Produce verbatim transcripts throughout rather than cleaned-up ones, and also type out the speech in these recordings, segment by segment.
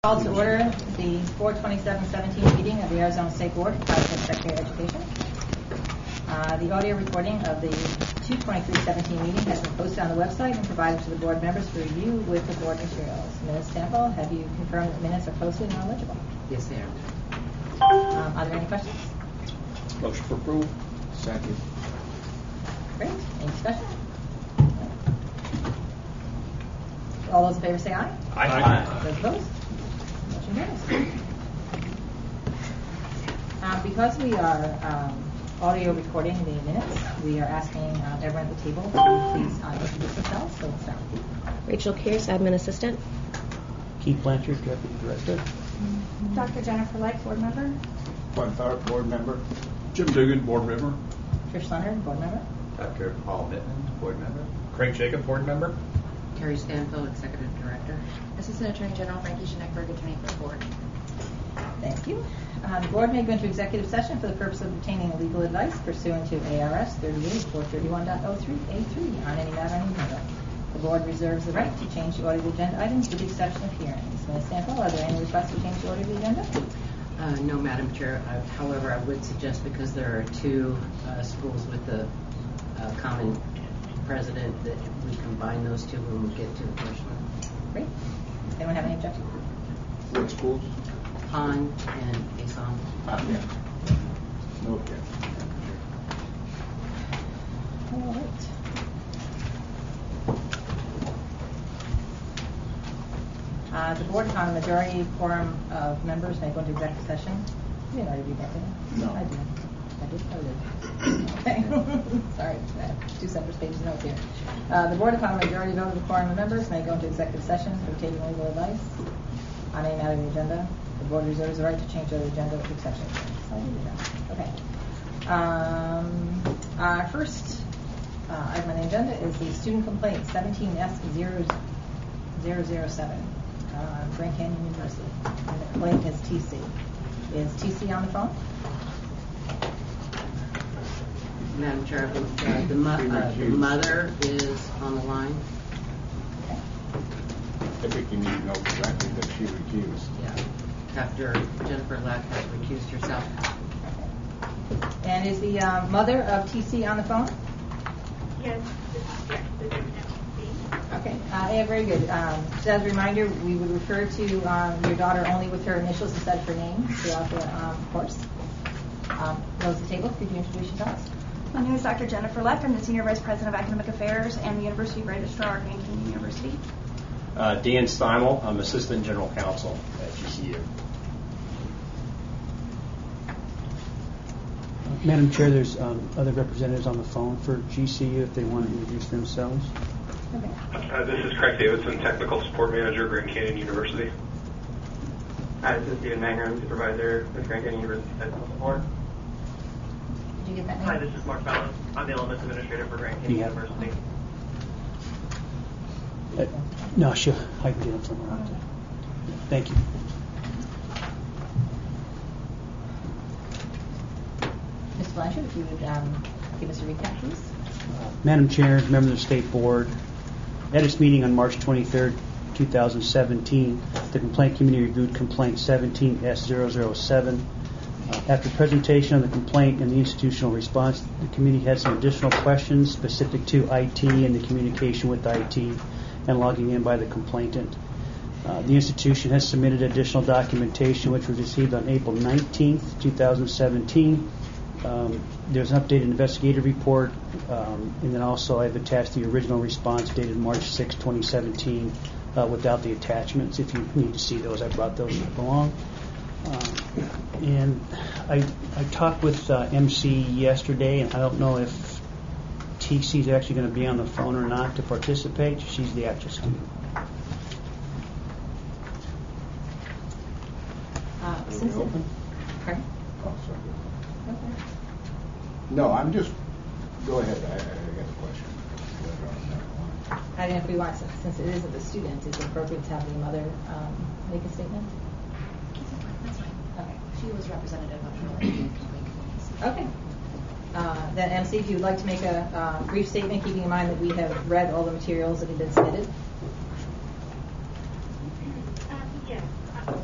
Call to order the four twenty-seven seventeen meeting of the Arizona State Board of Secretary of Education. Uh, the audio recording of the two twenty-three seventeen meeting has been posted on the website and provided to the board members for review with the board materials. Minutes Temple, have you confirmed that minutes are posted and are legible? Yes, they are. Um, are there any questions? Motion for approval. Second. Great. Any discussion? All those in favor say aye. Aye. Aye. Those opposed? Motion carries. Um, because we are um, audio recording the minutes, we are asking uh, everyone at the table to please uh, introduce themselves. So let's start with you. Rachel Kearse, Admin Assistant. Keith Blanchard, Deputy Director. Doctor Jennifer Light, Board Member. One Tharp, Board Member. Jim Dugan, Board Member. Trish Leonard, Board Member. Doctor Paul Bittman, Board Member. Craig Jacob, Board Member. Terry Stanfield, Executive Director. Assistant Attorney General Frankie Schneckberg, Attorney for the Board. Thank you. Uh, the board may go into executive session for the purpose of obtaining legal advice pursuant to A R S thirty-eight four thirty-one point oh three A three on any matter on the agenda. The board reserves the right to change the order of the agenda items with the exception of hearings. Miz Stanfield, are there any requests to change the order of the agenda? Uh, no, Madam Chair. Uh, however, I would suggest, because there are two uh, schools with the uh, common president, that we combine those two when we get to the first one. Great. Does anyone have any objections? What schools? Han and Asan. Ah, yeah. No objection. All right. Uh, the board, upon a majority quorum of members, may go into executive session. You didn't already read that, did you? No. I did. I did. I did. Okay. Sorry. I have two separate pages of notes here. Uh, the board, upon a majority vote of the quorum of members, may go into executive session for taking legal advice on any matter of the agenda. The board reserves the right to change the agenda with the exception of hearings. So I did that. Okay. Um, our first uh, item on the agenda is the student complaint seventeen S zero zero seven. Uh, Grand Canyon University. And the complaint is T C. Is T C on the phone? Madam Chair, I think, uh, the, mo- uh, the mother is on the line. Okay. I think you need to know exactly that she recused. Yeah. Doctor Jennifer Lack has recused herself. Okay. And is the uh, mother of T C on the phone? Yes, this is correct. This is Nancy. Okay. Uh, yeah, very good. Um, just as a reminder, we would refer to um, your daughter only with her initials instead of her name throughout the um, course. Um, those at the table, could you introduce yourselves? My name is Doctor Jennifer Leck. I'm the Senior Vice President of Academic Affairs and the University Registrar at Grand Canyon University. Uh, Dan Steimel, I'm Assistant General Counsel at G C U. Madam Chair, there's um, other representatives on the phone for G C U if they want to introduce themselves. Okay. Uh, this is Craig Davidson, Technical Support Manager, Grand Canyon University. Hi, this is Stephen Mangrum, Supervisor with Grand Canyon University Technical Support. Did you get that name? Hi, this is Mark Fallon. I'm the Elements Administrator for Grand Canyon Yeah. University. Uh, no, sure. I can get them somewhere out there. Thank you. Miz Blanchard, if you would um, give us a recap, please. Uh, Madam Chair, members of the State Board, at its meeting on March twenty-third, two thousand seventeen, the Complaint Committee reviewed Complaint seventeen S zero zero seven. Uh, after presentation of the complaint and the institutional response, the committee had some additional questions specific to I T and the communication with I T and logging in by the complainant. Uh, the institution has submitted additional documentation which was received on April nineteenth, two thousand seventeen. Um, there's an updated investigative report, um, and then also I've attached the original response dated March sixth, twenty seventeen, uh, without the attachments. If you need to see those, I brought those along. Uh, and I, I talked with uh, M C yesterday, and I don't know if T C is actually going to be on the phone or not to participate. She's the actual student. Uh, since open? Pardon? Oh, sorry. Okay. No, I'm just, go ahead. I, I got a question. I don't know if we want, since it isn't the student, is it appropriate to have the mother um, make a statement? That's fine. Okay. She was representative of her complaint committees. Okay. Uh, then M C, if you would like to make a uh, brief statement, keeping in mind that we have read all the materials that have been submitted. Uh, yes. Uh,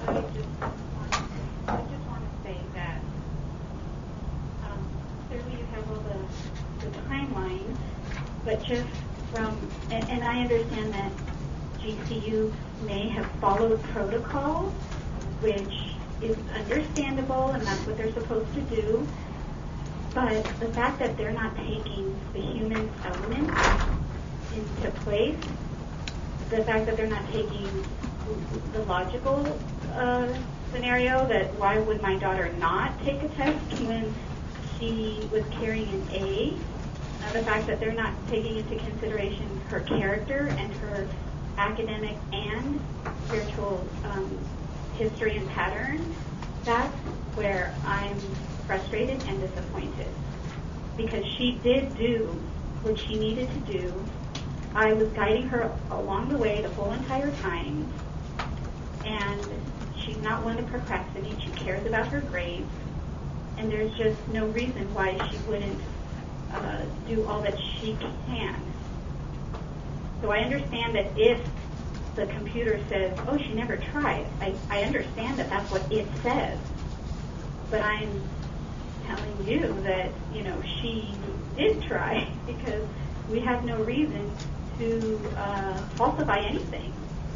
Schiff from, and, and I understand that G C U may have followed protocol, which is understandable, and that's what they're supposed to do. But the fact that they're not taking the human element into place, the fact that they're not taking the logical uh, scenario that why would my daughter not take a test when she was carrying an A, uh, the fact that they're not taking into consideration her character and her academic and spiritual um, history and pattern, that's where I'm frustrated and disappointed. Because she did do what she needed to do. I was guiding her along the way the whole entire time, and she's not one to procrastinate. She cares about her grades, and there's just no reason why she wouldn't uh, do all that she can. So I understand that if the computer says, oh, she never tried, I, I understand that that's what it says. But I'm telling you that, you know, she did try because we have no reason to uh, falsify anything.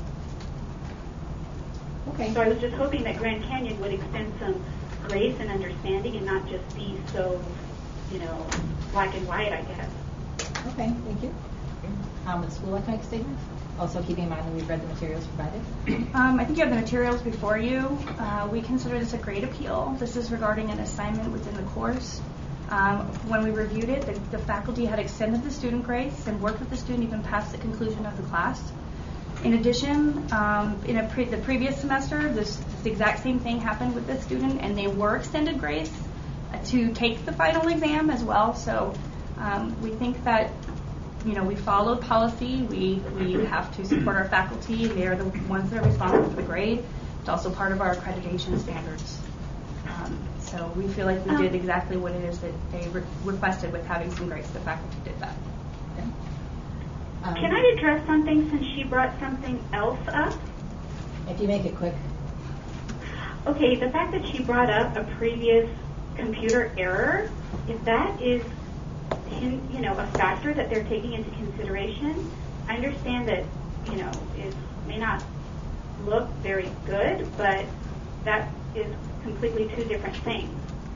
Okay. So I was just hoping that Grand Canyon would extend some grace and understanding and not just be so, you know, black and white, I guess. Okay, thank you. Um, would the school like to make a statement? Also keeping in mind that we've read the materials provided. Um, I think you have the materials before you. Uh, we consider this a grade appeal. This is regarding an assignment within the course. Um, when we reviewed it, the, the faculty had extended the student grace and worked with the student even past the conclusion of the class. In addition, um, in a pre- the previous semester, this, this exact same thing happened with this student, and they were extended grace uh, to take the final exam as well. So um, we think that, you know, we followed policy. We we have to support our faculty. They are the ones that are responsible for the grade. It's also part of our accreditation standards. Um, so we feel like we did exactly what it is that they re- requested with having some grace. The faculty did that. Okay. Um, Can I address something since she brought something else up? If you make it quick. Okay, the fact that she brought up a previous computer error, if that is, you know, a factor that they're taking into consideration, I understand that, you know, it may not look very good, but that is completely two different things.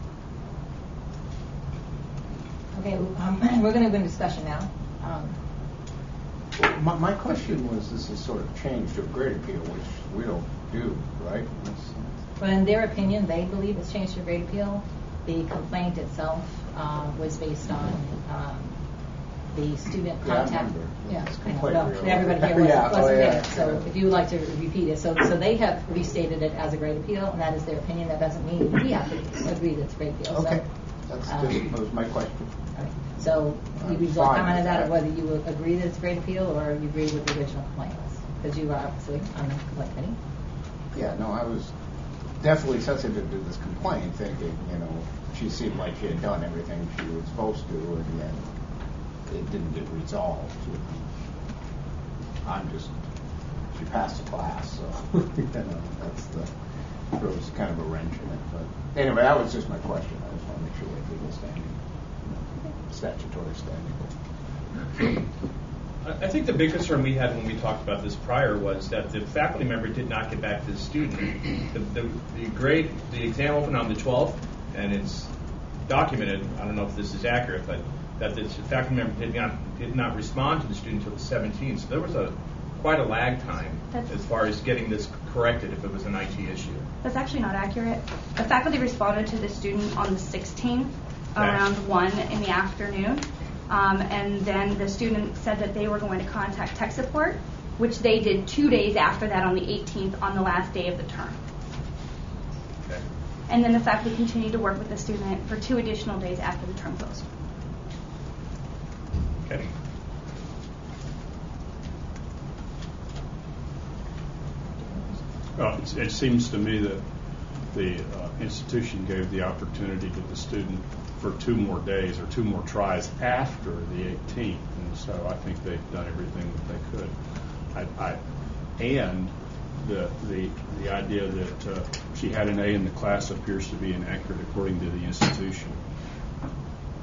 Okay, um, we're going to go into discussion now. Um, My, my question was, this is sort of changed to a grade appeal, which we don't do, right? But in their opinion, they believe it's changed to a grade appeal. The complaint itself uh, was based on um, the student Yeah, I contact. remember. Yeah, It's I know. complaint Well, really. everybody here wasn't, Yeah, oh, wasn't yeah, there. So yeah. if you would like to repeat it. So, so they have restated it as a grade appeal, and that is their opinion. That doesn't mean we have to agree that it's a grade appeal. Okay, So, that's um, just, that was my question. Right. So you I'm would fine comment on with that, or that. whether you would agree that it's a great appeal, or you agree with the original complaint was? Because you are obviously on the complaint committee. Yeah, no, I was definitely sensitive to this complaint, thinking, you know, she seemed like she had done everything she was supposed to, and then it didn't get resolved. I'm just, she passed the class, so, you know, that's the, throws kind of a wrench in it. But anyway, that was just my question. I just want to make sure we have legal standing, statutory standing. I I think the big concern we had when we talked about this prior was that the faculty member did not get back to the student. The, the, the grade, the exam opened on the twelfth, and it's documented, I don't know if this is accurate, but that the faculty member did not did not respond to the student until the seventeenth. So there was a quite a lag time That's- as far as getting this corrected if it was an I T issue. That's actually not accurate. The faculty responded to the student on the sixteenth Okay. around one in the afternoon. Um, and then the student said that they were going to contact tech support, which they did two days after that on the eighteenth, on the last day of the term. Okay. And then the faculty continued to work with the student for two additional days after the term closed. Okay. Well, it, it seems to me that the uh, institution gave the opportunity to the student for two more days or two more tries after the eighteenth, and so I think they've done everything that they could. I, I, and the the the idea that uh, she had an A in the class appears to be inaccurate according to the institution.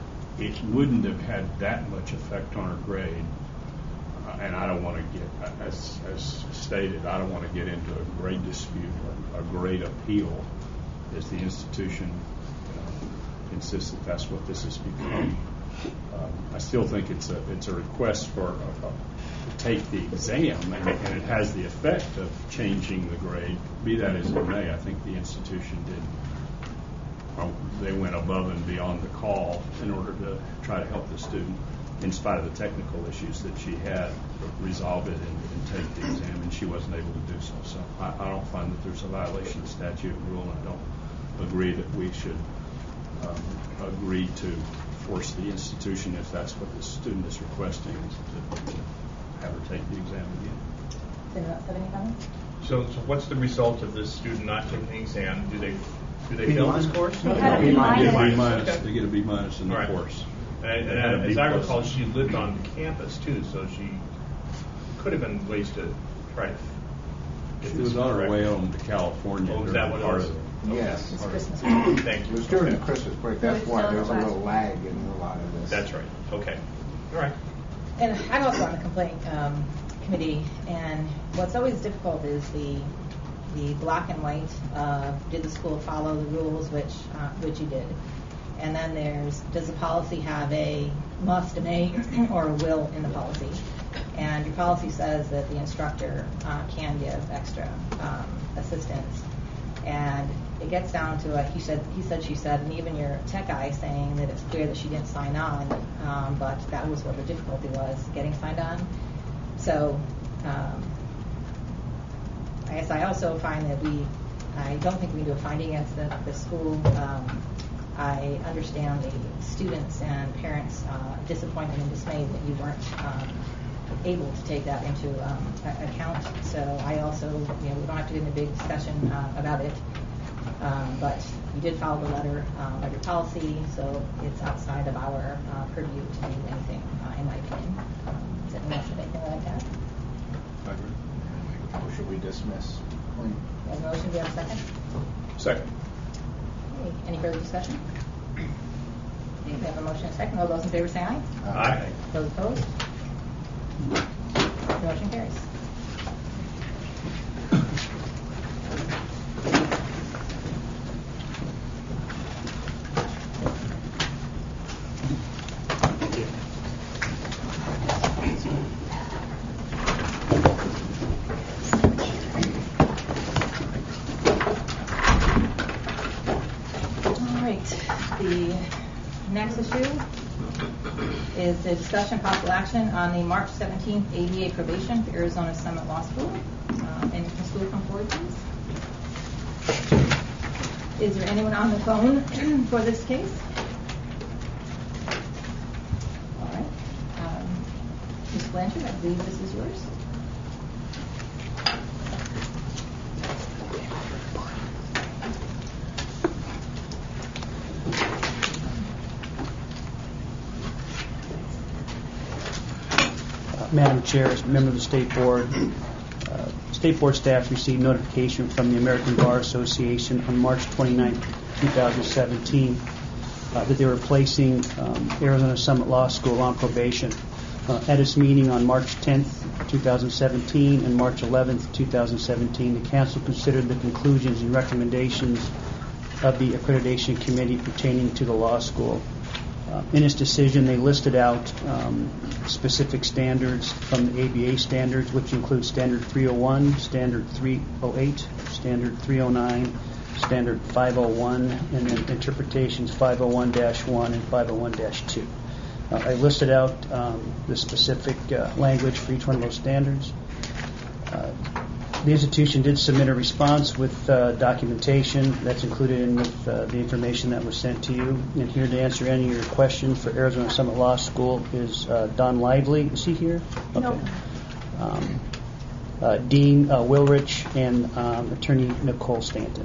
it wouldn't have had that much effect on her grade. Uh, and I don't want to get, as, as stated, I don't want to get into a grade dispute or a grade appeal as the institution uh, insists that that's what this has become. Um, I still think it's a it's a request for a, a, to take the exam, and, and it has the effect of changing the grade. Be that as it may, I think the institution did. Well, they went above and beyond the call in order to try to help the student, in spite of the technical issues that she had, resolve it and, and take the exam, and she wasn't able to do so. So I, I don't find that there's a violation of statute and rule, and I don't agree that we should um, agree to force the institution, if that's what the student is requesting, to, to have her take the exam again. Does anyone else have any comments? So, so what's the result of this student not taking the exam? Do they do they B fail minus. this course? They had a B They minus. get a B minus. Okay. They get a B minus in the All right. course. And, They had a and B as I plus. recall, she lived on campus too, so she could have been ways to try to get She this was on her correct. way home to California. Oh, is during that what it part was? of it. Yes. It's All right. Christmas break. Thank It you. was during Okay. the Christmas break. But That's it's why still there's a last- little lag in a lot of this. That's right. Okay. All right. And I'm also on the complaint um, committee, and what's always difficult is the the black and white. Uh, did the school follow the rules, which uh, which you did? And then there's, does the policy have a must, a may, or a will in the policy? And your policy says that the instructor uh, can give extra um, assistance. And it gets down to a, he said, he said, she said, and even your tech guy saying that it's clear that she didn't sign on, um, but that was what the difficulty was, getting signed on. So um, I guess I also find that we, I don't think we can do a finding against the, the school. Um, I understand the students and parents' uh, disappointment and dismay that you weren't um, able to take that into um, a- account. So I also, you know, we don't have to get into a big discussion uh, about it, um, but you did follow the letter um, of your policy, so it's outside of our uh, purview to do anything, uh, in my opinion. Um, Does anyone else have anything like that? Or should we dismiss? We have a motion, do we have a second? Second. Okay, any further discussion? Okay, we have a motion and a second. All those in favor say aye. Aye. Those opposed? The motion carries. All right, the next issue is the discussion of possible action on the March seventeenth A D A probation for Arizona Summit Law School. Uh, And can school come forward, please? Is there anyone on the phone for this case? All right. Um, Miz Blanchard, I believe this is yours. Madam Chair, as a member of the State Board, uh, State Board staff received notification from the American Bar Association on March twenty-ninth, twenty seventeen, uh, that they were placing um, Arizona Summit Law School on probation. Uh, at its meeting on March tenth, twenty seventeen and March eleventh, twenty seventeen, the Council considered the conclusions and recommendations of the Accreditation Committee pertaining to the law school. Uh, in its decision, they listed out um, specific standards from the A B A standards, which include Standard three oh one, Standard three oh eight, Standard three oh nine, Standard five oh one, and then interpretations five oh one dash one and five oh one dash two. Uh, I listed out um, the specific uh, language for each one of those standards. Uh, The institution did submit a response with uh, documentation that's included in with uh, the information that was sent to you. And here to answer any of your questions for Arizona Summit Law School is uh, Don Lively. Is he here? No. Um, uh, Dean uh, Wilrich and um, Attorney Nicole Stanton.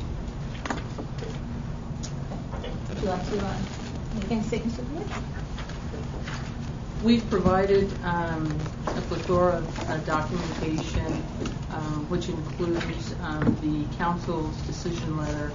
Would you like to uh, make any statements to the board? We've provided um, a plethora of uh, documentation, um, which includes um, the council's decision letter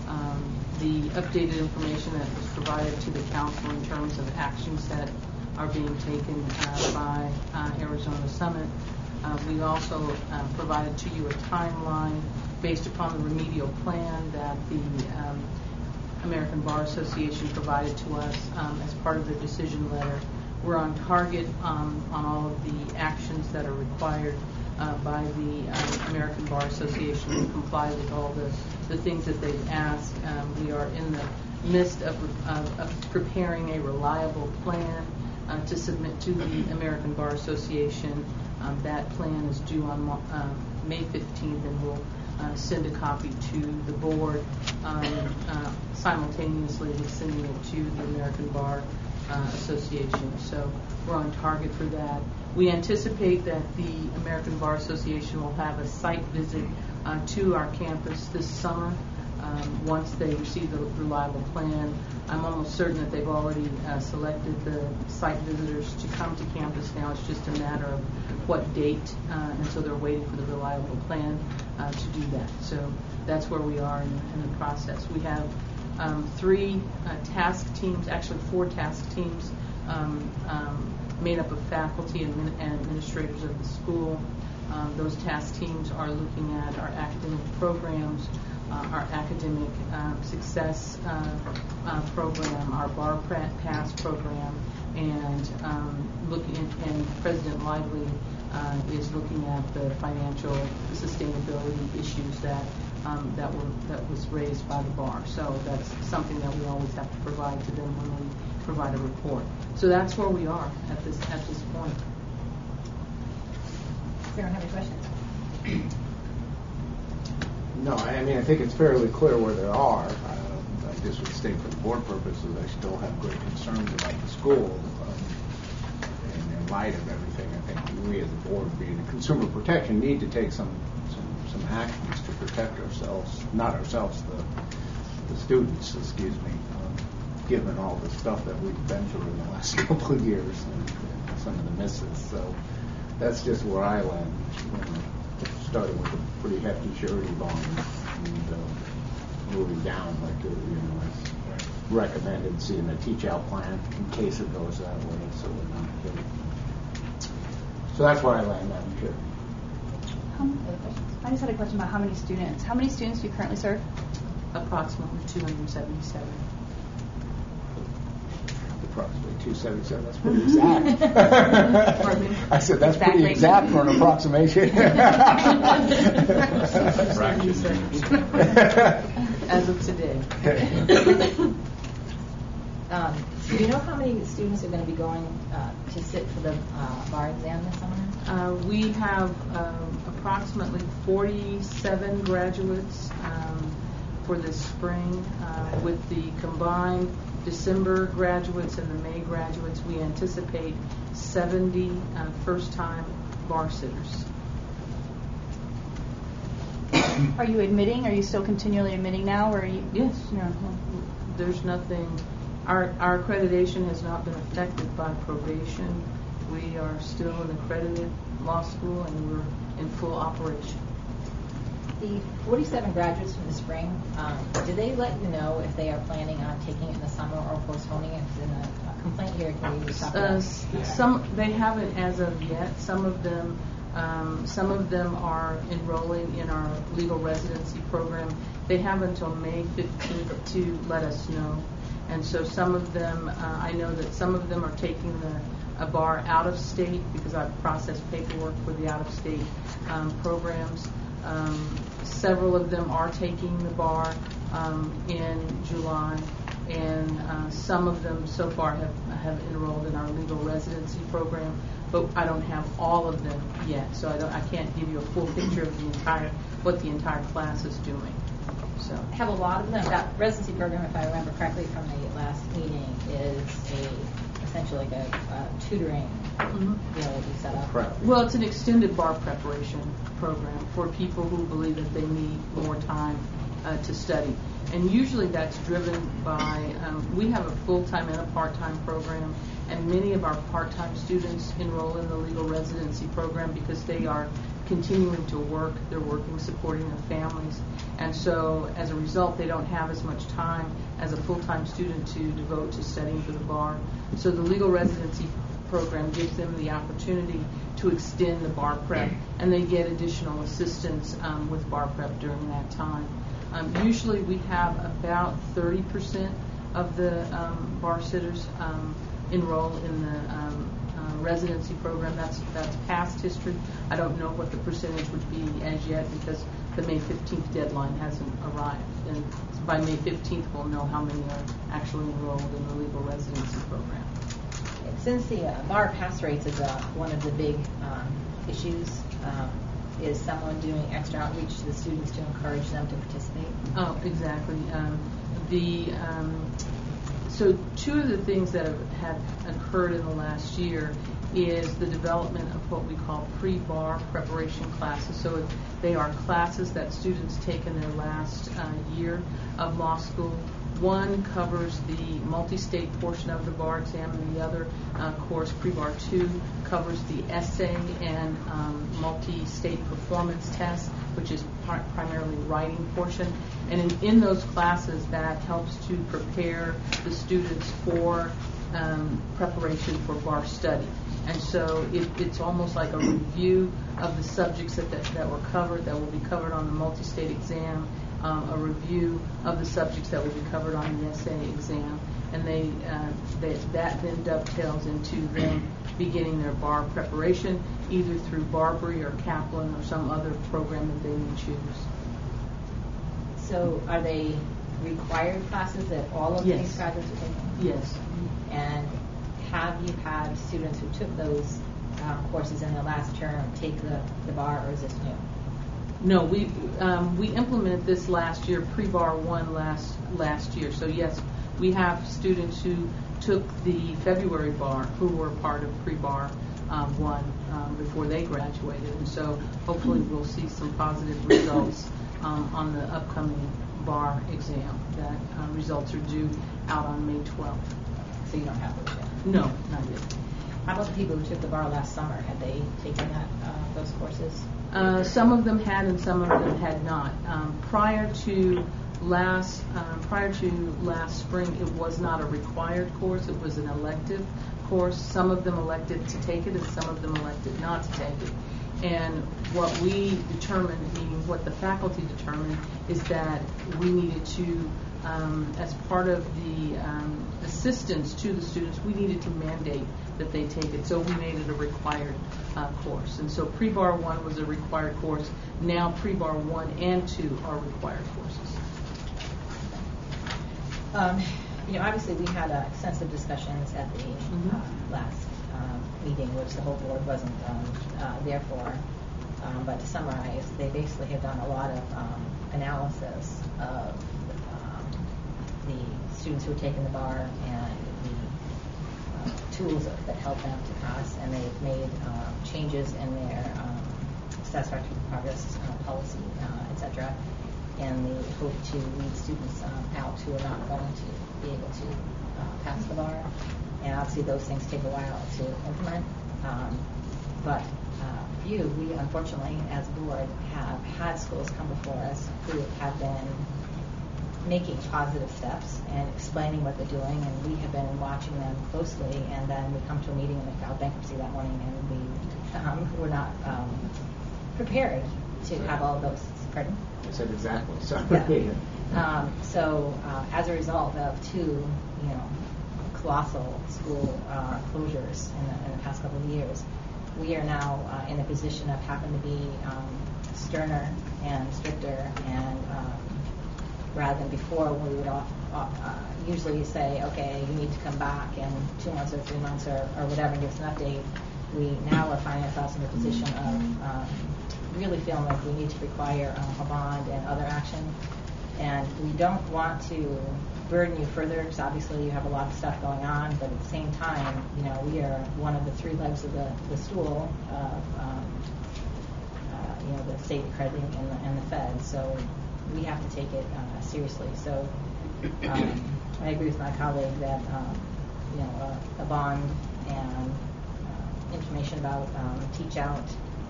um, the updated information that was provided to the council in terms of actions that are being taken uh, by uh, Arizona Summit. Uh, we also uh, provided to you a timeline based upon the remedial plan that the um, American Bar Association provided to us um, as part of their decision letter. We're on target um, on all of the actions that are required uh, by the um, American Bar Association to comply with all the, the things that they've asked. Um, we are in the midst of, of, of preparing a reliable plan uh, to submit to the American Bar Association. Um, that plan is due on uh, May fifteenth, and we'll uh, send a copy to the board um, uh, simultaneously with sending it to the American Bar uh, Association. So we're on target for that. We anticipate that the American Bar Association will have a site visit uh, to our campus this summer. Um, once they receive the reliable plan, I'm almost certain that they've already uh, selected the site visitors to come to campus now. It's just a matter of what date, uh, and so they're waiting for the reliable plan uh, to do that. So that's where we are in, in the process. We have um, three uh, task teams, actually four task teams, um, um, made up of faculty and, and administrators of the school. Um, those task teams are looking at our academic programs, Uh, our academic uh, success uh, uh, program, our Bar Pass program, and um, looking at, and President Lively uh, is looking at the financial sustainability issues that um, that were that was raised by the bar. So that's something that we always have to provide to them when we provide a report. So that's where we are at this at this point. Does anyone have any questions? No, I I mean, I think it's fairly clear where they are. Uh, I just would state for the board purposes, I still have great concerns about the school. Um, and in light of everything, I think we as a board, being a consumer protection, need to take some some, some actions to protect ourselves, not ourselves, the, the students, excuse me, um, given all the stuff that we've been through in the last couple of years and, and some of the misses. So that's just where I land. You know, starting with a pretty hefty surety bond and uh, moving down, like uh, you know, as recommended, seeing a teach-out plan in case it goes that way. So we're not getting. So that's where I land, Madam Chair. Um, I just had a question about how many students. How many students do you currently serve? Approximately two hundred seventy-seven. Approximately two seventy-seven. That's pretty exact. Pardon me? I said that's pretty exact for an approximation. As of today. Um, do you know how many students are going to be going uh, to sit for the uh, bar exam this summer? Uh, we have um, approximately forty-seven graduates um, for this spring. Uh, with the combined December graduates and the May graduates, we anticipate seventy uh, first-time bar sitters. Are you admitting? Are you still continually admitting now, or are you? Yes. No. There's nothing. Our our accreditation has not been affected by probation. We are still an accredited law school, and we're in full operation. The forty-seven graduates from the spring, um, do they let you know if they are planning on taking it in the summer or postponing it? Because in a, a complaint here, can you talk about uh, some they haven't as of yet. Some of them, um, some of them are enrolling in our legal residency program. They have until May fifteenth to let us know. And so some of them, uh, I know that some of them are taking the a bar out of state because I've processed paperwork for the out of state um, programs. Um, several of them are taking the bar um, in July, and uh, some of them so far have have enrolled in our legal residency program, but I don't have all of them yet, so I don't I can't give you a full picture of the entire what the entire class is doing. So have a lot of them. That residency program, if I remember correctly from the last meeting, is a essentially like a uh, tutoring, mm-hmm. you know, that you set up. Correct. Well, it's an extended bar preparation program for people who believe that they need more time uh, to study. And usually that's driven by, um, we have a full-time and a part-time program, and many of our part-time students enroll in the legal residency program because they are continuing to work. They're working, supporting their families. And so as a result, they don't have as much time as a full-time student to devote to studying for the bar. So the legal residency program gives them the opportunity to extend the bar prep, and they get additional assistance um, with bar prep during that time. Um, usually we have about thirty percent of the um, bar sitters um, enroll in the um, uh, residency program. That's that's past history. I don't know what the percentage would be as yet because the May fifteenth deadline hasn't arrived. And by May fifteenth, we'll know how many are actually enrolled in the legal residency program. Since the uh, bar pass rates is uh, one of the big um, issues, um, is someone doing extra outreach to the students to encourage them to participate? Oh, exactly. Um, the um, so two of the things that have, have occurred in the last year is the development of what we call pre-bar preparation classes. So it, they are classes that students take in their last uh, year of law school. One covers the multi-state portion of the bar exam, and the other uh, course, pre-bar two, covers the essay and um, multi-state performance test, which is par- primarily writing portion. And in, in those classes, that helps to prepare the students for um, preparation for bar study. And so it, it's almost like a review of the subjects that, that, that were covered, that will be covered on the multi-state exam, um, a review of the subjects that will be covered on the essay exam, and they, uh, they that then dovetails into them beginning their bar preparation, either through Barbary or Kaplan or some other program that they may choose. So are they required classes that all of Yes. these graduates are taking? Yes. And have you had students who took those um, courses in their last term take the, the bar, or is this new? No, we um, we implemented this last year, pre-bar one last last year. So yes, we have students who took the February bar who were part of pre-bar um, one um, before they graduated, and so hopefully we'll see some positive results um, on the upcoming bar exam. That uh, results are due out on May twelfth. So you don't have those yet? No, not yet. How about the people who took the bar last summer? Had they taken that uh, those courses? Uh, some of them had, and some of them had not. Um, prior to last, um, prior to last spring, it was not a required course. It was an elective course. Some of them elected to take it, and some of them elected not to take it. And what we determined, meaning what the faculty determined, is that we needed to, um, as part of the um, assistance to the students, we needed to mandate that they take it. So we made it a required uh, course. And so pre-bar one was a required course. Now pre-bar one and two are required courses. Um, you know, obviously we had uh, extensive discussions at the Mm-hmm. uh, last um, meeting, which the whole board wasn't um, uh, there for. Um, but to summarize, they basically have done a lot of um, analysis of um, the students who have taken the bar and the uh, tools that help them to pass, and they've made uh, changes in their um, satisfactory progress uh, policy, uh, et cetera. And they hope to lead students um, out who are not going to be able to uh, pass the bar. And obviously those things take a while to implement. Um, but uh, few, we unfortunately as a board have had schools come before us who have been making positive steps and explaining what they're doing, and we have been watching them closely, and then we come to a meeting and they filed bankruptcy that morning, and we um, were not um, prepared to have all of those. Pardon? I said exactly. So, Yeah. Um, so uh, as a result of two, you know, colossal school uh, closures in the, in the past couple of years, we are now uh, in a position of having to be um, sterner and stricter, and um, rather than before, we would off, uh, usually say, okay, you need to come back in two months or three months or, or whatever, and give us an update. We now are finding ourselves in a position of um, really feeling like we need to require um, a bond and other action. And we don't want to burden you further, because obviously you have a lot of stuff going on, but at the same time, you know, we are one of the three legs of the, the stool of, um, uh, you know, the state accrediting and the, and the Fed, so we have to take it uh, seriously. So um, I agree with my colleague that, um, you know, a, a bond and uh, information about um, teach out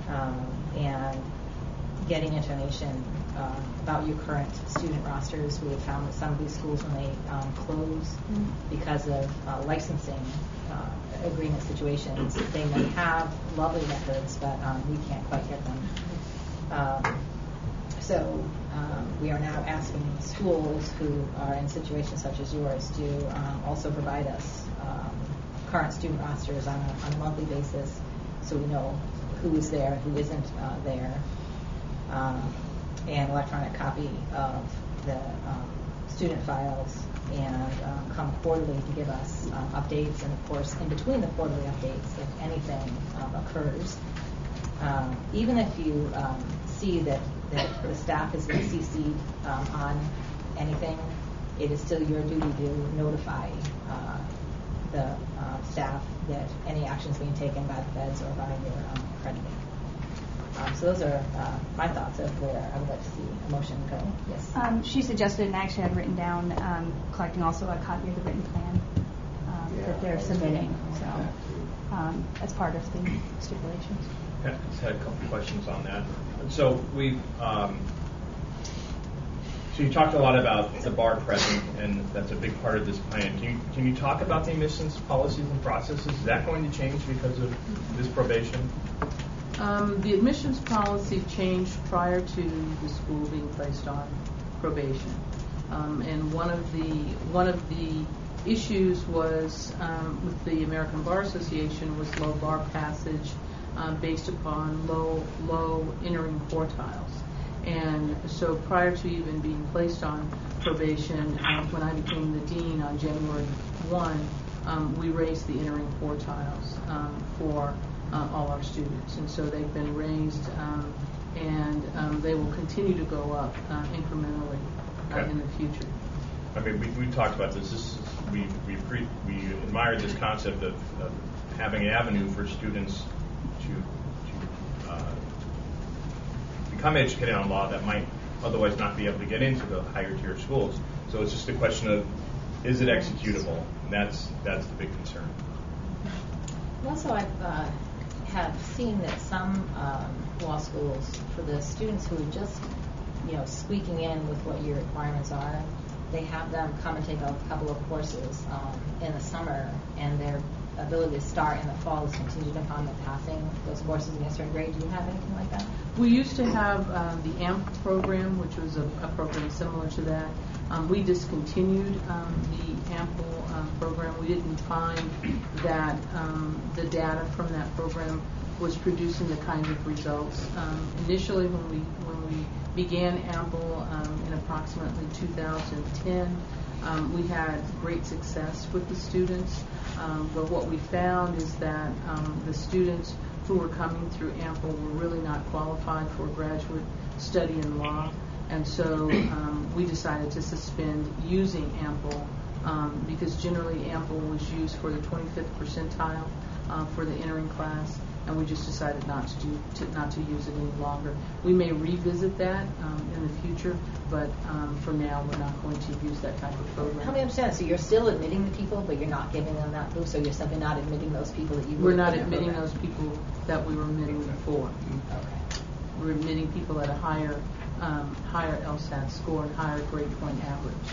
um, and getting information uh, about your current student rosters. We have found that some of these schools, when they um, close mm-hmm. because of uh, licensing uh, agreement situations, they may have lovely records, but um, we can't quite get them. Um, so um, we are now asking schools who are in situations such as yours to um, also provide us um, current student rosters on a, on a monthly basis, so we know who is there, who isn't uh, there. Um, an electronic copy of the um, student files, and um, come quarterly to give us um, updates, and of course in between the quarterly updates, if anything um, occurs. Um, even if you um, see that, that the staff has been C C'd um, on anything, it is still your duty to notify uh, the uh, staff that any action is being taken by the feds or by your um, accrediting. Um, so those are uh, my thoughts of where I would like to see a motion go. Yes. Um, she suggested, and actually I've written down, um, collecting also a copy of the written plan um, Yeah, that they're submitting. So um, as part of the stipulations. Yeah, just had a couple of questions on that. So we, um, so you talked a lot about the bar present, and that's a big part of this plan. Can you can you talk about the admissions policies and processes? Is that going to change because of this probation? Um, the admissions policy changed prior to the school being placed on probation, um, and one of the one of the issues was um, with the American Bar Association was low bar passage um, based upon low low entering quartiles, and so prior to even being placed on probation, um, when I became the dean on January first, um, we raised the entering quartiles um, for Uh, all our students, and so they've been raised, um, and um, they will continue to go up uh, incrementally uh, Okay. in the future. I mean, we, we talked about this. This is, we we pre, we admired this concept of, of having an avenue for students to to uh, become educated on law that might otherwise not be able to get into the higher tier schools. So it's just a question of, is it executable? And that's that's the big concern. Also, I've uh, have seen that some um, law schools, for the students who are just, you know, squeaking in with what your requirements are, they have them come and take a couple of courses um, in the summer, and their ability to start in the fall is contingent upon them passing those courses in a certain grade. Do you have anything like that? We used to have uh, the A M P program, which was a, a program similar to that. Um, we discontinued um, the A M P uh, program. We didn't find that um, the data from that program was producing the kind of results. Um, initially, when we when we began A M P um, in approximately two thousand ten, um, we had great success with the students. Um, but what we found is that um, the students who were coming through A M P were really not qualified for graduate study in law. And so um, we decided to suspend using A M P um, because generally A M P was used for the twenty-fifth percentile uh, for the entering class, and we just decided not to do to, not to use it any longer. We may revisit that um, in the future, but um, for now we're not going to use that type of program. Help me understand. So you're still admitting the people, but you're not giving them that boost. So you're simply not admitting those people that you. We're not in the admitting program. those people that we were admitting before. Okay. We're admitting people at a higher um, higher LSAT score and higher grade point average.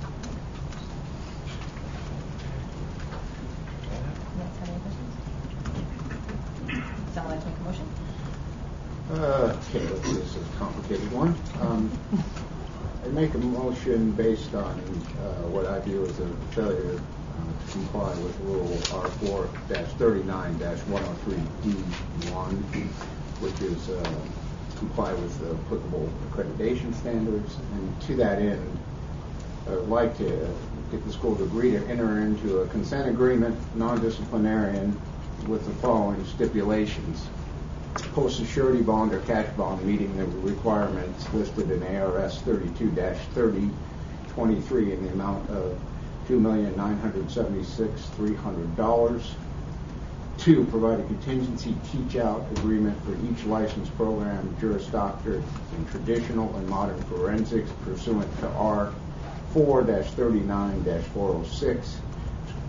Yes, have any questions? Someone like to make a motion? Uh, okay, let's see, this is a complicated one. Um, I make a motion based on uh, what I view as a failure uh, to comply with Rule R four thirty-nine one oh three D one, which is uh, comply with the applicable accreditation standards. And to that end, I would like to get the school to agree to enter into a consent agreement, non-disciplinarian, with the following stipulations. Post a surety bond or cash bond meeting the requirements listed in A R S thirty-two dash thirty twenty-three in the amount of two million nine hundred seventy-six thousand three hundred dollars. Two, provide a contingency teach-out agreement for each licensed program, Juris Doctorate in traditional and modern forensics pursuant to R four thirty-nine four oh six,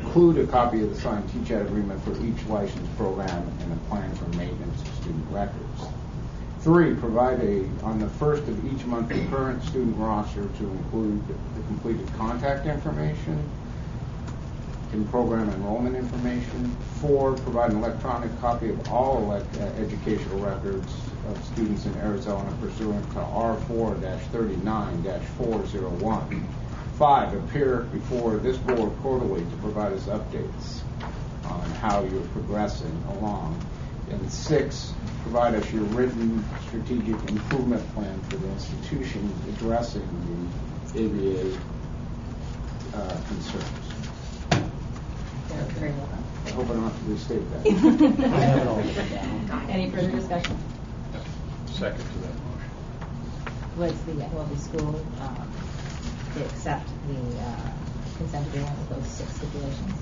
include a copy of the signed teach-out agreement for each licensed program and a plan for maintenance of student records. Three, provide a, on the first of each month, the current student roster to include the completed contact information and program enrollment information. Four, provide an electronic copy of all elect, uh, educational records of students in Arizona pursuant to R four thirty-nine four oh one. Five, appear before this board quarterly to provide us updates on how you're progressing along. And six, provide us your written strategic improvement plan for the institution addressing the A B A uh, concerns. Yeah, very well done. I hope I don't have to restate that. I have it all written down. Any further discussion? Second to that motion. Was the, will the school um, accept the uh, consent agreement with those six stipulations?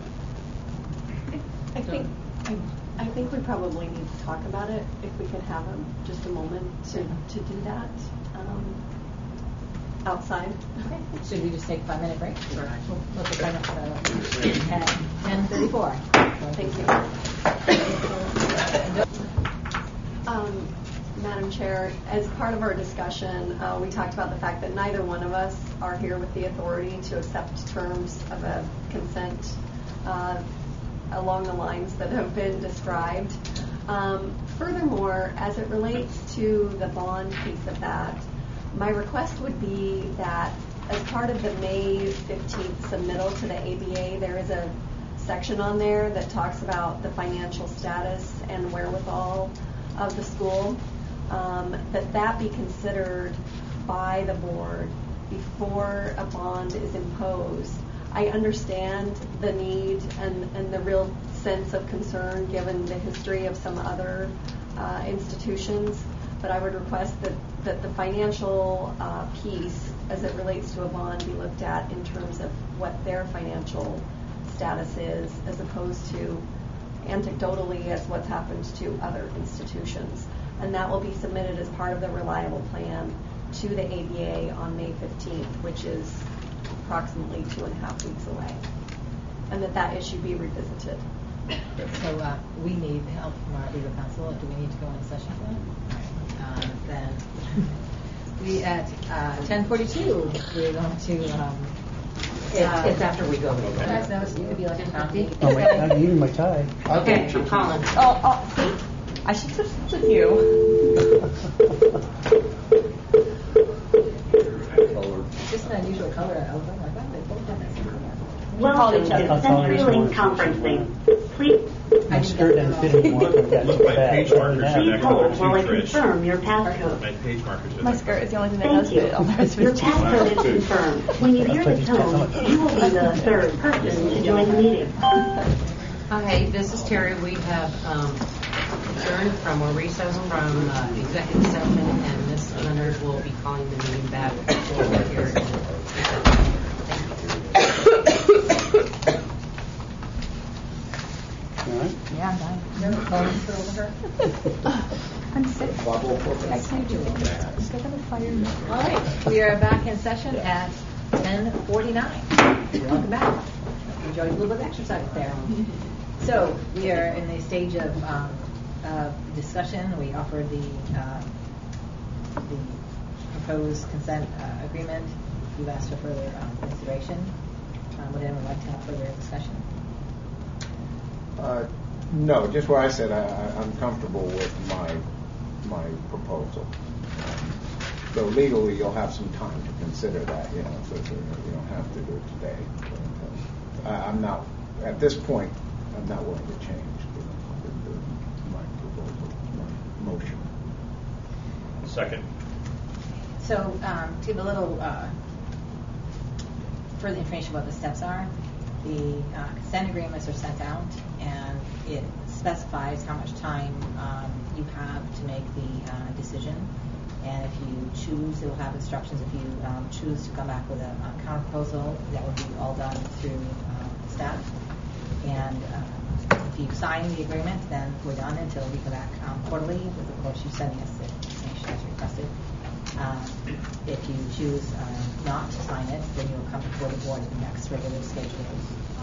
I think I, I think we probably need to talk about it if we could have a, just a moment to, to do that um, outside. Okay. Should we just take a five minute break? Sure. We'll, we'll take five minutes at ten thirty-four. Thank you. Um, Madam Chair, as part of our discussion, uh, we talked about the fact that neither one of us are here with the authority to accept terms of a consent uh, along the lines that have been described. Um, furthermore, as it relates to the bond piece of that, my request would be that as part of the May fifteenth submittal to the A B A, there is a section on there that talks about the financial status and wherewithal of the school, um, that that be considered by the board before a bond is imposed. I understand the need and, and the real sense of concern given the history of some other uh, institutions, but I would request that, that the financial uh, piece as it relates to a bond be looked at in terms of what their financial status is as opposed to anecdotally as what's happened to other institutions. And that will be submitted as part of the reliable plan to the A B A on May fifteenth, which is approximately two and a half weeks away, and that that issue be revisited. So uh, we need help from our legal counsel. Do we need to go into session for that? Uh, then we at uh, ten forty-two we're going to. Um, It's, uh, it's after we go. Guys, notice you could be like a fountain. Oh, my, I'm eating my tie. Okay, Colin. Oh, oh, see, I should have with you. Just an unusual color. I was like, wow, they both have that same color. Welcome to CenturyLink Conferencing. Please. My skirt doesn't fit anymore. Look, my page markers are Please that color hold while I too, Trish. confirm your passcode. My page markers are My that skirt is the only thing that Thank does you. fit on the rest of Your his passcode is confirmed. When you hear the tone, you will be the third person to join the meeting. Hi, this is Terry. We have um, adjourned from a recess from uh, executive session, and Miz Leonard will be calling the meeting back over here. All right. Yeah, I'm dying. No, Colin's put over her. I'm sick. I can't do it. All right, we are back in session at ten forty-nine. Welcome back. Enjoy a little bit of exercise there. So we are in the stage of um, uh, discussion. We offered the uh, the proposed consent uh, agreement. You've asked for further um, consideration. Um, would anyone like to have further discussion? Uh, no, just what I said. I, I, I'm comfortable with my my proposal. Um, so legally, you'll have some time to consider that. You know, so, so you don't have to do it today. But, uh, I, I'm not at this point. I'm not willing to change the, the, the, my proposal, my motion. Second. So um, to give a little uh, further information about what the steps are, the uh, consent agreements are sent out, and it specifies how much time um, you have to make the uh, decision. And if you choose, it will have instructions. If you um, choose to come back with a, a counter proposal, that will be all done through uh, staff. And uh, if you sign the agreement, then we're done until we come back um, quarterly, with, of course, you sending us the information as requested. Uh, if you choose uh, not to sign it, then you'll come before the board at the next regularly scheduled uh,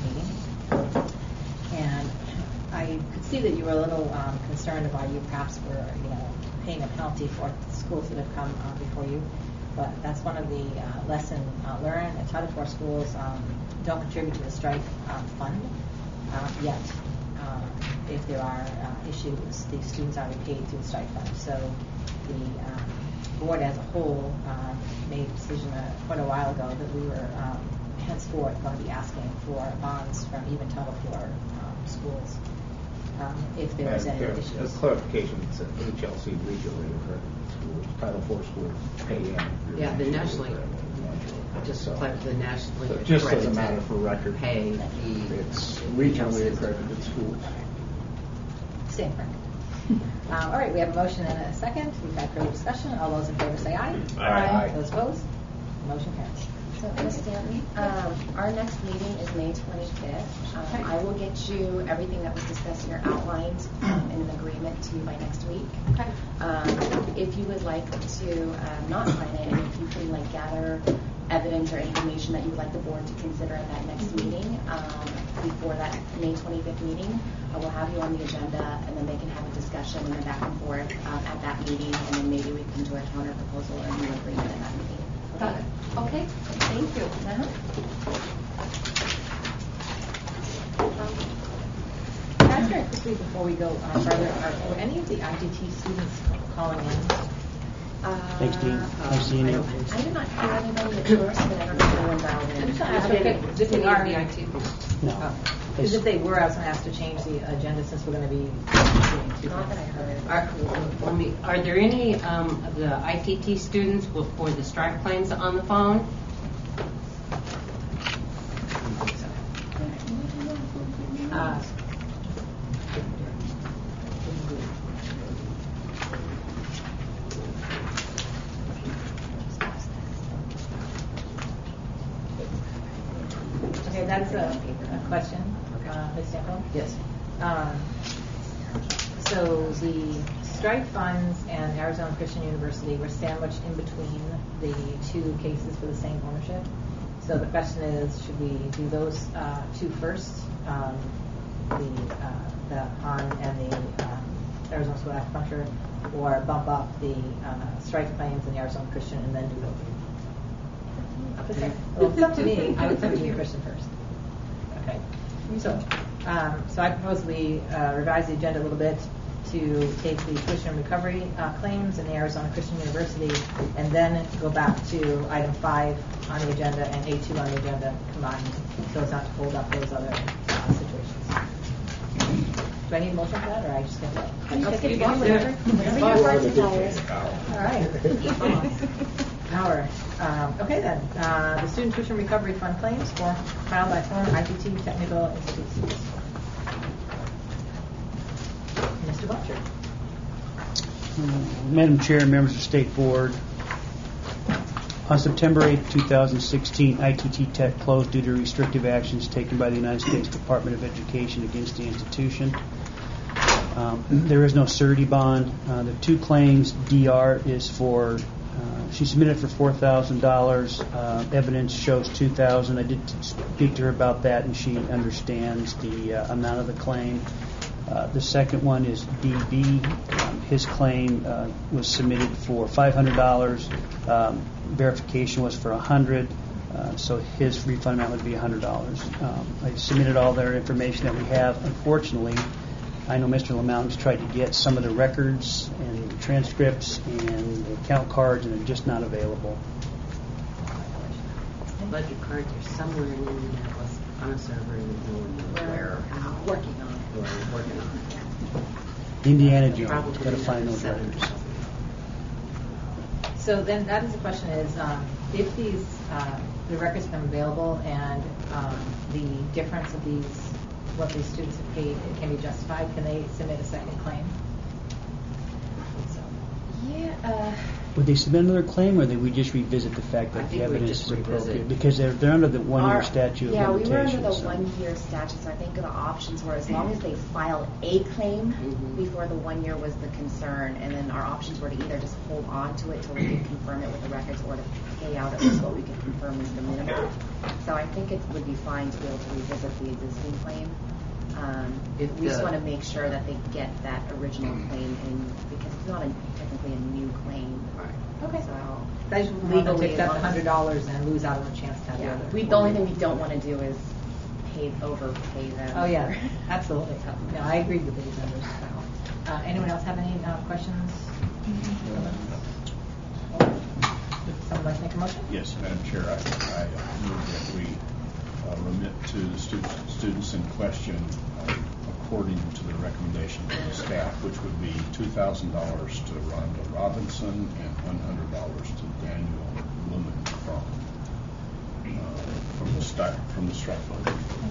meeting. And I could see that you were a little um, concerned about you perhaps were, you know, paying a penalty for schools that have come uh, before you. But that's one of the uh, lesson uh, learned. And Title four schools um, don't contribute to the strike um, fund uh, yet. Uh, if there are uh, issues, the students are repaid through the strike fund. So the uh, board as a whole uh, made a decision uh, quite a while ago that we were um, henceforth going to be asking for bonds from even Title four um, schools um, if there was And any there- issues. A clarification, it's an H L C regionally accredited schools. Title four schools pay in. through Yeah, the nationally nationally, accredited. just So- like the nationally so it just as a accredited matter for record, pay the it's regionally accredited schools. Stand corrected. Um, all right, we have a motion and a second. We've had further discussion. All those in favor say aye. Aye. Aye. Those opposed? Motion carries. So, Miz Stanley, um, our next meeting is May twenty-fifth. Um, Okay. I will get you everything that was discussed here outlined um, in an agreement to you by next week. Okay. Um, if you would like to um, not sign it, and if you can like gather evidence or information that you would like the board to consider at that next meeting, um, before that May twenty-fifth meeting, I will have you on the agenda, and then they can have a discussion and then back and forth um, at that meeting, and then maybe we can do a counter proposal or a new agreement at that meeting. Got it. Okay. Thank you. Uh-huh. Can I ask very quickly before we go uh, further, are, were any of the I T T students calling in? Uh, Thanks, Dean. Nice seeing you. I did not hear anybody at first, but I don't know if anyone dialed in. I'm just going to ask you, okay, if they are, the I T. No. because if they were, I was going to ask to change the agenda since we're going to be doing two Not that I things. heard. Are, let me, are there any um, of the I T T students for for the strike claims on the phone? Uh, Okay, that's a, a question, uh, Miz Stample. Yes. Um, so the strike funds and Arizona Christian University were sandwiched in between the two cases for the same ownership. So the question is, should we do those uh, two first, um, the uh, the Han and the um, Arizona School of Acupuncture, or bump up the uh, strike claims and the Arizona Christian and then do those? Okay. Well, it's up to me. I would think we do Christian first. Okay. So, um, so I propose we uh, revise the agenda a little bit to take the tuition recovery uh, claims in the Arizona Christian University, and then go back to item five on the agenda and A two on the agenda combined, so as not to hold up those other uh, situations. Do I need a motion for that, or I just get that? Just get You going, can do whatever, it. whatever your heart desires. All right. Hour. Um, okay then. Uh, the Student Tuition Recovery Fund claims for filed by former I T T Technical Institutes. Mister Butcher. Uh, Madam Chair, members of the State Board, on September eighth, two thousand sixteen, I T T Tech closed due to restrictive actions taken by the United States Department of Education against the institution. Um, there is no surety bond. Uh, the two claims, D R is for, uh, she submitted for four thousand dollars. Uh, evidence shows two thousand dollars. I did speak to her about that, and she understands the uh, amount of the claim. Uh, the second one is D B. Um, his claim uh, was submitted for five hundred dollars. Um, verification was for one hundred dollars. Uh, so his refund amount would be one hundred dollars. Um, I submitted all their information that we have. Unfortunately, I know Mister LaMountain's tried to get some of the records and the transcripts and the account cards, and they're just not available. Budget cards are somewhere in Indianapolis on a server, and no one knows where or how. Working on it. We're working on it. Indiana Jones, Probably got to find those seven records. thousand. So then that is the question is, um, if these, uh, the records become available and um, the difference of these, what these students have paid can be justified, can they submit a second claim? So, Yeah, uh, Would they submit another claim, or would we just revisit the fact I that the think we'd evidence just is appropriate? revisit. Because they're, they're under the one-year our- statute of yeah, we limitations. were under the so- one-year statute, so I think the options were as long as they filed a claim Mhm. before the one year was the concern, and then our options were to either just hold on to it till we could confirm it with the records, or to pay out at least what we could confirm is the minimum. So I think it would be fine to be able to revisit the existing claim. Um, If we just the- want to make sure that they get that original claim in, because it's not a, technically a new claim. Okay. So I just want them to legally, accept as long as- one hundred dollars and lose out on the chance to have the Yeah, other. we, the only thing we don't want to do is pay, overpay them. Oh, yeah, absolutely. No, I agree with these numbers. So, uh, anyone else have any uh, questions? Would someone like to make a motion? Yes, Madam Chair, I, I move that we uh, remit to the students, students in question uh, according to the recommendation of the staff, which would be two thousand dollars to Rhonda Robinson and one hundred dollars to Daniel Lumen from, uh, from the start, from the strike fund.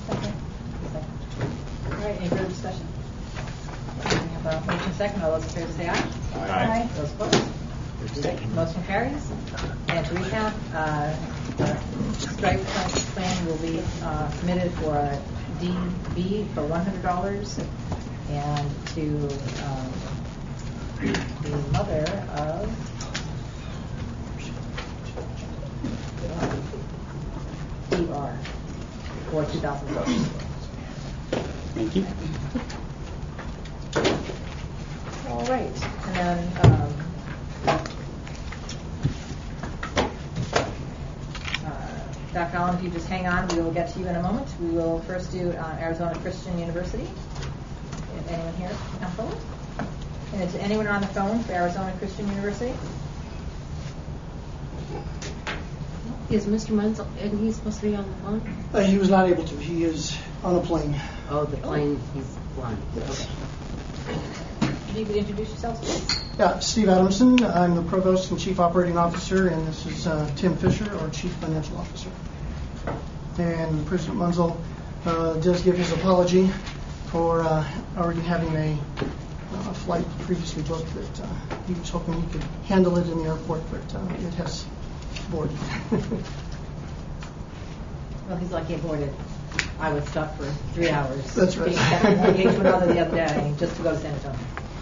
All right, any further discussion? We have a motion second. All those in favor say aye. Aye. Those opposed? Motion carries. And to recap, uh, the strike plan will be uh, submitted for a D B for one hundred dollars, and to um, the mother of E R for two thousand dollars. Thank you. All right, and then, um, uh, Doctor Allen, if you just hang on, we will get to you in a moment. We will first do uh, Arizona Christian University. If anyone here can come forward. And is anyone on the phone for Arizona Christian University? Is Mister Munzel, isn't he supposed to be on the phone? Uh, he was not able to. He is on a plane. Oh, the plane, he's flying. Yes. If you could introduce yourselves, please. Yeah, Steve Adamson. I'm the Provost and Chief Operating Officer, and this is uh, Tim Fisher, our Chief Financial Officer. And President Munzel uh, does give his apology for uh, already having a, a flight previously booked that uh, he was hoping he could handle it in the airport, but uh, it has boarded. Well, he's lucky he boarded. I was stuck for three hours. That's right. Being stuck engaged with another the other day just to go to San Antonio.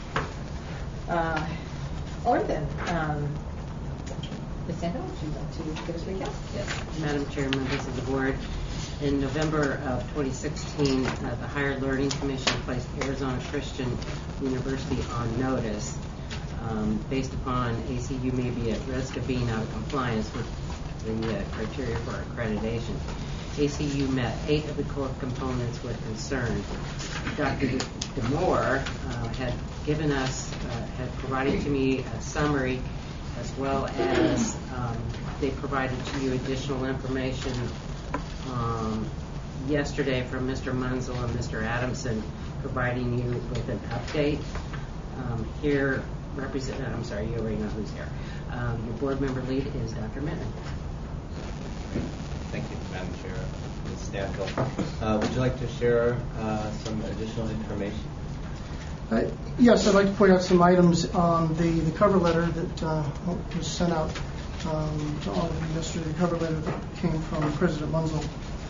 Uh, all right then. Um, Miz Santo, would you like to give us a recap? Yes, Madam Chair, members of the board. In November of twenty sixteen, uh, the Higher Learning Commission placed Arizona Christian University on notice um, based upon A C U may be at risk of being out of compliance with the uh, criteria for accreditation. A C U met eight of the core components with concern. Doctor DeMoore uh, had given us, uh, had provided to me a summary, as well as um, they provided to you additional information um, yesterday from Mister Munzel and Mister Adamson, providing you with an update. Um, here, represent. I'm sorry, you already know who's here. Um, your board member lead is Doctor Minton. Thank you, Madam Chair. Miz Stanfield. Uh, would you like to share uh, some additional information? Uh, yes, I'd like to point out some items on the, the cover letter that uh, was sent out um, to all of you yesterday. The cover letter that came from President Munzel.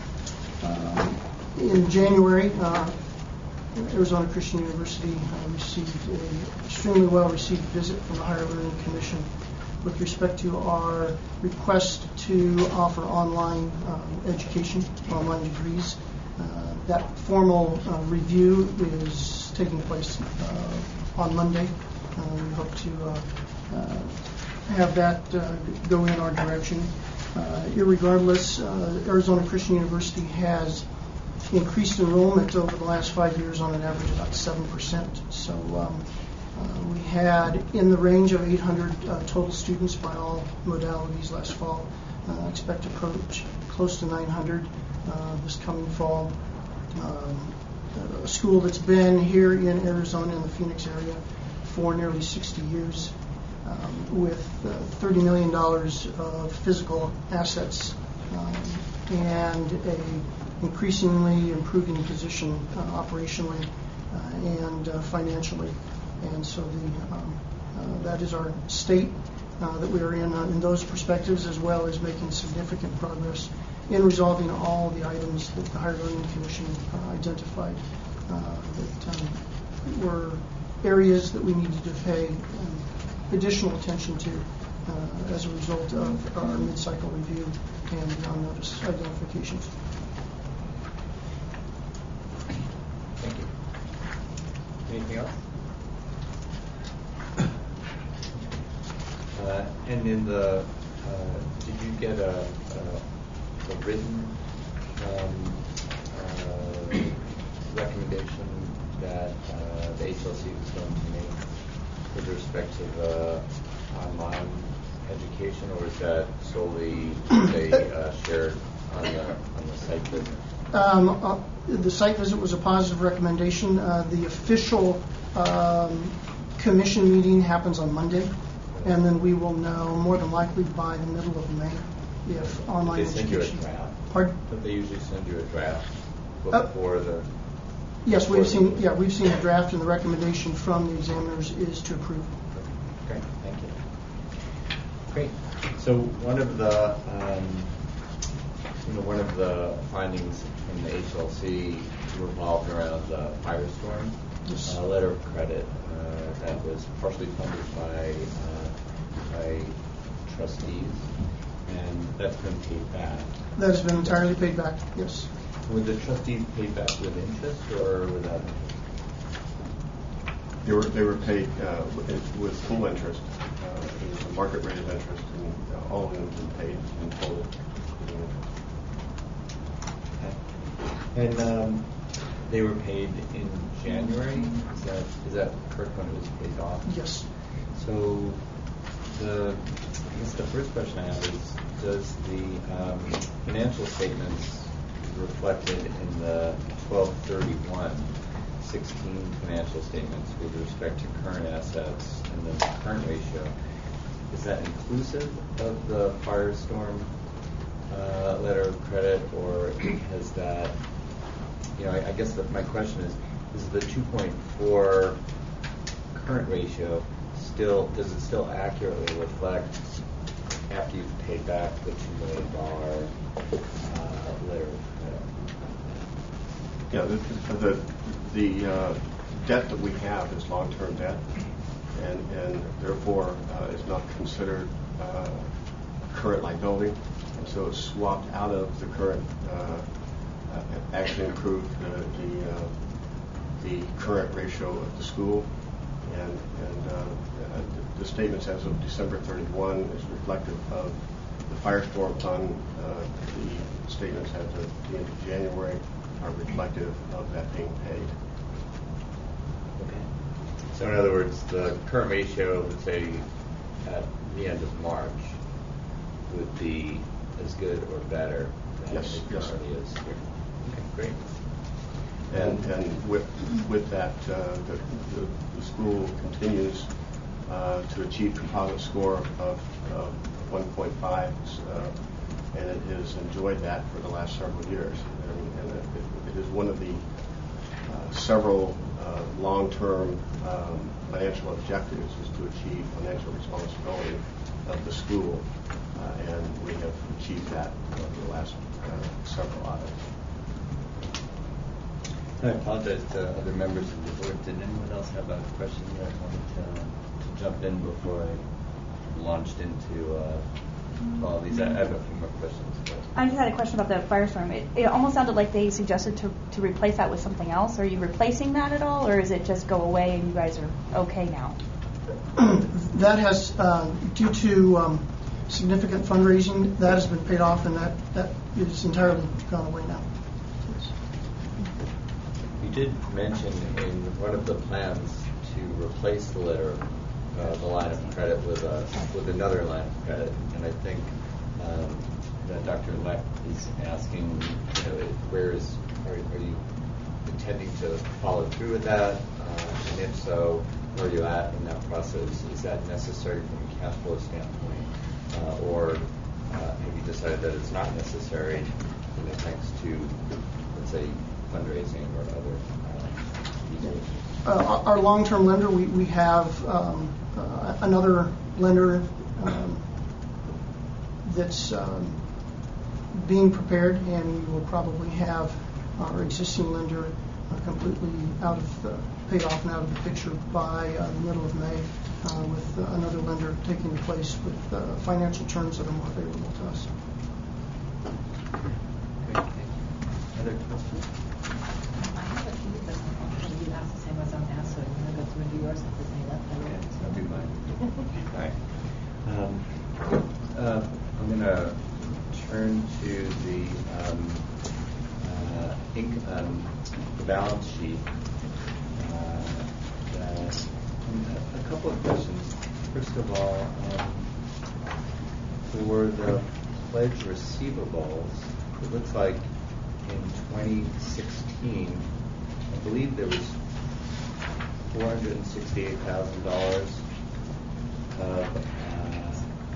Uh, in January, uh, Arizona Christian University uh, received an extremely well-received visit from the Higher Learning Commission with respect to our request to offer online um, education, online degrees. Uh, that formal uh, review is taking place uh, on Monday. Uh, we hope to uh, uh, have that uh, go in our direction. Uh, irregardless, uh, Arizona Christian University has increased enrollment over the last five years on an average about seven percent. So um, uh, we had in the range of eight hundred uh, total students by all modalities last fall. Uh, expect to approach close to nine hundred uh, this coming fall. Um, a school that's been here in Arizona in the Phoenix area for nearly sixty years, um, with uh, thirty million dollars of physical assets um, and a increasingly improving position uh, operationally uh, and uh, financially. And so the, um, uh, that is our state uh, that we are in uh, in those perspectives, as well as making significant progress in resolving all the items that the Higher Learning Commission uh, identified uh, that um, were areas that we needed to pay um, additional attention to uh, as a result of our mid-cycle review and the on-notice identifications. Thank you. Anything else? Uh, and in the, uh, did you get a, a, a written um, uh, recommendation that uh, the H L C was going to make with respect to the online education, or is that solely they uh, shared on the on the site visit? Um, uh, the site visit was a positive recommendation. Uh, the official um, commission meeting happens on Monday, and then we will know more than likely by the middle of May if online Did they send education. you a draft? Pardon? But they usually send you a draft Uh, before the. Yes, before we've the seen. meeting? Yeah, we've seen a draft, and the recommendation from the examiners is to approve. Great, thank you. Great. So one of the, um, you know, one of the findings from the H L C revolved around the Firestorm Yes. uh, letter of credit uh, that was partially funded by uh, by trustees, and that's been paid back. That has been entirely paid back. Yes. Were the trustees paid back with interest or without interest? They were they were paid uh, with, with full interest. Uh, it was a market rate of interest, and uh, all of them have been paid in total. Okay. And um, they were paid in January. Is that is that correct when it was paid off? Yes. So the I guess the first question I have is: does the um, financial statements reflected in the twelve thirty-one sixteen financial statements with respect to current assets and then the current ratio, is that inclusive of the Firestorm uh, letter of credit, or has that, you know, I, I guess that my question is, is the two point four current ratio still, does it still accurately reflect after you've paid back the two million dollars uh, letter of credit? Yeah, the the, the uh, debt that we have is long-term debt, and and therefore uh, is not considered uh, current liability, and so it's swapped out of the current. Uh, uh, actually improved the the, uh, the current ratio of the school, and and uh, the, the statements as of December thirty-first is reflective of the Firestorm fund. Uh, the statements as of the end of January are reflective of that being paid. Okay. So in other words, the current ratio, let's say, at the end of March, would be as good or better than Yes, it yes. currently is here. Okay, great. And and with with that, uh, the, the the school continues uh, to achieve composite score of, of one point five, uh, and it has enjoyed that for the last several years. And, and it, it is one of the uh, several uh, long-term um, financial objectives is to achieve financial responsibility of the school, uh, and we have achieved that over the last uh, several audits. I apologize to other members of the board. Did anyone else have a question that I wanted to, to jump in before I launched into uh, all these? I have a few more questions. But. I just had a question about the Firestorm. It, it almost sounded like they suggested to, to replace that with something else. Are you replacing that at all, or is it just go away and you guys are okay now? That has, uh, due to um, significant fundraising, that has been paid off, and that, that is entirely gone away now. You did mention in one of the plans to replace the letter, uh, the line of credit with a with another line of credit, and I think um, that Doctor Leck is asking, you know, where is are, are you intending to follow through with that, uh, and if so, where are you at in that process? Is that necessary from a cash flow standpoint, uh, or uh, have you decided that it's not necessary, you know, thanks to, let's say, fundraising or other uh, reasons? Uh, our long-term lender, we, we have um, uh, another lender um, that's um, being prepared, and we will probably have our existing lender uh, completely out of the, paid off and out of the picture by uh, the middle of May, uh, with uh, another lender taking place with uh, financial terms that are more favorable to us. turn to the um, uh, inc- um, the balance sheet, uh, that, a couple of questions. First of all, um, for the pledge receivables, it looks like in twenty sixteen, I believe there was four hundred sixty-eight thousand dollars of, uh,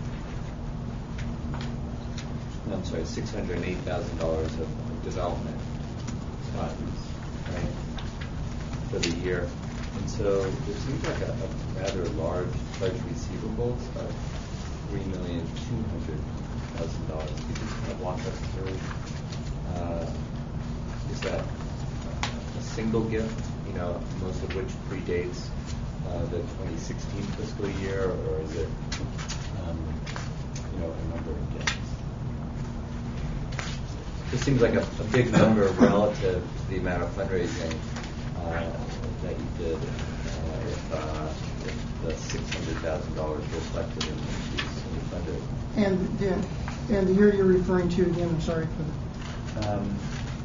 no, I'm sorry, six hundred eight thousand dollars of development funds, right, for the year. And so it seems like a, a rather large pledge receivables of three million two hundred thousand dollars. Could you kind of walk us through? Uh, is that a single gift, you know, most of which predates uh, the twenty sixteen fiscal year, or is it, um, you know, a number of gifts? It seems like a, a big number relative to the amount of fundraising uh, that you did. Uh, if, uh, if the six hundred thousand dollars reflected in the fundraising. And the, and the year you're referring to again, I'm sorry for the... Um,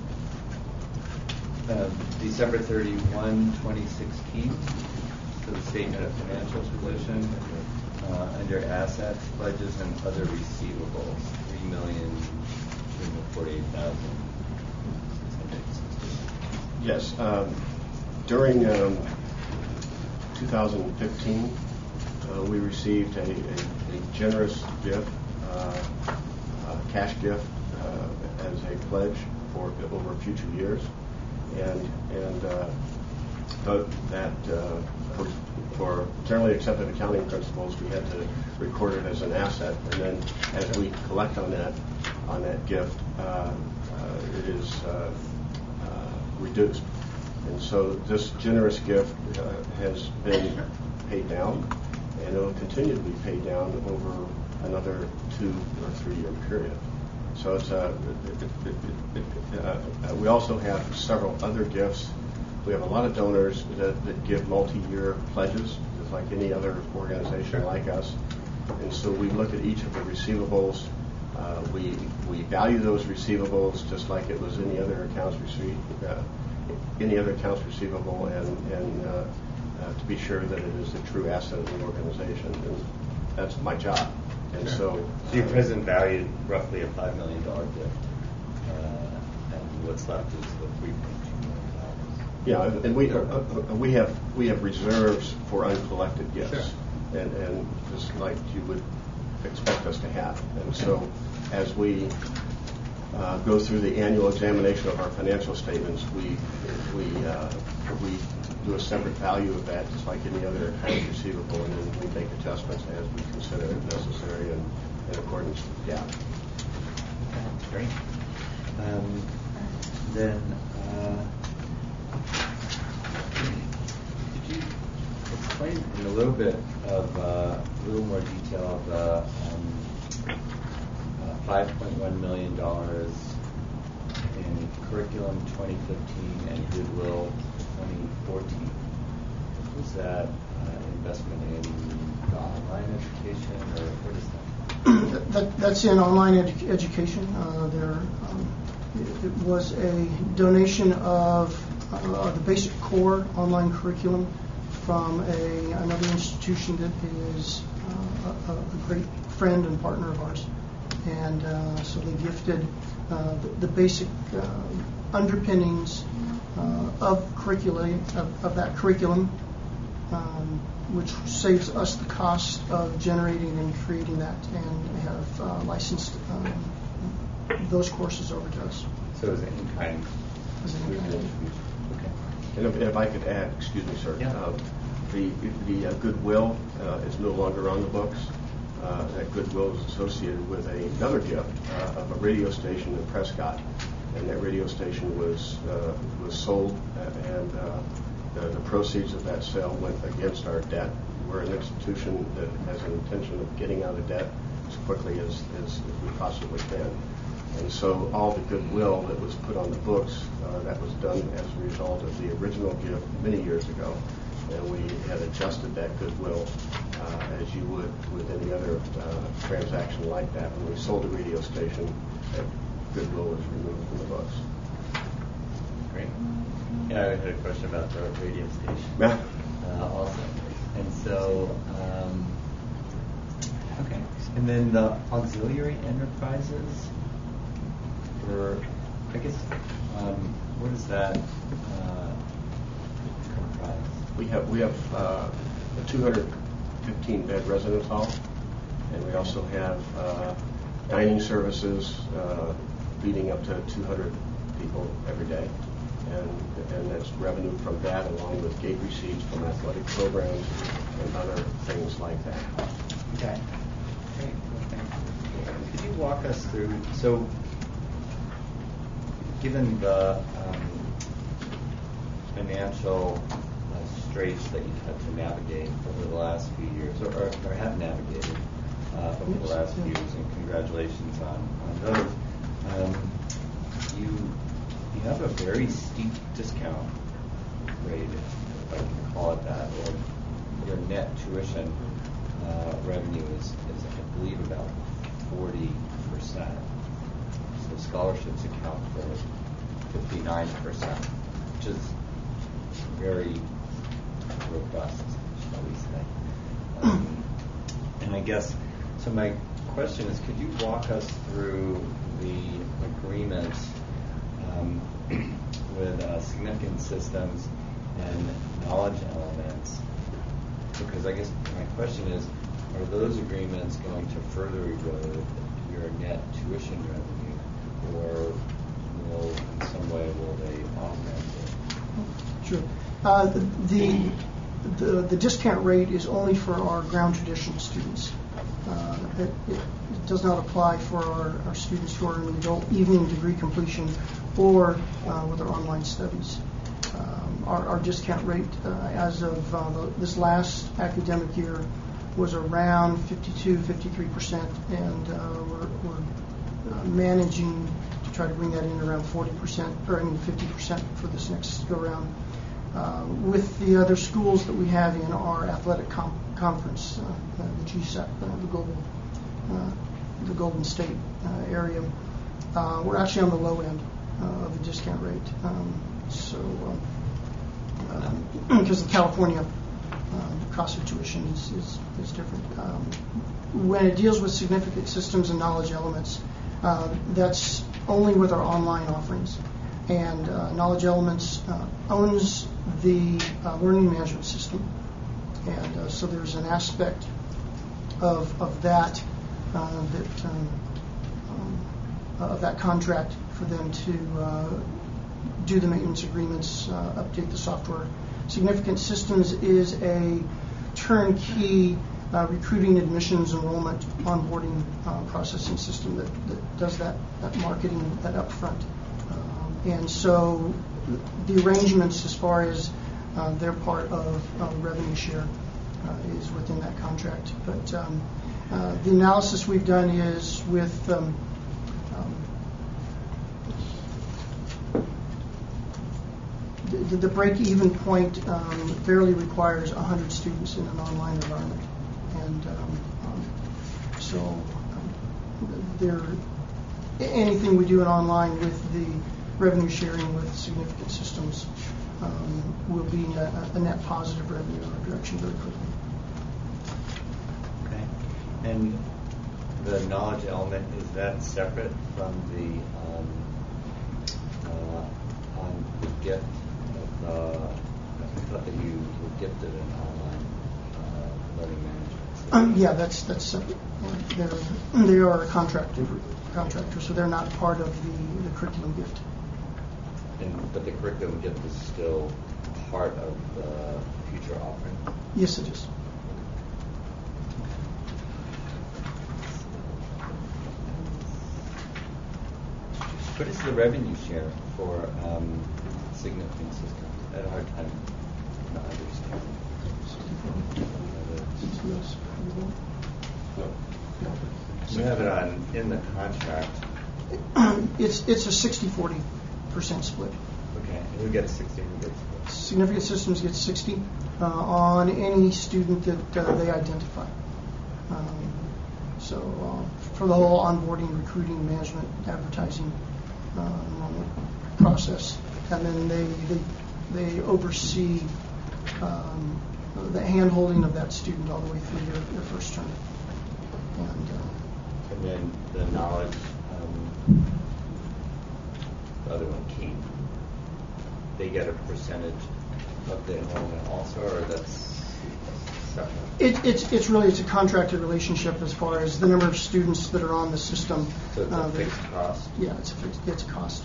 uh, December thirty-first, twenty sixteen, for the statement of financial position, uh, under assets, pledges, and other receivables, three million two hundred forty-eight thousand six hundred sixty. Yes. Um, during um, two thousand fifteen, uh, we received a, a, a generous gift, uh, a cash gift, uh, as a pledge for over future years, and and uh, that uh, for, for generally accepted accounting principles, we had to record it as an asset, and then as we collect on that on that gift, uh, uh, it is uh, uh, reduced. And so this generous gift uh, has been paid down, and it will continue to be paid down over another two or three year period. So it's a, it, it, it, it, uh, we also have several other gifts. We have a lot of donors that, that give multi-year pledges, just like any other organization like us. And so we look at each of the receivables. Uh, we we value those receivables just like it was any other accounts received. Uh, any other accounts receivable, and, and uh, uh, to be sure that it is the true asset of the organization. And that's my job. And Sure. so, so your present value roughly a five million dollar gift, uh, and what's left is the three point two million dollars. Yeah, and we uh, uh, we have we have reserves for uncollected gifts, sure. and and just like you would expect us to have. And okay. so, as we Uh, go through the annual examination of our financial statements, we we uh, we do a separate value of that, just like any other accounts receivable, and then we make adjustments as we consider it necessary and in accordance with GAAP. Okay, great. Um, then, uh, could you explain in a little bit of uh, a little more detail of the um, five point one million dollars in curriculum twenty fifteen and Goodwill twenty fourteen. Was that uh, investment in online education, or what is that? that that's in online edu- education. Uh, there, um, it, it was a donation of uh, the basic core online curriculum from a another institution that is uh, a, a great friend and partner of ours. And uh, so they gifted uh, the, the basic uh, underpinnings uh, of curricula of, of that curriculum, um, which saves us the cost of generating and creating that, and have uh, licensed um, those courses over to us. So is it in kind? As an in-kind. Okay. And if, if I could add, excuse me, sir, yeah. uh, the the uh, Goodwill uh, is no longer on the books. Uh, that Goodwill is associated with another gift uh, of a radio station in Prescott, and that radio station was uh, was sold, uh, and uh, the, the proceeds of that sale went against our debt. We're an institution that has an intention of getting out of debt as quickly as, as, as we possibly can. And so all the goodwill that was put on the books, uh, that was done as a result of the original gift many years ago. And we had adjusted that goodwill uh, as you would with any other uh, transaction like that. When we sold a radio station, that goodwill was removed from the books. Great. Yeah, I had a question about the radio station Yeah. uh, also. And so, um, okay. And then the auxiliary enterprises, or I guess, um, what is that uh, comprise? We have we have uh, a two hundred fifteen bed residence hall, and we also have uh, dining services uh, feeding up to two hundred people every day, and and there's revenue from that along with gate receipts from athletic programs and other things like that. Okay. Great. Okay. Could you walk us through, so given the um, financial uh, straits that you've had to navigate over the last few years, or, or, or have navigated uh, over the last few years, and congratulations on, on those, um, you you have a very steep discount rate, if I can call it that, or your net tuition uh, revenue is, is, I believe, about forty percent. So scholarships account for fifty-nine percent, which is very robust, shall we say. Um, and I guess, so my question is, could you walk us through the agreements um, with uh, significant systems and knowledge elements? Because I guess my question is, are those agreements going to further erode your net tuition revenue, or will, in some way, will they augment it? Sure. Uh, the, the the discount rate is only for our ground traditional students. Uh, it, it, it does not apply for our, our students who are in adult evening degree completion or uh, with our online studies. Um, our, our discount rate uh, as of uh, the, this last academic year was around fifty-two, fifty-three percent, and uh, we're, we're uh, managing to try to bring that in around forty percent, or I mean fifty percent for this next go round. Uh, with the other schools that we have in our athletic com- conference, uh, uh, the G S E C, uh, the Golden, uh, the Golden State uh, area, uh, we're actually on the low end uh, of the discount rate. Um, so, because um, uh, of California, um, the cost of tuition is, is, is different. Um, when it deals with significant systems and knowledge elements, uh, that's only with our online offerings. And uh, Knowledge Elements uh, owns the uh, learning management system, and uh, so there's an aspect of of that uh, that um, um, of that contract for them to uh, do the maintenance agreements, uh, update the software. Significant Systems is a turnkey uh, recruiting, admissions, enrollment, onboarding uh, processing system that, that does that, that marketing, that upfront. And so the arrangements as far as uh, their part of uh, revenue share uh, is within that contract. But um, uh, the analysis we've done is with um, um, the, the break-even point um, barely requires one hundred students in an online environment. And um, um, so um, there, anything we do in online with the revenue sharing with significant systems um, will be a, a net positive revenue in our direction very quickly. Okay. And the knowledge element, is that separate from the um, uh, on the gift of, uh, I thought that you were gifted an online uh, learning management system. Um, yeah, that's that's separate. They're, they are a contractor, contractor, so they're not part of the, the curriculum gift. And, but the curriculum gift is still part of the future offering? Yes, it is. What is the revenue share for um, significant systems? I had a hard time understanding. You have it on in the contract. It's it's a sixty forty percent split. Okay, and who gets sixty? Who gets forty? Significant Systems gets sixty, uh, on any student that uh, they identify. Um, so uh, for the whole onboarding, recruiting, management, advertising uh, enrollment process, and then they they, they oversee um, the hand-holding of that student all the way through their, their first term. And, uh, and then the knowledge, um, the other one, Keen, they get a percentage of the enrollment also, or that's separate? It, it's it's really it's a contracted relationship as far as the number of students that are on the system. So it's a uh, fixed cost? Yeah, it's a fixed, it's a cost.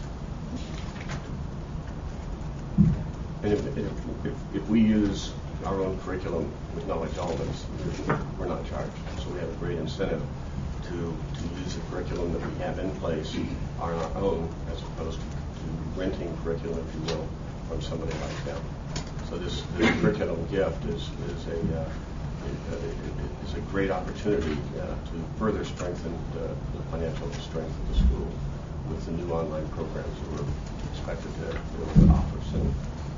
And if, if, if, if we use our own curriculum with Knowledge Elements, we're not charged. So we have a great incentive to, to use the curriculum that we have in place on our own, as opposed to, to renting curriculum, if you will, from somebody like them. So this, this curriculum gift is, is a uh, is a great opportunity uh, to further strengthen the, the financial strength of the school with the new online programs that we're expected to be able to offer soon.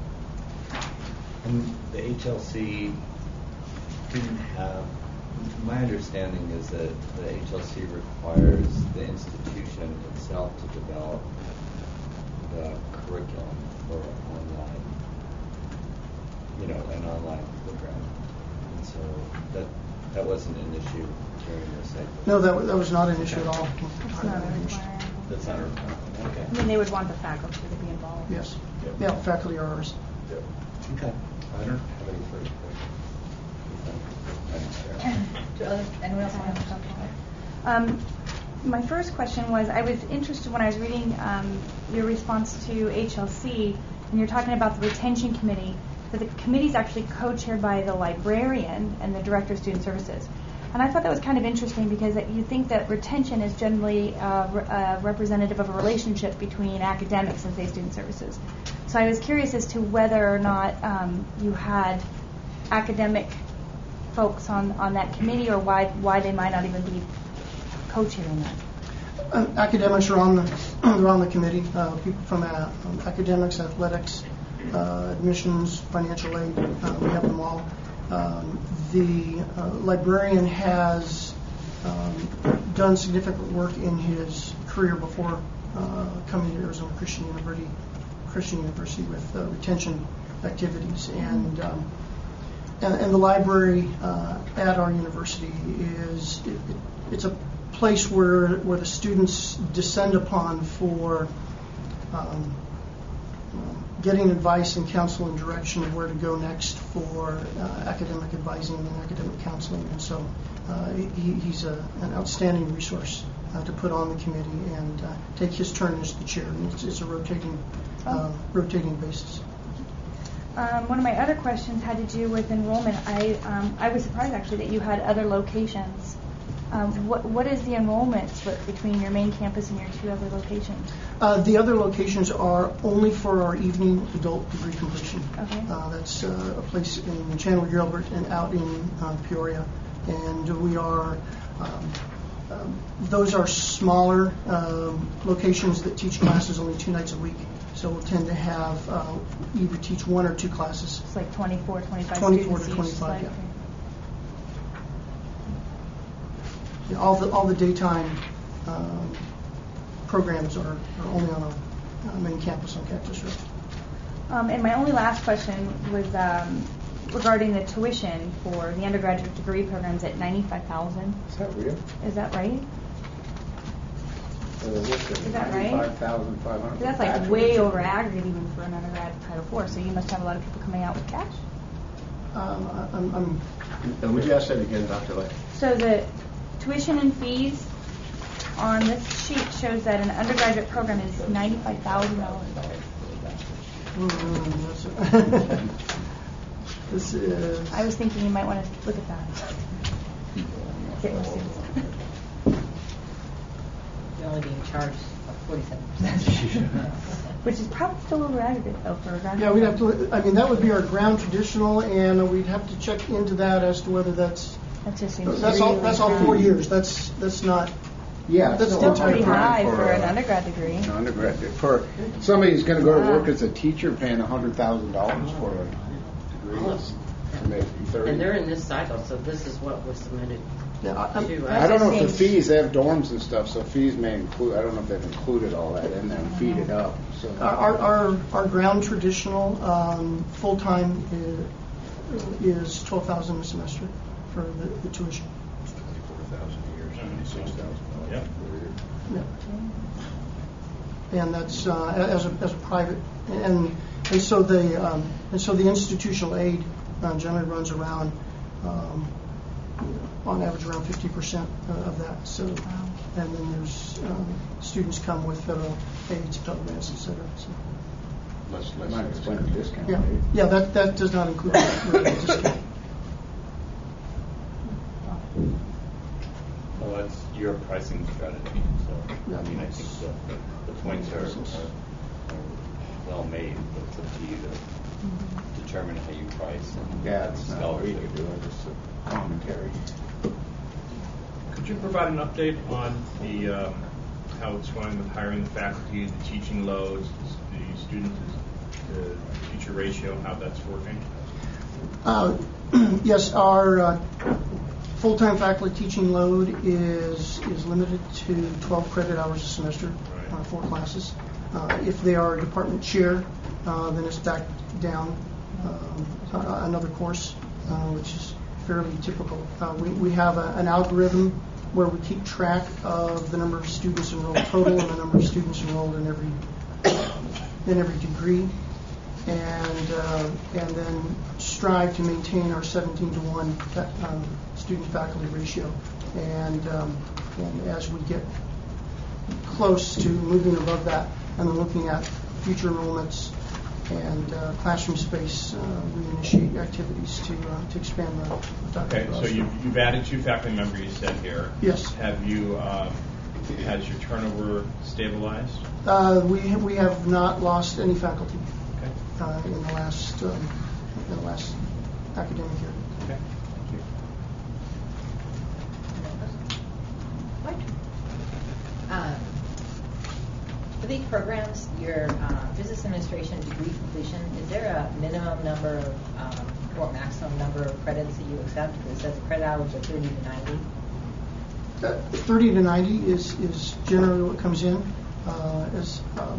And the H L C didn't have, my understanding is that the H L C requires the institution itself to develop the curriculum for online, you know, an online program. And so that that wasn't an issue during the cycle. No, that, wa- that was not an issue at all. It's not a requirement. That's not a requirement. Okay. I mean, they would want the faculty to be involved. Yes. Yeah, faculty are ours. Yep. Okay. I don't have any further questions. Do others, anyone else want to talk about it? Um, my first question was, I was interested when I was reading um, your response to H L C, and you're talking about the retention committee, that the committee is actually co-chaired by the librarian and the director of student services. And I thought that was kind of interesting because that you think that retention is generally uh, re- uh, representative of a relationship between academics and, say, student services. So I was curious as to whether or not um, you had academic folks on, on that committee, or why why they might not even be co-chairing that. Uh, academics are on the they're on the committee. Uh, people from uh, um, academics, athletics, uh, admissions, financial aid. Uh, we have them all. Um, the uh, librarian has um, done significant work in his career before uh, coming to Arizona Christian University, Christian University with uh, retention activities, and um, and, and the library uh, at our university is it, it, it's a place where where the students descend upon for um, getting advice and counsel and direction of where to go next for uh, academic advising and academic counseling. And so uh, he, he's a, an outstanding resource uh, to put on the committee and uh, take his turn as the chair. And it's, it's a rotating, uh, rotating basis. Um, one of my other questions had to do with enrollment. I um, I was surprised actually that you had other locations. Um, what what is the enrollment split between your main campus and your two other locations? Uh, the other locations are only for our evening adult degree completion. Okay. Uh, that's uh, a place in Chandler Gilbert and out in uh, Peoria, and we are. Um, um, those are smaller um, locations that teach classes only two nights a week. So we'll tend to have uh, either teach one or two classes. It's like twenty-four, twenty-five twenty-four students to twenty-five, each. yeah. Yeah, all the all the daytime um, programs are, are only on our uh, main campus on Cactus Ridge. Um, and my only last question was um, regarding the tuition for the undergraduate degree programs at ninety-five thousand. Is that real? Is that right? Uh, Is that right? Five thousand five hundred. That's like way over aggregate even for an undergrad Title four. So you must have a lot of people coming out with cash. Um, I- I'm, I'm And would you ask that again, Doctor Lay? So the tuition and fees on this sheet shows that an undergraduate program is ninety-five thousand dollars. Mm, this is. I was thinking you might want to look at that. Get more students. You're only being charged forty-seven percent. Which is probably still over aggregate though for a graduate. Yeah, we'd have to. I mean, that would be our ground traditional, and we'd have to check into that as to whether that's. That just seems That's all. really That's all high. four years. That's that's not. Yeah, that's still the Still entire pretty program. high for for an a- undergrad degree. An undergrad for somebody who's going to go to Wow. work as a teacher, paying a hundred thousand dollars for a degree. maybe thirty. And they're in this cycle, so this is what was submitted Yeah, I- I'm- to us. I don't know if the fees, they have dorms and stuff, so fees may include, I don't know if they've included all that in there and feed it up, so. Our, our, our ground traditional, um, full-time is, is twelve thousand a semester for the, the tuition. twenty-four thousand a year, seventy-six thousand dollars Yep. per year. Yeah. And that's, uh, as a, as a private, and, and so the, um, and so the institutional aid uh, generally runs around, um, on average around fifty percent of that. So, and then there's, um, students come with federal aids, Pell Grants, et cetera. So. Let's, let's not explain the discount Yeah, rate. yeah, that, that does not include the discount. Well, that's your pricing strategy, so, Yeah. I mean, I think the, the points are, are, are well made, but it's up to you to determine how you price and Yeah, it's not what we scholarship. could do, it's just a commentary. Could you provide an update on the um, how it's going with hiring the faculty, the teaching loads, the student to teacher ratio, how that's working? Uh, yes, our uh, full-time faculty teaching load is is limited to twelve credit hours a semester, uh, four classes. Uh, if they are a department chair, uh, then it's back down um, uh, another course, uh, which is fairly typical. Uh, we, we have a, an algorithm where we keep track of the number of students enrolled total and the number of students enrolled in every in every degree, and uh, and then strive to maintain our seventeen to one fa- um, student faculty ratio. And, um, and as we get close to moving above that, and then looking at future enrollments and uh, classroom space, uh, we initiate activities to uh, to expand the faculty Okay, so roster. you've, you've added two faculty members, you said here. Yes. Have you, um, has your turnover stabilized? Uh, we we have not lost any faculty Okay. uh, in the last um, in the last academic year. Okay. Um, For these programs, your uh, business administration degree completion, is there a minimum number of, um, or maximum number of credits that you accept? Because it says credit hours are thirty to ninety. Uh, thirty to ninety is, is generally what comes in. Uh, as, uh,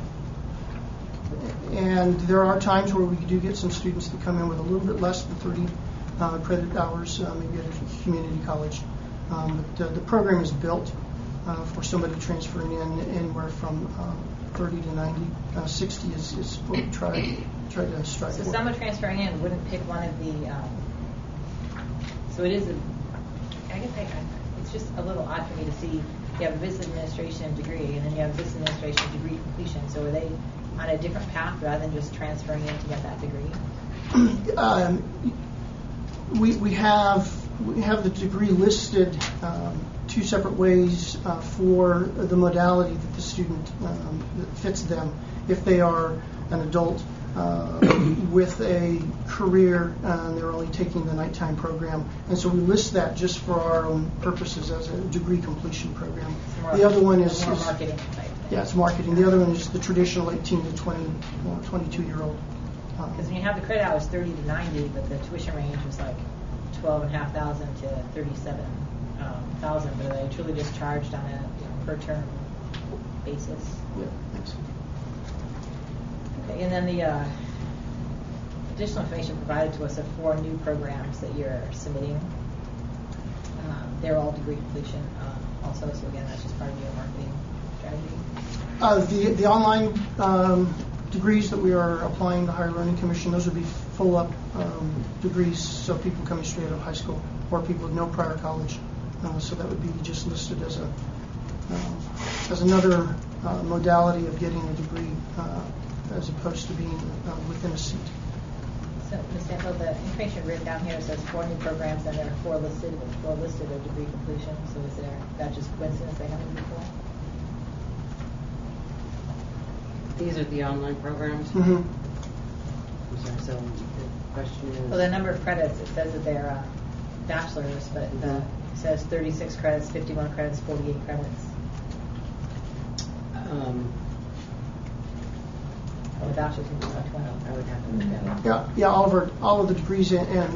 and there are times where we do get some students that come in with a little bit less than thirty uh, credit hours, uh, maybe at a community college. Um, but uh, the program is built uh, for somebody transferring in anywhere from um, thirty to ninety. Uh, sixty is, is what we try, try to strive So for. someone transferring in wouldn't pick one of the, um, so it is a, I guess I, I, it's just a little odd for me to see you have a business administration degree and then you have a business administration degree completion. So are they on a different path rather than just transferring in to get that degree? um, we, we have we have the degree listed um, two separate ways uh, for the modality that the student um, that fits them. If they are an adult uh, with a career uh, and they're only taking the nighttime program, and so we list that just for our own purposes as a degree completion program. More- The other one is, more is marketing type. yeah, it's marketing. The other one is the traditional eighteen to twenty, uh, twenty-two year old. Um, Because when you have the credit hours thirty to ninety, but the tuition range was like twelve and a half thousand to thirty-seven um, thousand, but are they truly just charged on a you know, per term basis? yeah, thanks. Okay, and then the uh, additional information provided to us of four new programs that you're submitting. Um, they're all degree completion um, also, so again, that's just part of your marketing strategy. Uh, the the online um, degrees that we are applying to Higher Learning Commission, those would be full up um, degrees, so people coming straight out of high school or people with no prior college. Uh, so that would be just listed as a um, as another uh, modality of getting a degree uh, as opposed to being uh, within a seat. So, Miz Stanfield, the information written down here says four new programs, and there are four listed, but four listed are degree completion. So, is there that just coincidence they haven't before? These are the online programs. Mm-hmm. I'm sorry, so the question is. Well, the number of credits, it says that they're uh, bachelor's, but uh, it says thirty-six credits, fifty-one credits, forty-eight credits. Um, The bachelor's is twenty. I would have to look at it. Yeah, yeah. All of our all of the degrees and, and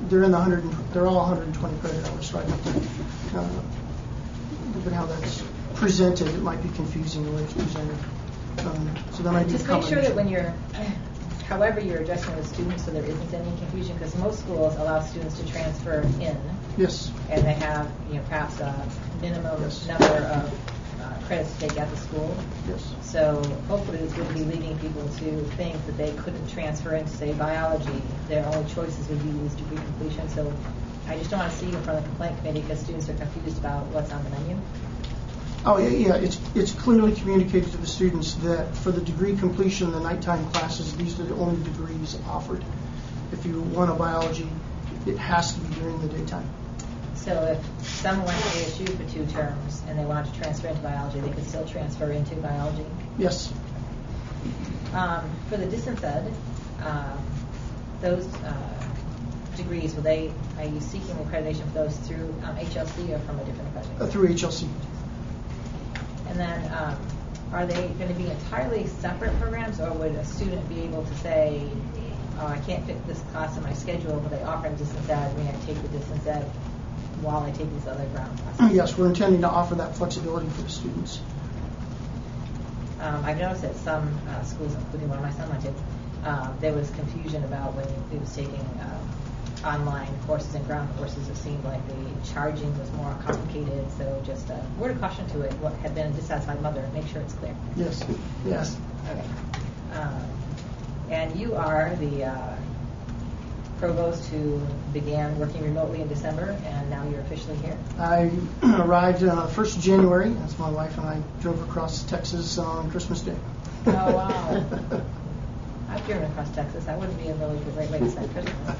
they're in the one hundred, they're all one hundred twenty credit hours, so I have to, uh, look at how that's presented. It might be confusing the way it's presented. Um, so that might be a Just make sure that combination. when you're, however you're addressing with students, so there isn't any confusion, because most schools allow students to transfer in. Yes. And they have, you know, perhaps a minimum Yes. number of uh, credits to take at the school. Yes. So hopefully this wouldn't be leading people to think that they couldn't transfer into, say, biology. Their only choices would be these degree completion. So I just don't want to see you in front of the complaint committee because students are confused about what's on the menu. Oh, yeah, yeah, it's, it's clearly communicated to the students that for the degree completion, the nighttime classes, these are the only degrees offered. If you want a biology, it has to be during the daytime. So if someone went to A S U for two terms and they wanted to transfer into biology, they could still transfer into biology? Yes. Um, for the distance ed, um, those uh, degrees, will they, are you seeking accreditation for those through um, H L C or from a different accreditation? Uh, through H L C. And then, um, are they going to be entirely separate programs, or would a student be able to say, oh, I can't fit this class in my schedule, but they offer in distance ed, may I take the distance ed while I take these other ground classes? Yes, we're intending to offer that flexibility for the students. Um, I've noticed that some uh, schools, including one my son went to, uh, there was confusion about when he was taking uh, online courses and ground courses. It seemed like the charging was more complicated. So just a word of caution to it. What had been a dissatisfied mother, make sure it's clear. Yes. Yes. Okay. Um, and you are the uh, provost who began working remotely in December, and now you're officially here. I arrived uh, first of January, as my wife and I drove across Texas on Christmas Day. Oh, wow. I've driven across Texas. That wouldn't be a really great way to spend Christmas.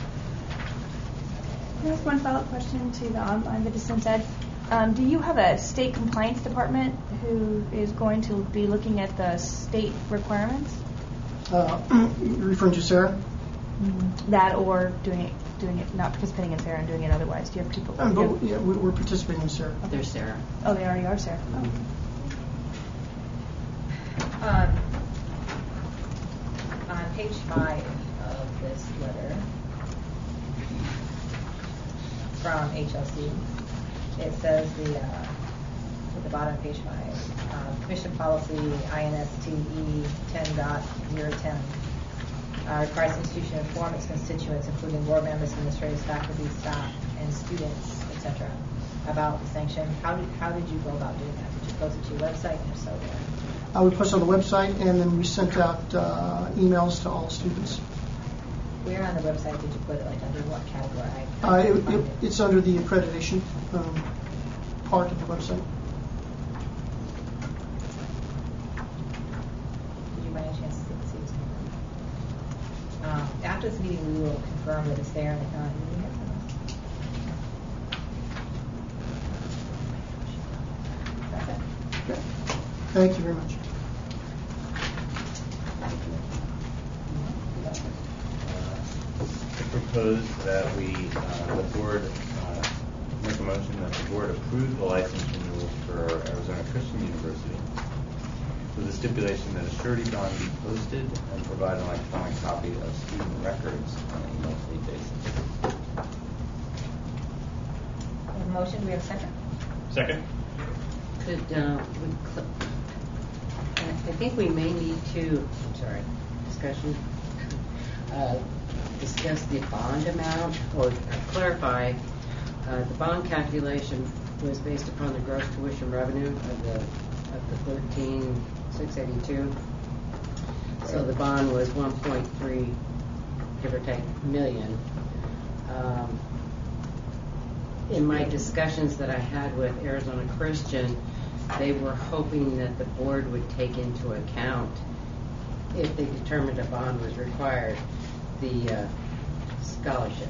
Can I ask one follow-up question to the online, the distance ed? Um, do you have a state compliance department who is going to be looking at the state requirements? Uh, you're referring to Sarah? Mm-hmm. That or doing it, doing it, not participating in Sarah and doing it otherwise? Do you have people? Um, do you but, have- yeah, we- we're participating in Sarah. There's Sarah. Oh, they already are Sarah. Oh. Um, on page five of this letter from H L C, it says the, uh, at the bottom of page five, uh, Commission Policy I N S T E ten dot zero ten uh, requires the institution to inform its constituents, including board members, administrators, faculty, staff, and students, et cetera, about the sanction. How did, how did you go about doing that? Did you post it to your website, and if so, where? Uh, we posted on the website, and then we sent out uh, emails to all students. Where on the website did you put it? Like under what category? I- Uh, I it, couldn't it, find it. it's under the accreditation um, part of the website. Did you by any chance see see this? Um, after this meeting, we will confirm that it's there, and if not, we will hear from us. That's it. Okay. Thank you very much. I propose that we, uh, the board, uh, make a motion that the board approve the license renewal for Arizona Christian University with the stipulation that a surety bond be posted and provide an electronic copy of student records on a monthly basis. We have a motion, do we have a second? Second? Could, uh, we cl- I think we may need to, I'm sorry, discussion, uh, discuss the bond amount or clarify, uh, the bond calculation was based upon the gross tuition revenue of the, of the thirteen six eighty-two. So the bond was one point three, give or take, million. Um, in my discussions that I had with Arizona Christian, they were hoping that the board would take into account, if they determined a bond was required, the uh, scholarships.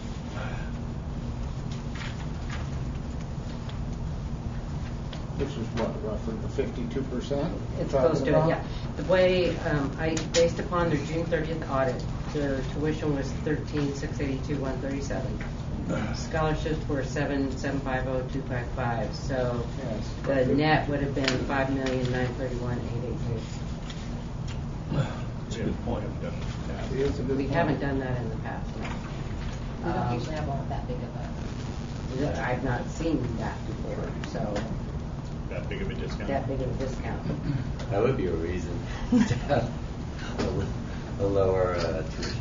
Which is what, roughly the fifty-two percent? It's supposed to, yeah. The way, um, I, based upon their June thirtieth audit, their tuition was thirteen six eighty-two one thirty-seven. Scholarships were seven seven five zero two five five. So the net would have been five million nine thirty one eight eight two. That's a good point. It is a good We point. haven't done that in the past. No. We don't Um, usually have one with that big of a. I've not seen that before, so That big of a discount? that big of a discount. That would be a reason to have a, l- a lower uh, tuition.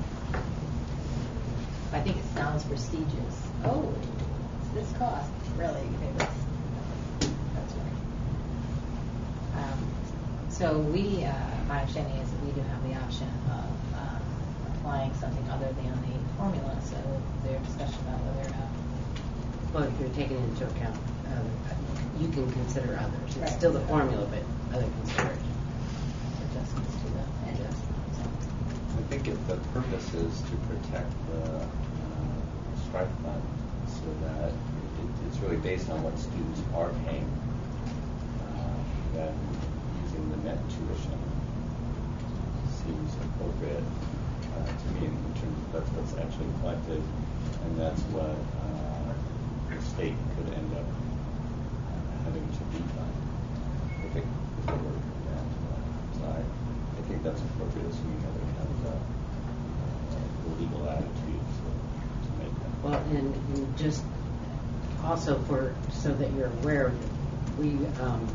I think it sounds prestigious. Oh, it's this cost, really? Okay, that's, that's right. Um, so we, uh, my understanding is that we do have the option of um, applying something other than the formula. So there's discussion about whether or not. Well, if you're taking into account, uh, you can consider others. It's Right. still the formula, but other considerations. Adjustments to the adjustments. I think if the purpose is to protect the uh, strike fund so that it, it's really based on what students are paying, uh, then using the net tuition seems appropriate uh, to me in terms of that's what's actually collected, and that's what uh, the state could end up uh, having to refund if it, if it were to come down to that. So I, I think that's appropriate, assuming that we have the, uh, the legal attitude to, to make that. Well, and, and just also for, so that you're aware, we, um,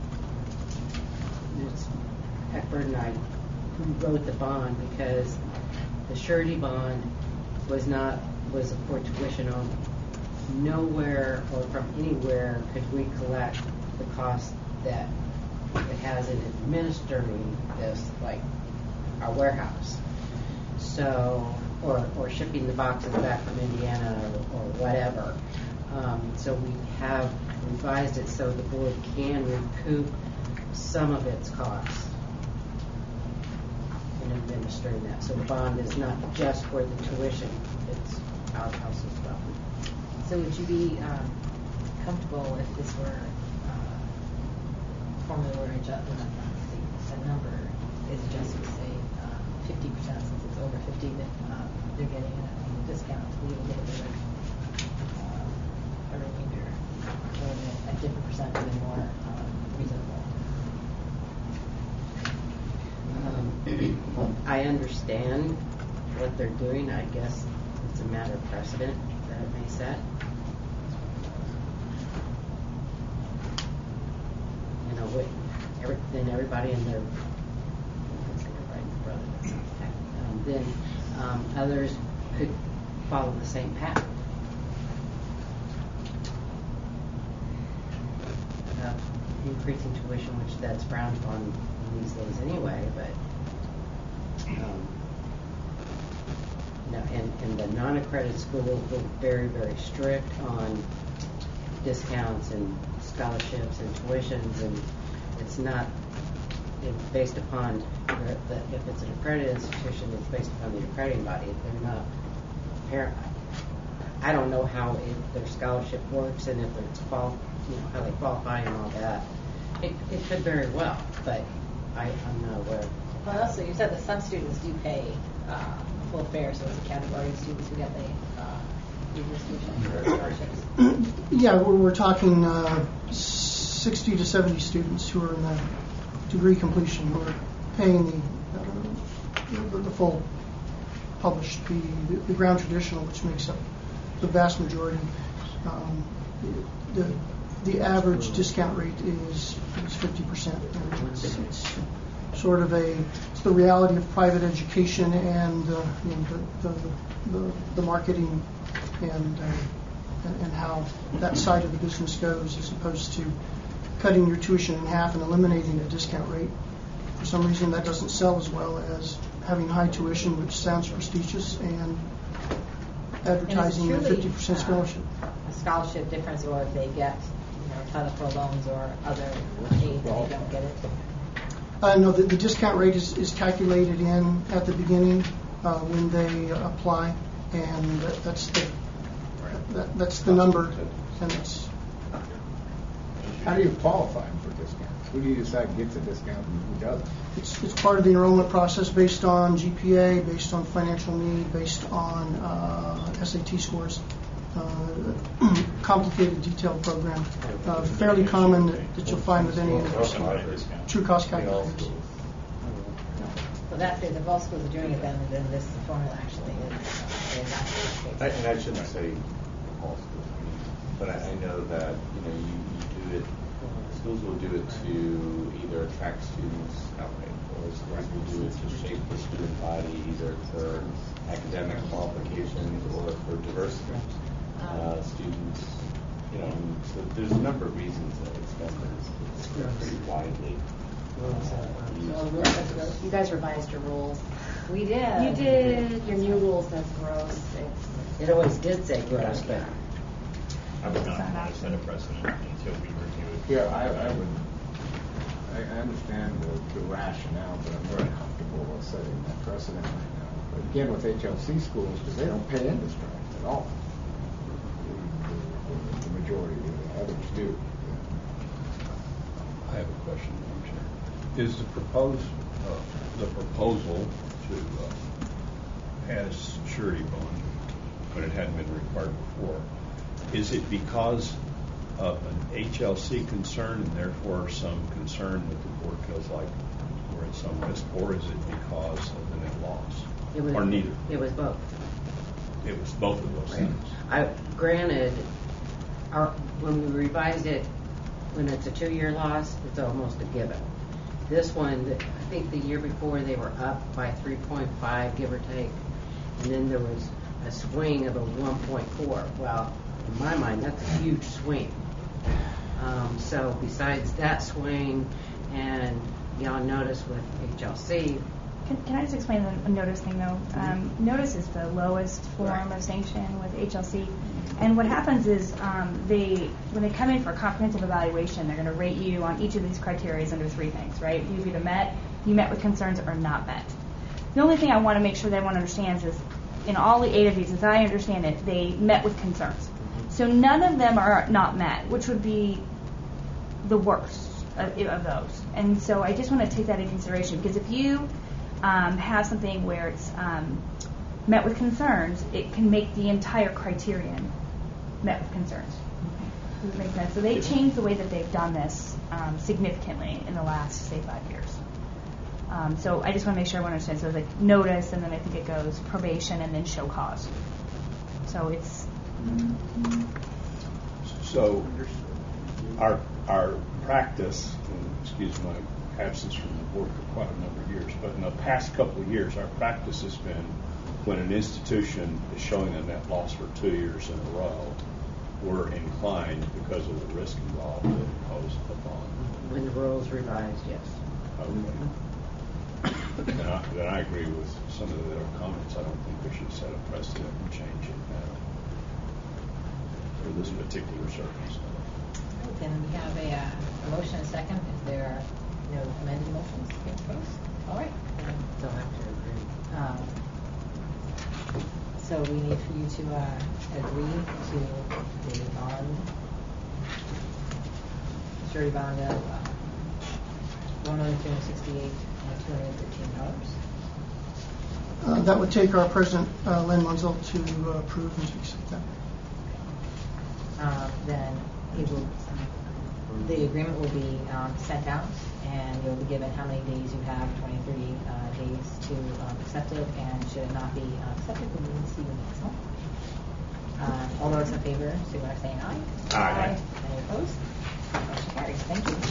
it's Eckford and I who wrote the bond because the surety bond was not, was for tuition only. Nowhere or from anywhere could we collect the cost that it has in administering this, like our warehouse. So, or, or shipping the boxes back from Indiana or, or whatever. Um, so we have revised it so the board can recoup some of its costs in administering that. So the bond is not just for the tuition, it's our house as well. So would you be um, comfortable if this were uh, formula were adjusted, the, the number is adjusted to say uh, fifty percent since it's over fifty, that uh, they're getting a, a discount, we will get a bit of uh, a remainder, or a different percent to be more uh, reasonable. Um, I understand what they're doing. I guess it's a matter of precedent that it may set. You know, with every, then everybody in their, everybody in their brother, that's not fact. Um, then um, others could follow the same path. Uh, increasing tuition, which that's frowned upon these days anyway, but um, no, and, and the non-accredited schools were very, very strict on discounts and scholarships and tuitions, and it's not it's based upon the, the, if it's an accredited institution, it's based upon the accrediting body. They're not parent. I don't know how it, their scholarship works and if it's qual, you know, how they qualify and all that. It, it could very well, but I, I'm not aware. Well, also you said that some students do pay uh, full fare, so it's a category of students who get the uh, tuition scholarships. Yeah, we're, we're talking uh, sixty to seventy students who are in the degree completion who are paying the, uh, the, the full published, the, the ground traditional, which makes up the vast majority. Um, the the average discount rate is is fifty percent. It's, it's sort of a it's the reality of private education and uh, you know, the, the, the the marketing and, uh, and and how that side of the business goes, as opposed to cutting your tuition in half and eliminating a discount rate. For some reason, that doesn't sell as well as having high tuition, which sounds prestigious, and advertising a fifty percent scholarship. Uh, a scholarship difference, or if they get, you know, Title four loans or other aid, they don't get it. Uh, no, the, the discount rate is, is calculated in at the beginning uh, when they apply, and that, that's the that, that's the number, and it's. How do you qualify for discounts? Who do you decide gets a discount and who doesn't? It's, it's part of the enrollment process based on G P A, based on financial need, based on uh, S A T scores. Uh, complicated, detailed program. Uh, fairly common that, that you'll find with any university. True cost calculators. So that's it. If all schools are doing it, then, then this formula actually is. exactly exactly what the I- case And I is. shouldn't say all schools, I mean, but I, I know that, you know, you, you do it, schools will do it to either attract students outright, or schools will do it to shape the student body, either for academic qualifications or for diversity. Uh, students, you know, and so there's a number of reasons that it's done, but it's, it's pretty widely. Uh, You guys revised your rules. We did. You did. Your new rule says gross. It's, It always did say gross, but I would not want to set a precedent until we review it. Yeah, I, I would, I, I understand the, the rationale, but I'm very comfortable with setting that precedent right now. But again, with H L C schools, because they don't pay into strike at all. The, the, the majority of the others do. I have a question, Madam Chair. Is the proposed, uh, the proposal to uh, add a surety bond, when it hadn't been required before, is it because of an H L C concern and therefore some concern that the board feels like we're at some risk, or is it because of the net loss? it was Or neither? It was both. It was both of those things. I, granted, our, when we revised it, when it's a two-year loss, it's almost a given. This one, th- I think the year before they were up by three point five, give or take, and then there was a swing of a one point four. Well, in my mind, that's a huge swing. Um, so besides that swing, and y'all notice with H L C, Can, can I just explain the notice thing though? Um, notice is the lowest form of sanction with H L C, and what happens is um, they, when they come in for a comprehensive evaluation, they're going to rate you on each of these criteria under three things, right? You've either met, you met with concerns, or not met. The only thing I want to make sure that everyone understands is, in all the eight of these, as I understand it, they met with concerns. So none of them are not met, which would be the worst of, of those. And so I just want to take that into consideration, because if you um, have something where it's um, met with concerns, it can make the entire criterion met with concerns. Does that make sense? So they changed the way that they've done this um, significantly in the last, say, five years. Um, so I just want to make sure everyone understands. So it's like notice, and then I think it goes probation, and then show cause. So it's... So our, our practice, and excuse my absence from the board for quite a number of years, but in the past couple of years, our practice has been when an institution is showing a net loss for two years in a row, we're inclined, because of the risk involved, to impose a bond. when the rules revised, yes. Okay. Then I, then I agree with some of the other comments. I don't think we should set a precedent and change it now for this particular circumstance. Then we have a, uh, a motion and a second. If there are no amended motions being proposed, all right. They'll have to agree. Um, so we need for you to uh, agree to the bond, surety bond of uh, one million three hundred sixty-eight thousand two hundred thirteen dollars. Uh, that would take our President uh, Lynn Munzel to uh, approve and to accept that. Um, then he will, the agreement will be um, sent out, and you'll be given how many days you have, twenty, thirty uh, days to um, accept it, and should it not be uh, accepted, then we will see you next month. Uh, all those in favor, so by saying aye. Aye. Any opposed? Motion carries. Thank you.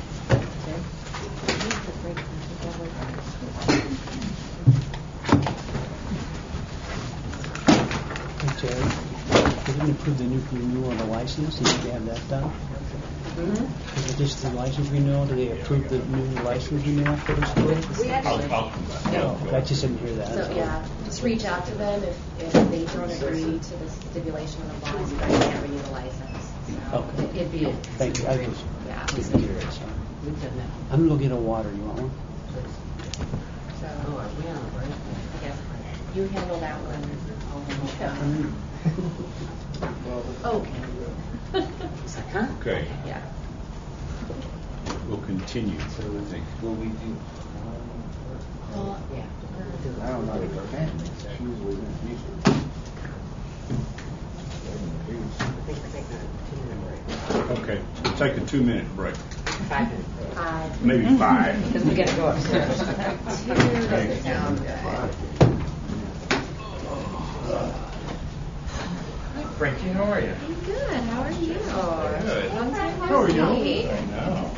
Hey, Terry, they didn't approve the new renewal of the license. Did they have that done? Mm-hmm. Is it just the license renewal? Do they approve the new license renewal for the school? We actually, I'll, I'll come back. No, I just didn't hear that. so yeah, just reach out to them if, if they don't agree to the stipulation of the bonds, you guys can't renew the license. So Okay. It'd be a... Thank you. I was Yeah. just curious. We could now. I'm going to go get a water. You want one? So, Oh, are we on a break? yes, you handle that one. Okay. Okay. Yeah. We'll continue. So I think. Will we do? Well, yeah. I don't know if they're paying me. It's usually in the future. Okay, we'll take a two-minute break. Five minutes. Five. Maybe five. Because we got to go upstairs. Two doesn't sound good. Frankie, how are you? Good. How are you? Good. Long time How are you? no see. I know.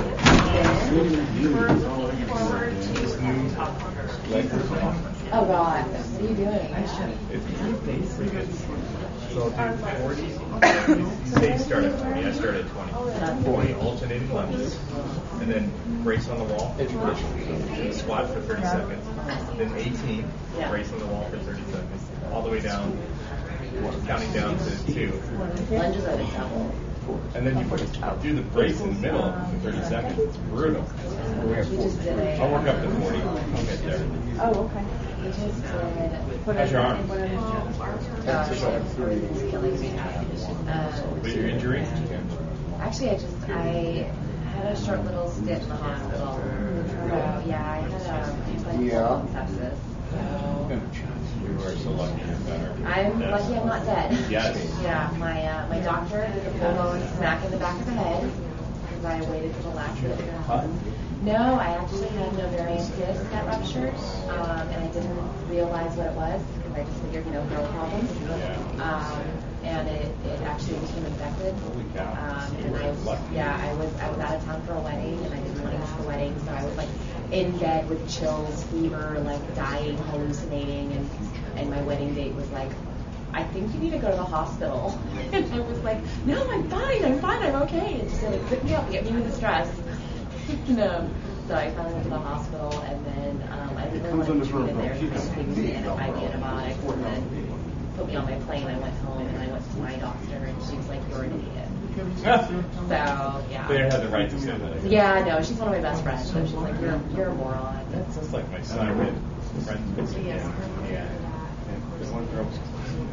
We're looking forward to um, talking with her. Oh God, what are you doing? It's pretty good. So do forty. You say you start at twenty. I start at twenty. forty alternating lunges, and then brace on the wall. Squat for thirty seconds. Then eighteen. Brace on the wall for thirty seconds. All the way down, counting down to two. Lunges are the devil. And then you put, do the brace in the middle for thirty seconds. It's brutal. We just did a. I'll work up to forty. I'll get there. Oh, okay. We just did. How's your arm? Gosh, it's killing me. Um, With your injury? Actually, I just I had a short little stint in the hospital. So yeah, I had um, Yeah. sepsis. So You are so lucky you're better. I'm lucky I'm not dead. Yes. Yeah, my uh, my doctor did a full blown smack in the back of the head because I waited for the last bit to happen. No, I actually had an ovarian cyst that ruptured, um, and I didn't realize what it was because I just figured, you know, girl problems. Um, and it, it actually became infected. Um, and I, yeah, I was I was out of town for a wedding, and I didn't want to miss the wedding, so I was like in bed with chills, fever, like dying, hallucinating, and and my wedding date was like, I think you need to go to the hospital. And I was like, no, I'm fine, I'm fine, I'm okay. And she said, it couldn't help, get me with the stress. No. So I finally went to the hospital, and then um, I didn't really want to be treated there. So they gave me antibiotics, and then put me on my plane. I went home, and I went to my doctor, and she was like, you're an idiot. So, yeah. They had the right to say that. Yeah, no, she's one of my best friends, so she's like, you're, you're a moron. That's just like my son. We had friends visiting him. Yeah. And the one girl was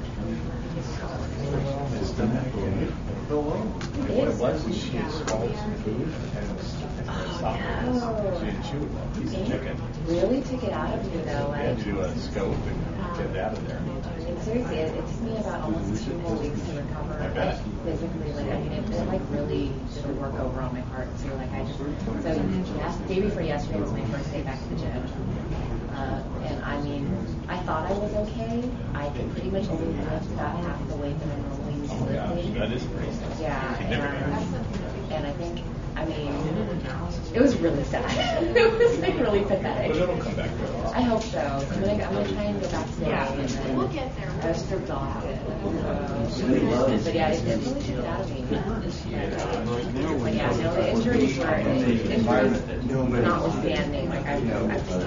what it was is she had swallowed some food and it was stuck in her esophagus. She didn't chew it well. Piece of chicken. Really took it out of you, though. We had Like, to do a scope and get it out of there. I mean, seriously, it, it took me about almost two whole weeks to recover. I bet. Like, physically, like, I mean, it, it like really did a work over on my heart. So, like, I just, so, yes, day before yesterday was my first day back to the gym. Uh, and I mean, I thought I was okay. I could pretty much only lift about half the weight that I normally used to Oh my gosh, lift. that is crazy. Yeah, Significant. and, and I think, I mean, it was really sad. It was like really pathetic. But it'll come back to us. I hope so. I'm gonna, I'm gonna try and go back today. Yeah, and then we'll get there. I was just exhausted. So, but yeah, it, it really took it out of me. But yeah, no, the injuries were injuries notwithstanding. Like I, I just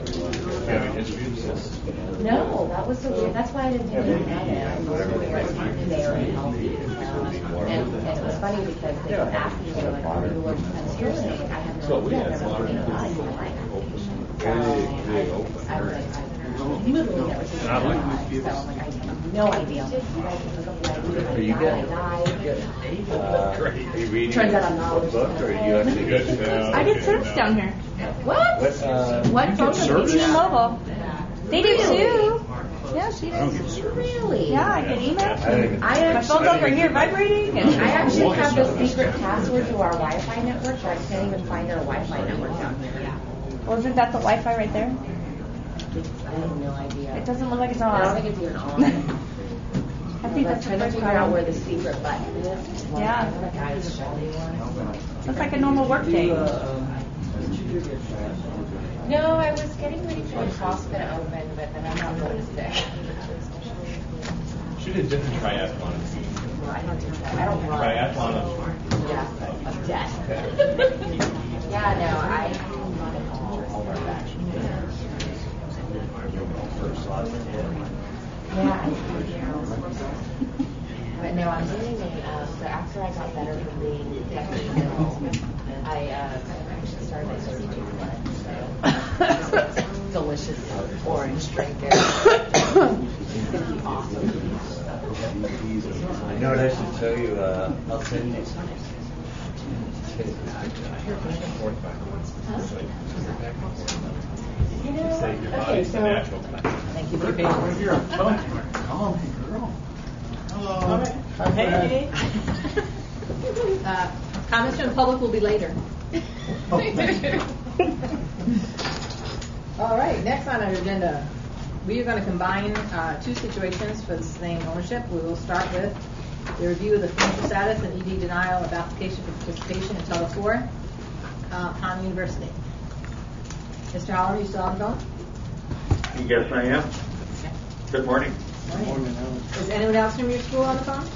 no, that was so weird. That's why I didn't think anything about it. I was really very healthy. And, and it was funny because they were asking me, like, are you allergic to penicillin? And like, I have no idea. I've never seen it in my life. So I, I was like, I literally never seen it in my life. So I'm like, I have no idea. You guys can look up what I do. Are you I good? died. Uh, Are you reading Turns out I'm not a book, or are you actually good? I get certs down here. What? What? Uh, What phone is it? T-Mobile. They do too. Yeah, she I don't does. get service. Really? Yeah, I get emails. I don't even. I My phone's over here vibrating. And I actually have the secret password to our Wi-Fi network, so I can't even find our Wi-Fi network down here. Well, isn't that the Wi-Fi right there? I have no idea. It doesn't look like it's I don't on. think it's even on. I I'm think that's the trying to first figure out where part. the secret button is. Yeah. That guy's showing one. Looks like a normal work day. No, I was getting ready for a CrossFit Open, but then I'm not really sick. She did different triathlons. Well, I don't do that. I don't run. Triathlon of Yeah, of death. Yeah, no, I am not at all. Yeah, I do. But no, I'm doing it. Um, so after I got better from being definitely ill, I uh, actually started my substitute blood. So delicious orange drink there. It's gonna be awesome. You know what I should show you? Uh, I'll send you. You know, Say your okay, body's the so natural place. thank you for being here. You're a calm girl. Hello. Hey. Uh, Comments from the public will be later. All right, next on our agenda, We are going to combine uh, two situations for the same ownership. We will start with the review of the financial status and E D denial of application for participation in Title four, uh, Hahn University. Mister Holler, are you still on the phone? Yes, I am. Okay. Good morning. Good morning. Is anyone else from your school on the phone?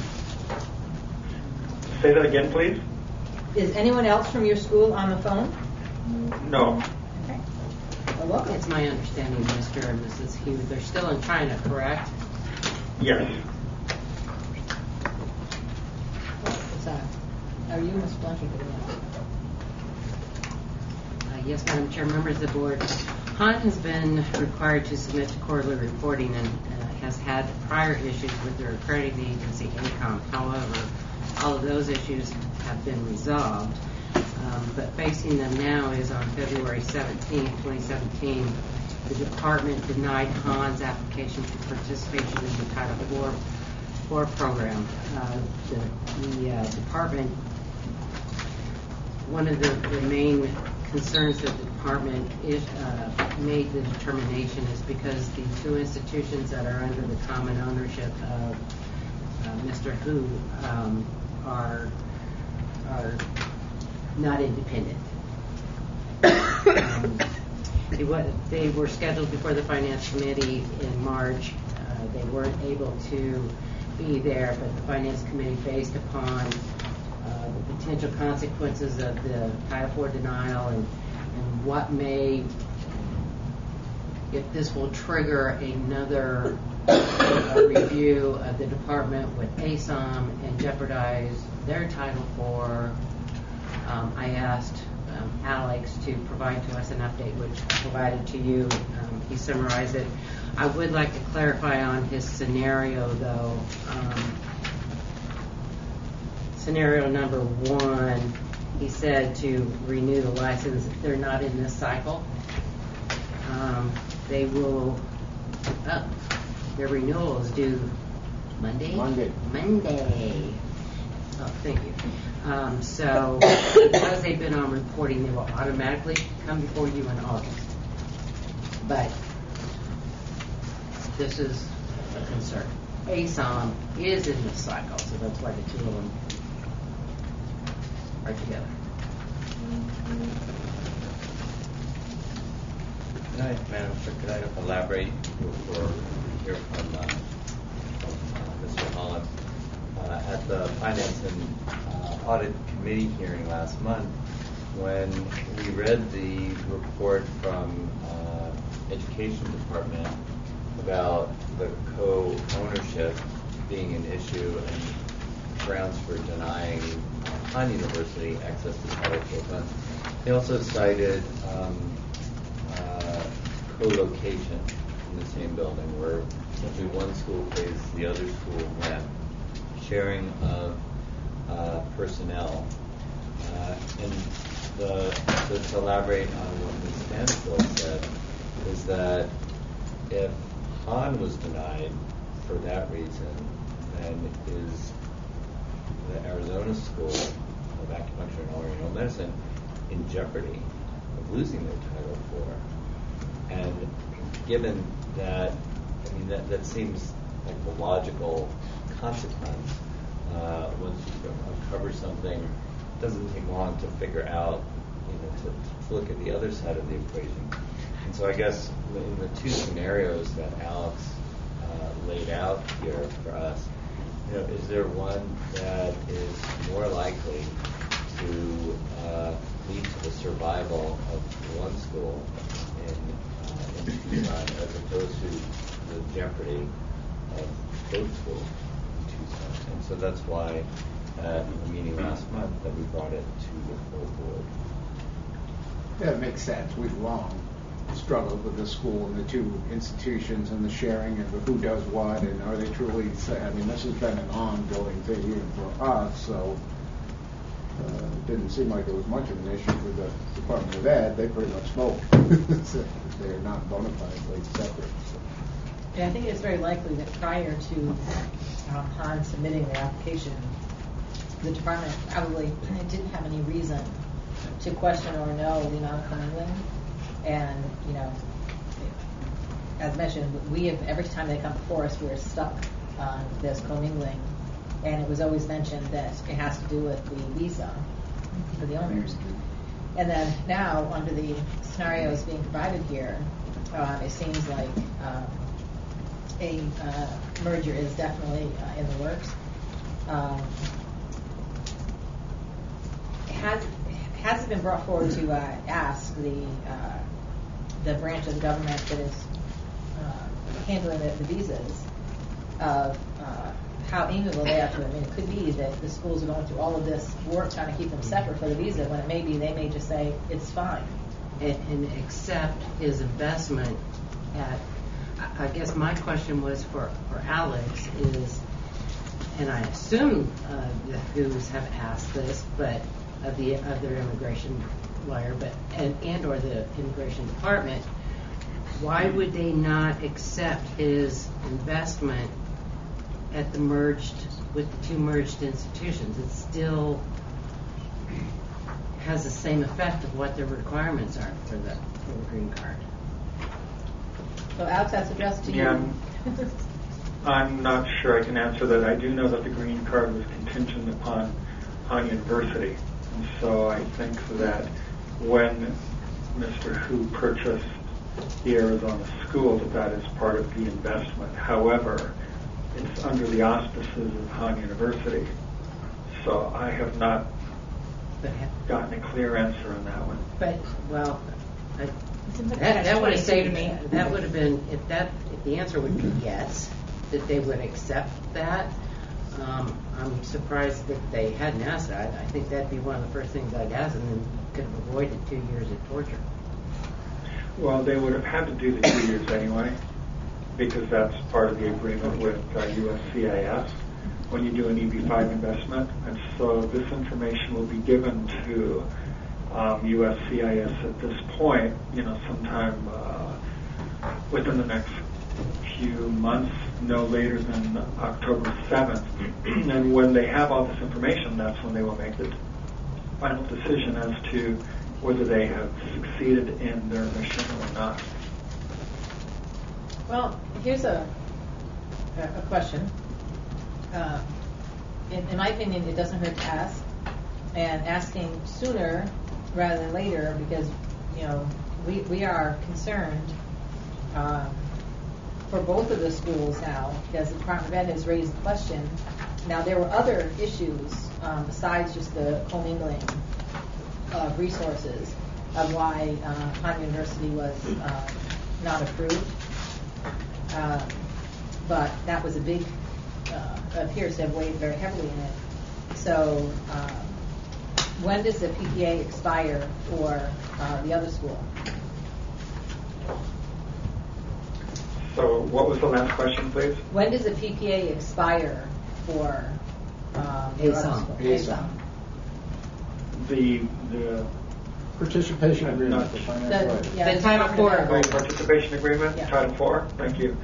Say that again, please. Is anyone else from your school on the phone? No. Okay. Well, welcome. It's my understanding, Mister and Missus Hughes, they're still in China, correct? Yes. So, are you Miz Blanchard? Uh, yes, Madam Chair, members of the board. Hahn has been required to submit to quarterly reporting and uh, has had prior issues with their accrediting agency, A C O M. However, all of those issues have been resolved. Um, but facing them now is on February seventeenth, twenty seventeen, the department denied Hahn's application for participation in the Title four, four program. Uh, the the uh, department, one of the, the main concerns that the department is, uh, made the determination is because the two institutions that are under the common ownership of uh, Mister Hu um, are are not independent. um, they, was, they were scheduled before the Finance Committee in March. Uh, they weren't able to be there, but the Finance Committee, based upon uh, the potential consequences of the Title four denial and, and what may, if this will trigger another uh, review of the department with A S O M and jeopardize their Title four, Um, I asked um, Alex to provide to us an update, which I provided to you. Um, he summarized it. I would like to clarify on his scenario, though. Um, scenario number one, he said to renew the license. They're not in this cycle. Um, they will, oh, their renewal is due Monday? Monday. Monday. Oh, thank you. Um, so, because they've been on reporting, they will automatically come before you in August. But this is a concern. A S O M is in this cycle, so that's why the two of them are together. Good night, Madam Chair. Could I elaborate before we hear from, uh, from uh, Mister Holland? Uh, at the Finance and uh, Audit Committee hearing last month, when we read the report from uh, Education Department about the co-ownership being an issue and grounds for denying Hahn University access to Title four funds, they also cited um, uh, co-location in the same building, where essentially one school pays the other school rent, sharing of uh, personnel. Uh, and the, to, to elaborate on what Miz Stansfield said, is that if Hahn was denied for that reason, then is the Arizona School of Acupuncture and Oriental Medicine in jeopardy of losing their Title four? And given that, I mean, that, that seems like the logical consequence. Uh, once you uncover something, it doesn't take long to figure out, you know, to, to look at the other side of the equation. And so I guess in the two scenarios that Alex uh, laid out here for us, you know, is there one that is more likely to uh, lead to the survival of one school in, uh, in Tucson as opposed to the jeopardy of both schools in Tucson? And so that's why uh, in the meeting last month that we brought it to the full board. Yeah, it makes sense. We've long struggled with the school and the two institutions and the sharing and the who does what and are they truly, I mean, this has been an ongoing thing even for us, so uh, it didn't seem like it was much of an issue for the Department of Ed. They pretty much spoke. So they're not bona fide separate. So. Yeah, I think it's very likely that prior to um, Hahn submitting their application, the department probably didn't have any reason to question or know the amount of commingling. And, you know, as mentioned, we have, every time they come before us, we're stuck on this commingling. And it was always mentioned that it has to do with the visa for the owners. And then now, under the scenarios being provided here, uh, it seems like uh, a uh, merger is definitely uh, in the works. Um, has, has it been brought forward to uh, ask the uh, the branch of the government that is uh, handling the, the visas of uh, how amiable they are to it? I mean, it could be that the schools are going through all of this work trying to keep them separate for the visa, when it may be they may just say it's fine. And, and accept his investment at, I guess my question was for, for Alex is, and I assume uh, the Who's have asked this, but of the of their immigration lawyer, but and, and or the immigration department, why would they not accept his investment at the merged, with the two merged institutions? It still has the same effect of what their requirements are for the, for the green card. So Alex, that's addressed to Yeah. you. I'm not sure I can answer that. I do know that the green card was contingent upon Han University. And so I think that when Mister Hu purchased the Arizona school, that that is part of the investment. However, it's under the auspices of Han University. So I have not gotten a clear answer on that one. But, well, I, Seems like that, that would have catch saved twenty-two me. to me. That would have been, if that, if the answer would be yes, that they would accept that. Um, I'm surprised that they hadn't asked that. I think that'd be one of the first things I'd ask, and then could have avoided two years of torture. Well, they would have had to do the two years anyway, because that's part of the agreement with uh, U S C I S when you do an E B five investment. And so this information will be given to um, U S C I S at this point, you know, sometime uh, within the next few months, no later than October seventh. And when they have all this information, that's when they will make the final decision as to whether they have succeeded in their mission or not. Well, here's a a question. Uh, in, in my opinion, it doesn't hurt to ask, and asking sooner rather than later, because you know we we are concerned uh, for both of the schools now, because the Department of Ed has raised the question. Now, there were other issues um, besides just the commingling of resources of why uh, Han University was uh, not approved. Uh, but that was a big, uh, appears to have weighed very heavily in it. So um, when does the P P A expire for uh, the other school? So what was the last question, please? When does the P P A expire for um, the other school? ASOM. The the Participation agreement. The, yeah, The Title four Oh, participation agreement, Yeah. Title four. Thank you.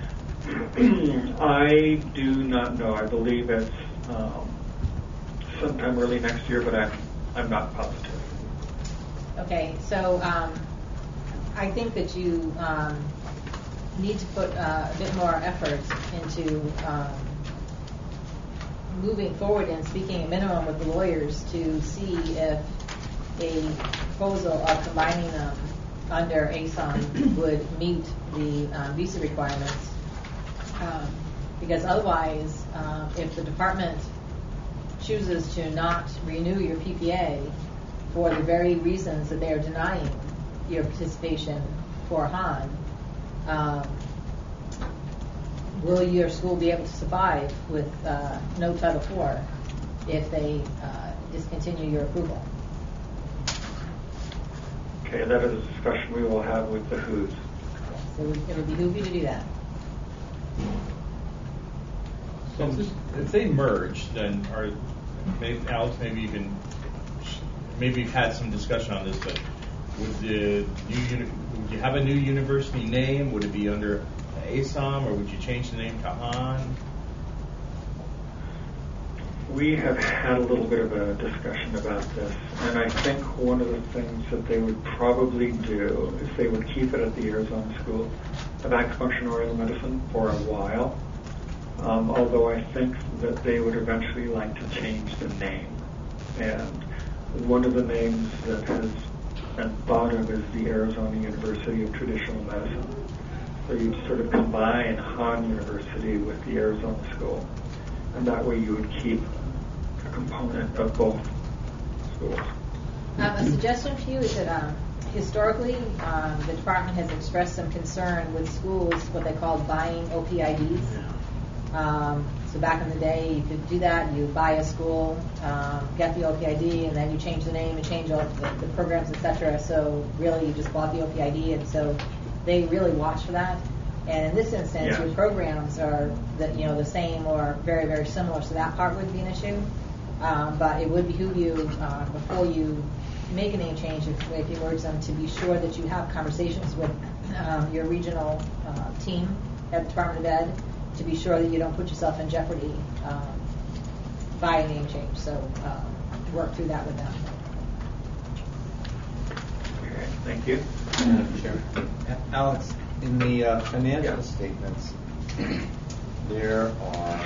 I do not know. I believe it's um, sometime early next year, but I'm I'm not positive. Okay, so um, I think that you um, need to put uh, a bit more effort into um, moving forward and speaking at minimum with the lawyers to see if a proposal of combining them under ASOM would meet the um, visa requirements. Um, because otherwise, um, if the department chooses to not renew your P P A for the very reasons that they are denying your participation for Han, um, will your school be able to survive with uh, no Title four if they uh, discontinue your approval? Okay, that is a discussion we will have with the Who's. So it would behoove you to do that. So if they merge, then are, maybe, Alex, maybe you can, maybe you've had some discussion on this, but would the new uni, would you have a new university name? Would it be under ASOM, or would you change the name to Han? we have had a little bit of a discussion about this, and I think one of the things that they would probably do is they would keep it at the Arizona School of Acupuncture and Oriental Medicine for a while, um, although I think that they would eventually like to change the name. And one of the names that has been thought of is the Arizona University of Traditional Medicine. So you'd sort of combine Han University with the Arizona School, and that way you would keep a component of both schools. Um, a suggestion for you is that um, historically um, the department has expressed some concern with schools, what they call buying O P I Ds. Um, so back in the day, you could do that. You buy a school, um, get the O P I D, and then you change the name and change all the, the programs, et cetera. So really, you just bought the O P I D, and so they really watch for that. And in this instance, Yeah. your programs are the, you know the same or very very similar, so that part wouldn't be an issue. Um, but it would behoove you uh, before you make a name change, if, if you urge them to be sure that you have conversations with um, your regional uh, team at the Department of Ed to be sure that you don't put yourself in jeopardy um, by a name change. So um, work through that with them. Okay, thank you. Madam Chair. Alex, in the uh, financial yeah. statements, there are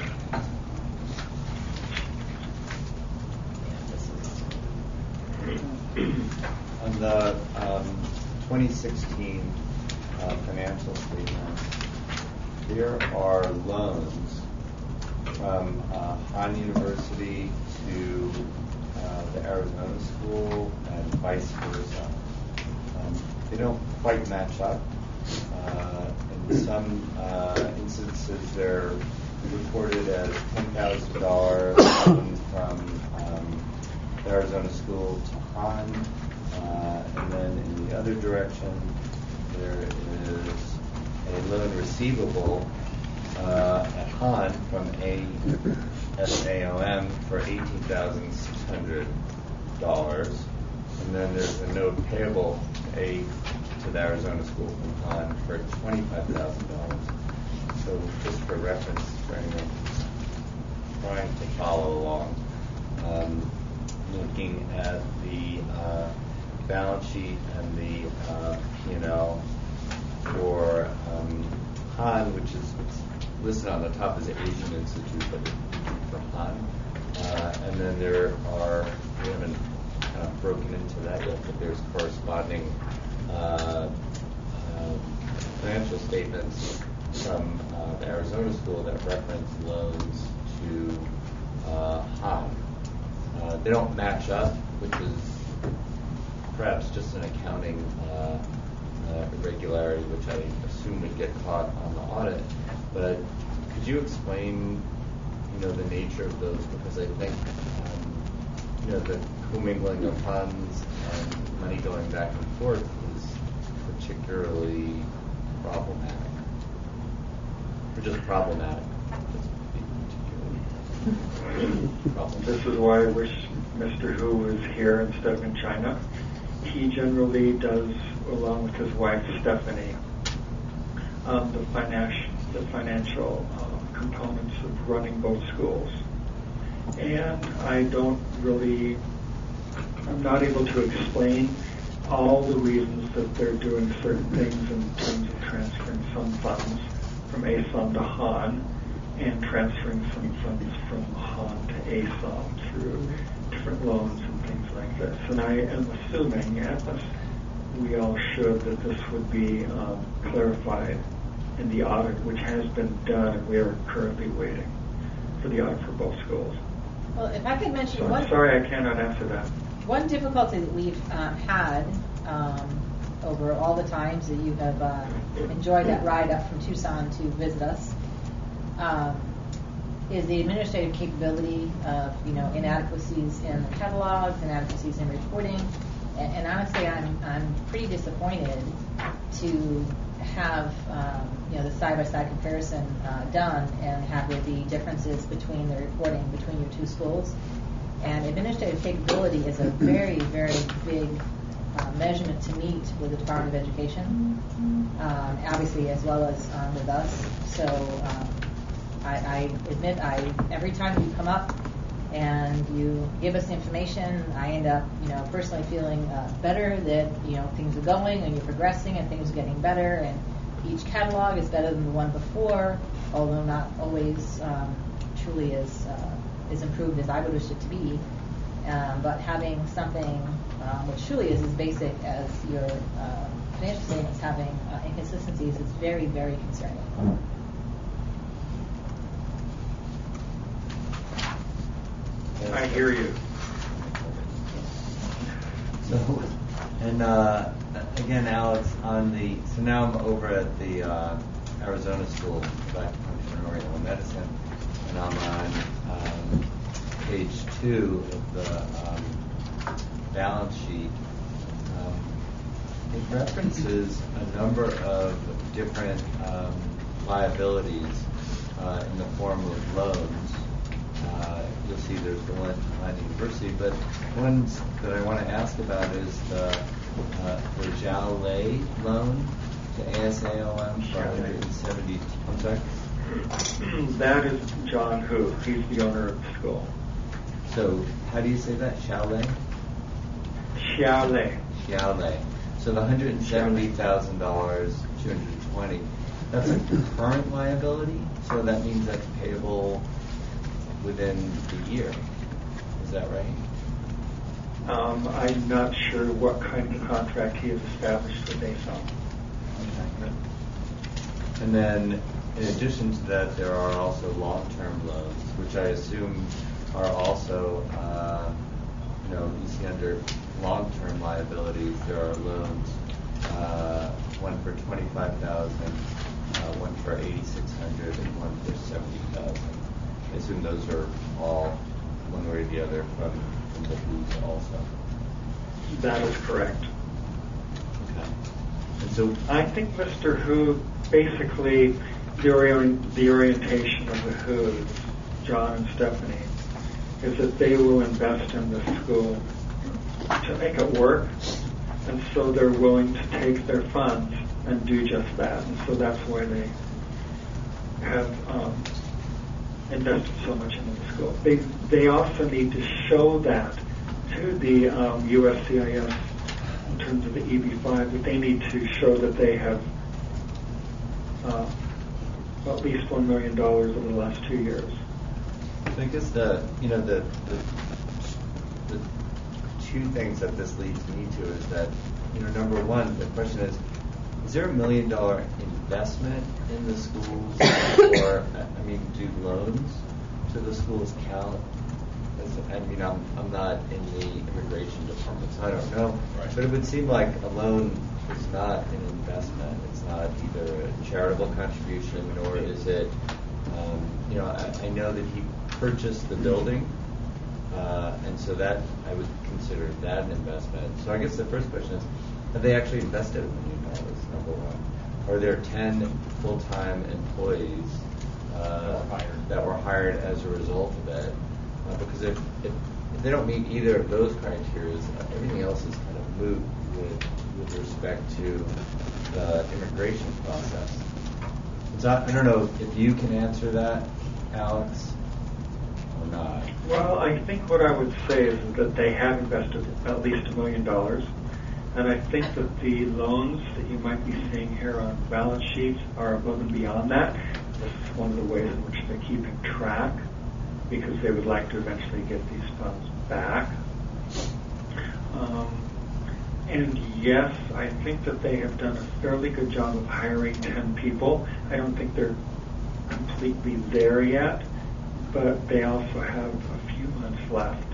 on the um, twenty sixteen uh, financial statements, there are loans from uh, Han University to uh, the Arizona School and vice versa. Um, they don't quite match up. Uh, in some uh, instances, they're reported as ten thousand dollars from um, the Arizona School to Han, uh, and then in the other direction, there is a loan receivable uh, at Han from A S A O M for eighteen thousand six hundred dollars, and then there's a note payable A to the Arizona School from Han for twenty-five thousand dollars. So just for reference for anyone trying to follow along, um, looking at the uh, balance sheet and the uh, P and L for um, Han, which is it's listed on the top as the Asian Institute, but for Han. Uh, and then there are, we haven't kind of broken into that yet, but there's corresponding uh, uh, financial statements from uh, the Arizona School that reference loans to uh, Han. Uh, they don't match up, which is perhaps just an accounting uh, uh, irregularity, which I assume would get caught on the audit. But could you explain, you know, the nature of those? Because I think, um, you know, the commingling of funds and money going back and forth is particularly problematic. Or just problematic. Just particularly problematic. This is why I wish Mister Hu was here instead of in China. He generally does, along with his wife Stephanie, um, the financial the financial um, components of running both schools. And I don't really, I'm not able to explain all the reasons that they're doing certain things in terms of transferring some funds from A S O M to Han and transferring some funds from Han to A S O M through different loans and things like this. And I am assuming, as we all should, that this would be um, clarified in the audit, which has been done, and we are currently waiting for the audit for both schools. Well, if I could mention So one. I'm sorry I cannot answer that. One difficulty that we've um, had um, over all the times that you have uh, enjoyed that ride up from Tucson to visit us um, is the administrative capability of, you know, inadequacies in the catalogs, inadequacies in reporting, and, and honestly, I'm I'm pretty disappointed to have um, you know the side-by-side comparison uh, done and have there be differences between the reporting between your two schools. And administrative capability is a very, very big uh, measurement to meet with the Department of Education, um, obviously as well as um, with us. So um, I, I admit, I every time you come up and you give us the information, I end up, you know, personally feeling uh, better that, you know, things are going and you're progressing and things are getting better, and each catalog is better than the one before, although not always um, truly as uh, as improved as I would wish it to be. Um, but having something um, which truly is as basic as your uh, financial statements having uh, inconsistencies is very, very concerning. I hear you. So, and uh, again, Alex, on the so now I'm over at the uh, Arizona School of Acupuncture Medicine, and I'm on um, page two of the um, balance sheet. Um, it references a number of different um, liabilities uh, in the form of loans. Uh, you'll see there's the one behind the university, but ones that I want to ask about is the, uh, the Zhao Lei loan to A S A O M for one hundred seventy. I'm sorry? That is John Hu. He's the owner of the school. So how do you say that? Xiao Lei? Xiao Lei. Xiao Lei. So the one hundred seventy thousand dollars, two hundred twenty dollars, that's a current liability, so that means that's payable within the year. Is that right? Um, I'm not sure what kind of contract he has established with A S O M. And then, in addition to that, there are also long-term loans, which I assume are also, uh, you know, you see under long-term liabilities, there are loans, uh, one for twenty-five thousand dollars, uh, one for eighty-six hundred dollars, and one for seventy thousand dollars. I assume those are all, one way or the other, from, from the Who's also. That is correct. Okay. And so I think Mister Hu, basically, the, orient, the orientation of the Who's, John and Stephanie, is that they will invest in the school to make it work, and so they're willing to take their funds and do just that. And so that's why they have um, invested so much into the school. They they also need to show that to the um, U S C I S in terms of the E B five, that they need to show that they have uh, at least one million dollars over the last two years. I guess the you know the, the the two things that this leads me to is that, you know, number one, the question is, is there a million dollar investment in the schools, or I mean, do loans to the schools count? As, I mean, I'm I'm not in the immigration department, so I don't know. Right. But it would seem like a loan is not an investment. It's not either a charitable contribution, nor is it. Um, you know, I, I know that he purchased the building, uh, and so that I would consider that an investment. So I guess the first question is, have they actually invested a million dollars? Number one, are there ten full-time employees uh, hired. that were hired as a result of it? Uh, because if, if if they don't meet either of those criteria, uh, everything else is kind of moot with with respect to the immigration process. So I don't know if you can answer that, Alex, or not. Well, I think what I would say is that they have invested at least a million dollars, and I think that the loans that you might be seeing here on balance sheets are above and beyond that. This is one of the ways in which they're keeping track, because they would like to eventually get these funds back. Um, and yes, I think that they have done a fairly good job of hiring ten people. I don't think they're completely there yet, but they also have a few months left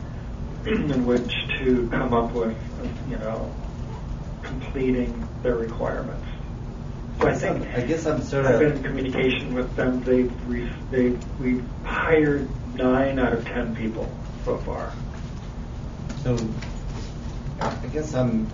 in which to come up with, you know, completing their requirements. So I think I guess I'm sort I've of been in communication with them. They've re- they we've hired nine out of ten people so far. So I guess I'm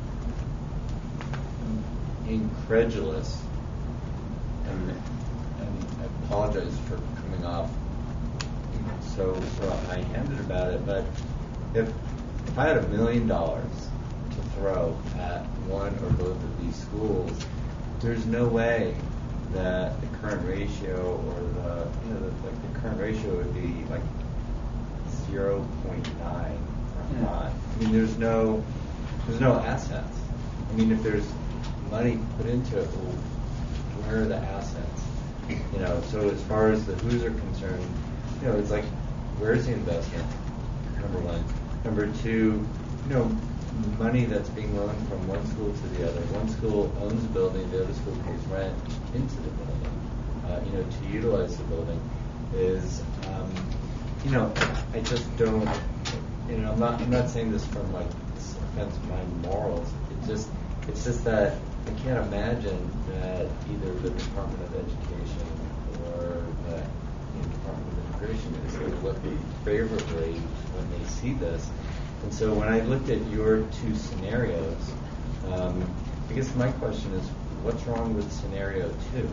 incredulous, and, and I apologize for coming off so so high-handed about it. But if if I had a million dollars to throw at one or both of these schools, there's no way that the current ratio or the you know the, like the current ratio would be like zero point nine or five. I mean, there's no, there's no assets. I mean, if there's money put into it, well, where are the assets? You know, so as far as the who's are concerned, you know, it's like, where's the investment? Number one. Number two, you know, money that's being loaned from one school to the other. One school owns the building, the other school pays rent into the building. Uh, you know, to utilize the building is, um, you know, I just don't. You know, I'm not. I'm not saying this from like offense of my morals. It just. It's just that I can't imagine that either the Department of Education or the you know, Department of Immigration is going to look favorably when they see this. And so when I looked at your two scenarios, um, I guess my question is, what's wrong with scenario two?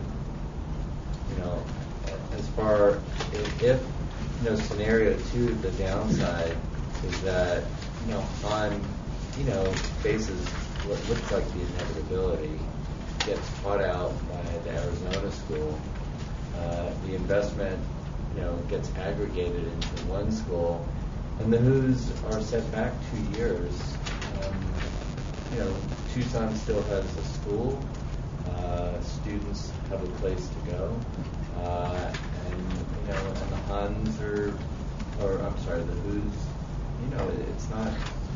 You know, as far if, if you know scenario two, the downside is that you know on you know faces what looks like the inevitability gets caught out by the Arizona school. Uh, the investment, you know, gets aggregated into one school, and the Who's are set back two years. Um, you know, Tucson still has a school. Uh, students have a place to go, uh, and you know, and the Huns are, or I'm sorry, the Who's. You know, it's not.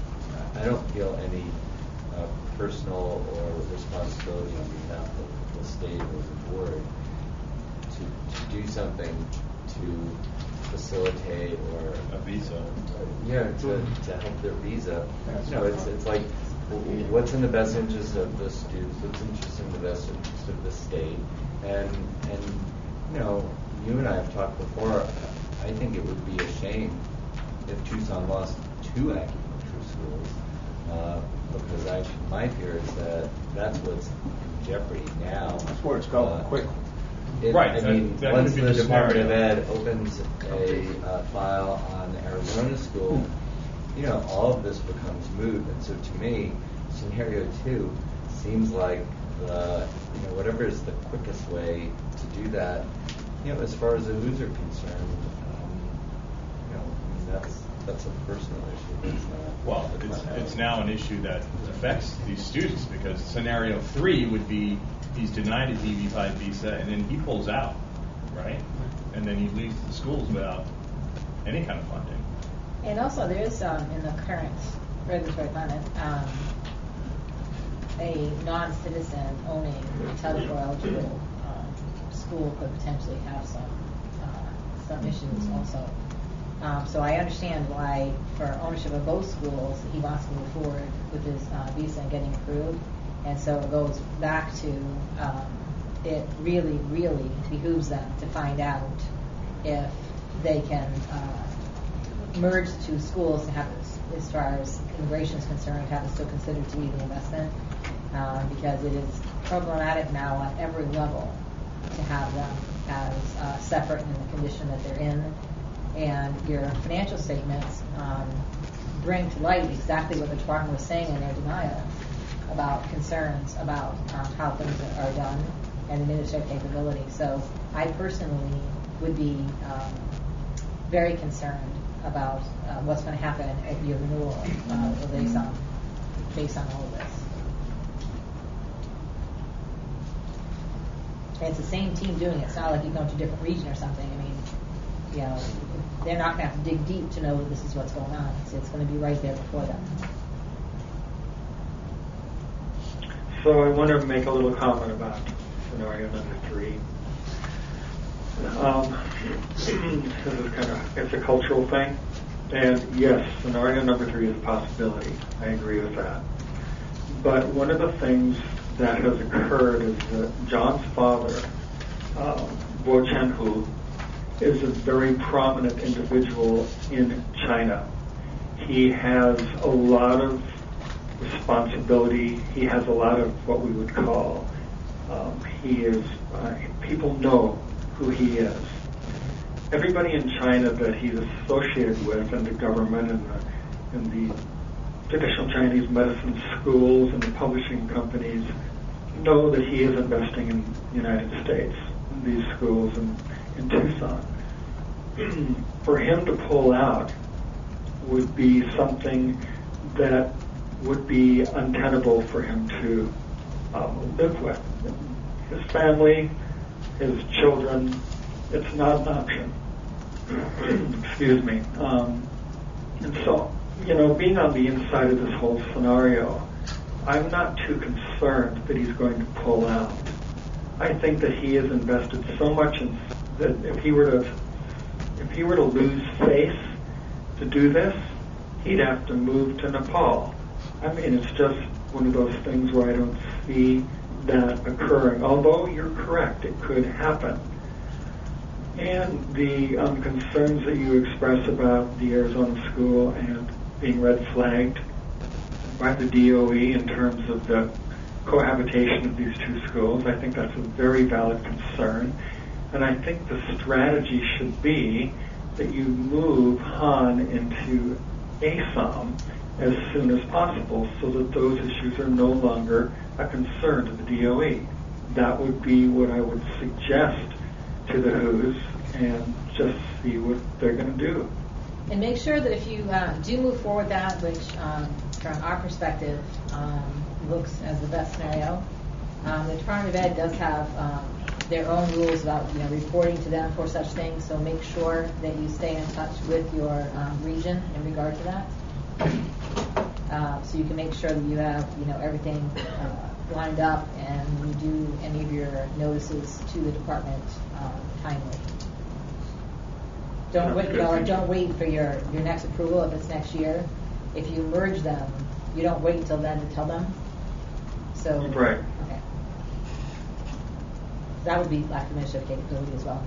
I don't feel any. Uh, personal or responsibility on behalf of the state or the board to, to do something to facilitate or a visa. Uh, yeah, to, to help their visa. You know, it's it's like what's in the best interest of the students, what's interested in the best interest of the state, and and you know, you and I have talked before. I think it would be a shame if Tucson lost two acupuncture schools. Uh, because I, my fear is that that's what's in jeopardy now. That's where it's going uh, quickly. It, right. I that, mean, that once the, the Department scenario. of Ed opens a uh, file on the Arizona school, you know, all of this becomes moot. And so to me, scenario two seems like the, you know, whatever is the quickest way to do that. You know, as far as the Who's are concerned, um, you know, I mean, that's that's a personal issue. It's not, well, it's, it's now an issue that affects these students because scenario three would be he's denied his E B five visa and then he pulls out, right? And then he leaves the schools without any kind of funding. And also, there is um, in the current regulatory climate um, a non-citizen owning Title four eligible um, school could potentially have some uh, some issues also. Um, so I understand why, for ownership of both schools, he wants to move forward with his uh, visa and getting approved. And so it goes back to um, it really, really behooves them to find out if they can uh, merge the two schools to have, as far as immigration is concerned, have it still considered to be the investment, uh, because it is problematic now on every level to have them as uh, separate in the condition that they're in. And your financial statements um, bring to light exactly what the department was saying in their denial about concerns about um, how things are done and administrative capability. So I personally would be um, very concerned about uh, what's going to happen at your renewal uh, based on based on all of this. And it's the same team doing it. It's not like you're going to a different region or something. I mean, you know, they're not going to have to dig deep to know that this is what's going on. It's, it's going to be right there before them. So I want to make a little comment about scenario number three. Um, this is kind of, it's a cultural thing. And yes, scenario number three is a possibility. I agree with that. But one of the things that has occurred is that John's father, um, Bo Chen-hu, is a very prominent individual in China. He has a lot of responsibility. He has a lot of what we would call, um, he is, uh, people know who he is. Everybody in China that he's associated with, and the government and the, and the traditional Chinese medicine schools and the publishing companies, know that he is investing in the United States, in these schools in, in Tucson. For him to pull out would be something that would be untenable for him to um, live with. His family, his children, it's not an option. Excuse me. Um, and so, you know, being on the inside of this whole scenario, I'm not too concerned that he's going to pull out. I think that he has invested so much in that if he were to if he were to lose face to do this, he'd have to move to Nepal. I mean, it's just one of those things where I don't see that occurring. Although you're correct, it could happen. And the um, concerns that you express about the Arizona school and being red flagged by the D O E in terms of the cohabitation of these two schools, I think that's a very valid concern. And I think the strategy should be that you move Han into A S O M as soon as possible so that those issues are no longer a concern to the D O E. That would be what I would suggest to the Who's and just see what they're going to do. And make sure that if you uh, do move forward that, which um, from our perspective um, looks as the best scenario, um, the Department of Ed does have um, their own rules about you know reporting to them for such things. So make sure that you stay in touch with your um, region in regard to that, uh, so you can make sure that you have you know everything uh, lined up and you do any of your notices to the department um, timely. Don't wait, or don't wait for your, your next approval if it's next year. If you merge them, you don't wait until then to tell them. So right. Okay. That would be lack of administrative capability as well.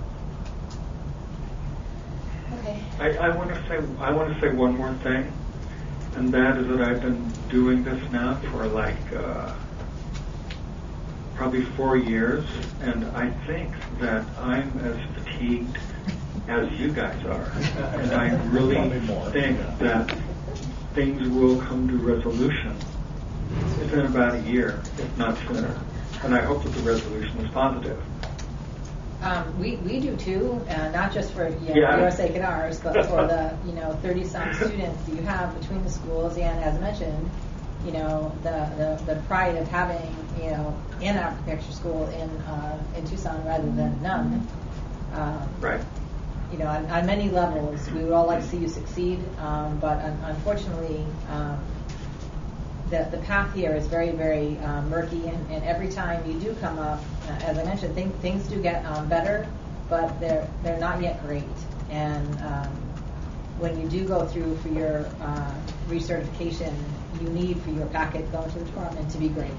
Okay. I, I want to say I want to say one more thing, and that is that I've been doing this now for like uh, probably four years, and I think that I'm as fatigued as you guys are, and I really think that things will come to resolution within about a year, if not sooner. And I hope that the resolution is positive. Um, we, we do too, uh, not just for you know, Yeah. your sake and ours, but for the you know thirty some students that you have between the schools, and as mentioned, you know the, the, the pride of having you know an architecture school in uh, in Tucson rather than none. Um, right. You know, on, on many levels, we would all like to see you succeed, um, but un- unfortunately, um, the the path here is very, very uh, murky, and, and every time you do come up, uh, as I mentioned, th- things do get um, better, but they're they're not yet great. And um, when you do go through for your uh, recertification, you need for your packet going to the department to be great.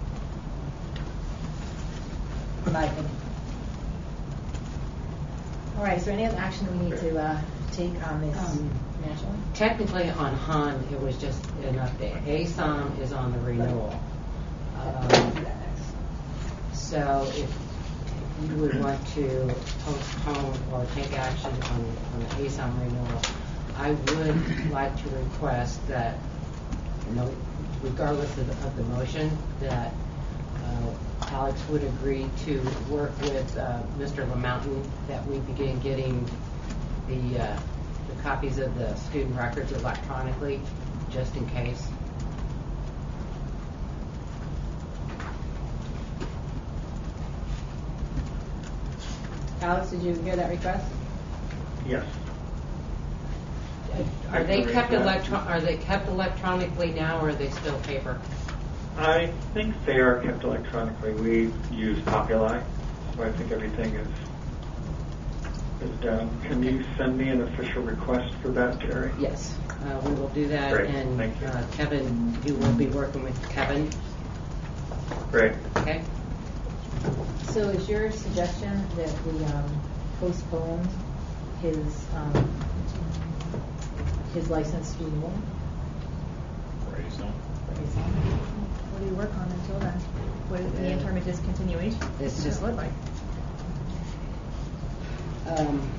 In my opinion. All right, is there any other action we need to uh, take on this Um, financial? Technically, on Han, it was just an update. A S O M is on the renewal. Um, so if you would want to postpone or take action on, on the A S O M renewal, I would like to request that, you know, regardless of the, of the motion, that uh, Alex would agree to work with uh, Mister LaMountain, that we begin getting the, uh, the copies of the student records electronically, just in case. Alex, did you hear that request? Yes. Are they kept electro- Are they kept electronically now, or are they still paper? I think they are kept electronically. We use Populi, so I think everything is is done. Can you send me an official request for that, Terry? Yes, uh, we will do that. Great, and thank you. Uh, Kevin, you will be working with Kevin. Great. Okay. So is your suggestion that we um, postpone his um, his license renewal? What do you work on until then? What is the interim discontinuation? It's just what like. Um,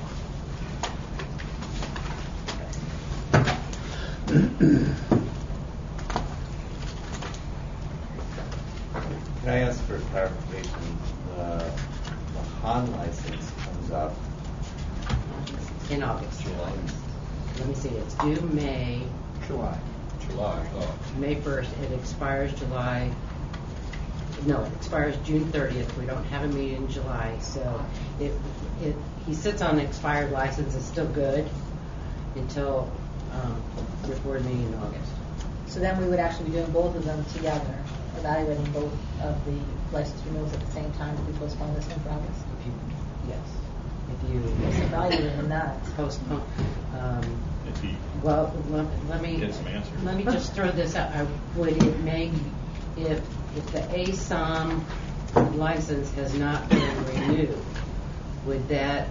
Can I ask for clarification? The, the Han license comes up in August. July. let me see, it's due May, July. July, oh. May first. It expires July, no, it expires June thirtieth. We don't have a meeting in July, so it, it, he sits on the expired license. It's still good until um, your board meeting in August. So then we would actually be doing both of them together, evaluating both of the license renewals at the same time if we postpone this one for August? If you, yes. If you Let's evaluate them that. postpone. Um, If he well, let, let me Get some answers. let me just throw this out. I, would it make if if the A S O M license has not been renewed, would that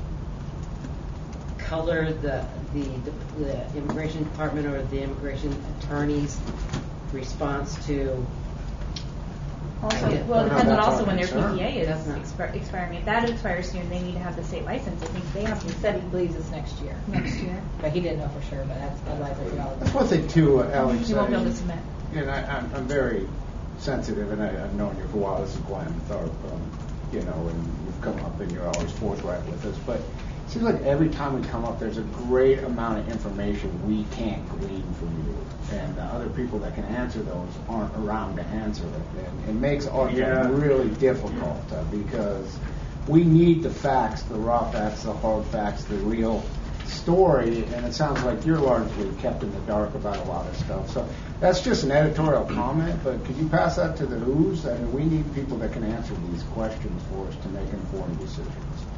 color the the, the, the immigration department or the immigration attorney's response to? Also, I get- well, it No, depends on that's also our when their concern. P P A is That's not- expir- expiring. If that expires soon, they need to have the state license. I think they have He to. said he believes it's next year. Next year. But he didn't know for sure, but that's otherwise I forgot. That's one thing too, uh, Alex. You won't be able to I- submit. And I, I'm, I'm very sensitive, and I, I've known you for a while. This is Glenn Thorpe, um, you know, and you've come up and you're always forthright with us. But it seems like every time we come up, there's a great amount of information we can't glean from you, and uh, other people that can answer those aren't around to answer it. And it makes our Yeah. job really difficult uh, because we need the facts, the raw facts, the hard facts, the real story, and it sounds like you're largely kept in the dark about a lot of stuff. So that's just an editorial comment, but could you pass that to the Who's? I mean, we need people that can answer these questions for us to make informed decisions.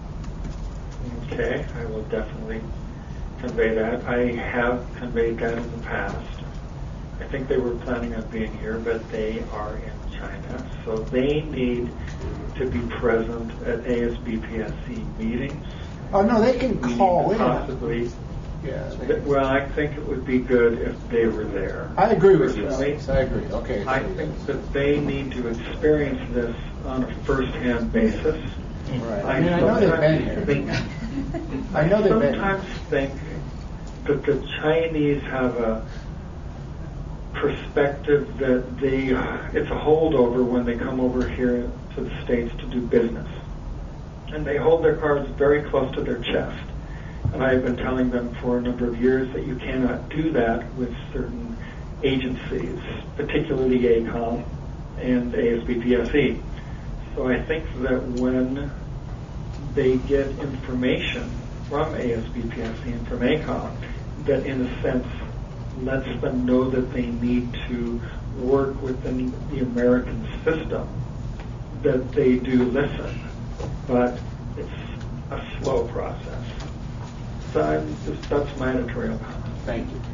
Okay, I will definitely convey that. I have conveyed that in the past. I think they were planning on being here, but they are in China, so they need to be present at A S B P S C meetings. Oh, no, they can We need call to in. Possibly. Yeah. Th- Well, I think it would be good if they were there. I agree with you, Personally, Alex. I agree. Okay. I think that they need to experience this on a first-hand basis. Right. I mean, I know they've been here. Think, I know they've been sometimes think that the Chinese have a perspective that they it's a holdover when they come over here to the States to do business. And they hold their cards very close to their chest. And I've been telling them for a number of years that you cannot do that with certain agencies, particularly A COM and A S B P S E. So I think that when they get information from A S B P S E and from A COM, that in a sense lets them know that they need to work within the American system, that they do listen. But it's a slow process. So I'm just, that's my editorial comment. Thank you.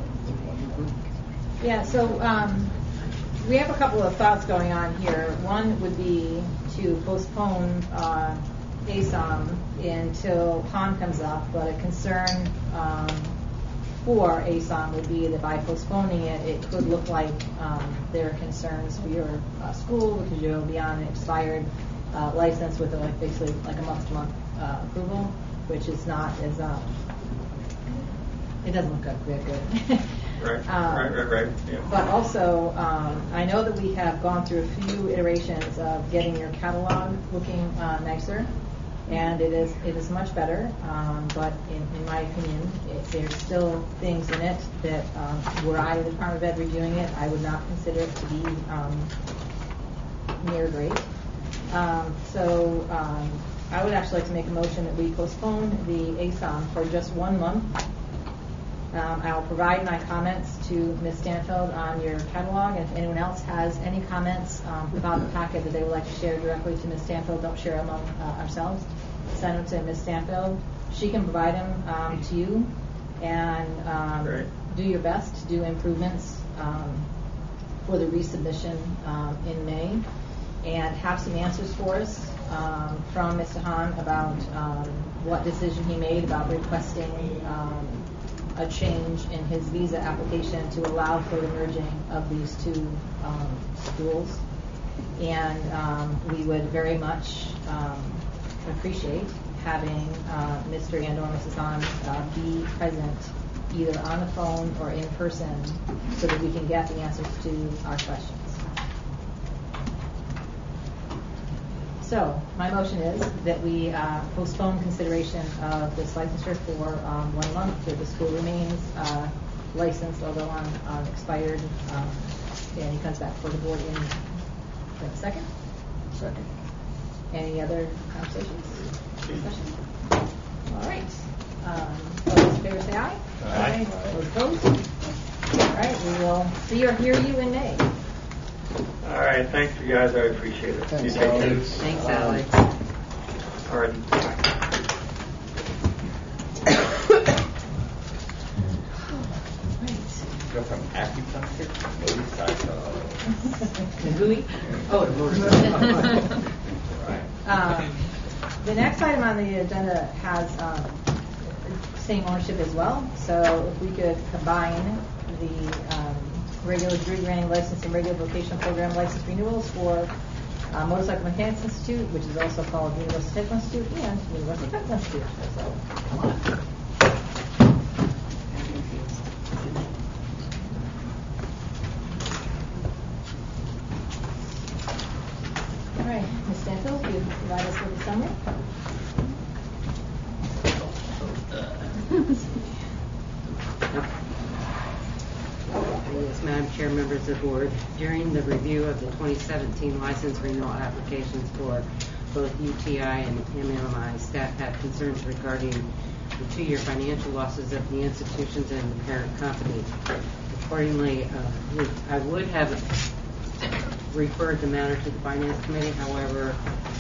Yeah, so um, we have a couple of thoughts going on here. One would be to postpone uh, A S O M until P O M comes up, but a concern um, for A S O M would be that by postponing it, it could look like um, there are concerns for your uh, school because you'll be on an expired uh, license with a, like basically like a month-to-month uh, approval, which is not as um, it doesn't look good. good. Right, Um, right, right, right. Yeah. But also, um, I know that we have gone through a few iterations of getting your catalog looking uh, nicer, and it is it is much better. Um, but in, in my opinion, it, there's still things in it that, um, were I the Department of Ed reviewing it, I would not consider it to be um, near great. Um, so um, I would actually like to make a motion that we postpone the A S O M for just one month. Um, I'll provide my comments to Miz Stanfield on your catalog, and if anyone else has any comments um, about the packet that they would like to share directly to Miz Stanfield, don't share among uh, ourselves. Send them to Miz Stanfield. She can provide them um, to you, and um, do your best to do improvements um, for the resubmission um, in May, and have some answers for us um, from Mister Hahn about um, what decision he made about requesting um, a change in his visa application to allow for the merging of these two um, schools. And um, we would very much um, appreciate having uh, Mister and or Missus Hahn uh, be present either on the phone or in person so that we can get the answers to our questions. So, my motion is that we uh, postpone consideration of this licensure for um, one month, that the school remains uh, licensed, although on, on expired, um, and he comes back for the board in, do I have a second? Second. Any other conversations? Discussion? All right. Um, all those in favor say aye. Aye. Those opposed? All right, we will see or hear you in May. All right, thanks, you guys. I appreciate it. Thanks, You take care. Alex. Thanks, Alex. All right. Bye. Go from acupuncture to motorcycle. The buoy? Oh, the motorcycle. Um, the next item on the agenda has um, same ownership as well. So if we could combine the um, regular degree granting license and regular vocational program license renewals for uh, Motorcycle Mechanics Institute, which is also called University Technical Institute, and University Technical Institute. So come on. All right, Miz Stanfield, will you provide us with a summary? Yes, Madam Chair, members of the board, during the review of the twenty seventeen license renewal applications for both U T I and M M I, staff had concerns regarding the two-year financial losses of the institutions and the parent company. Accordingly, uh, I would have referred the matter to the Finance Committee. However,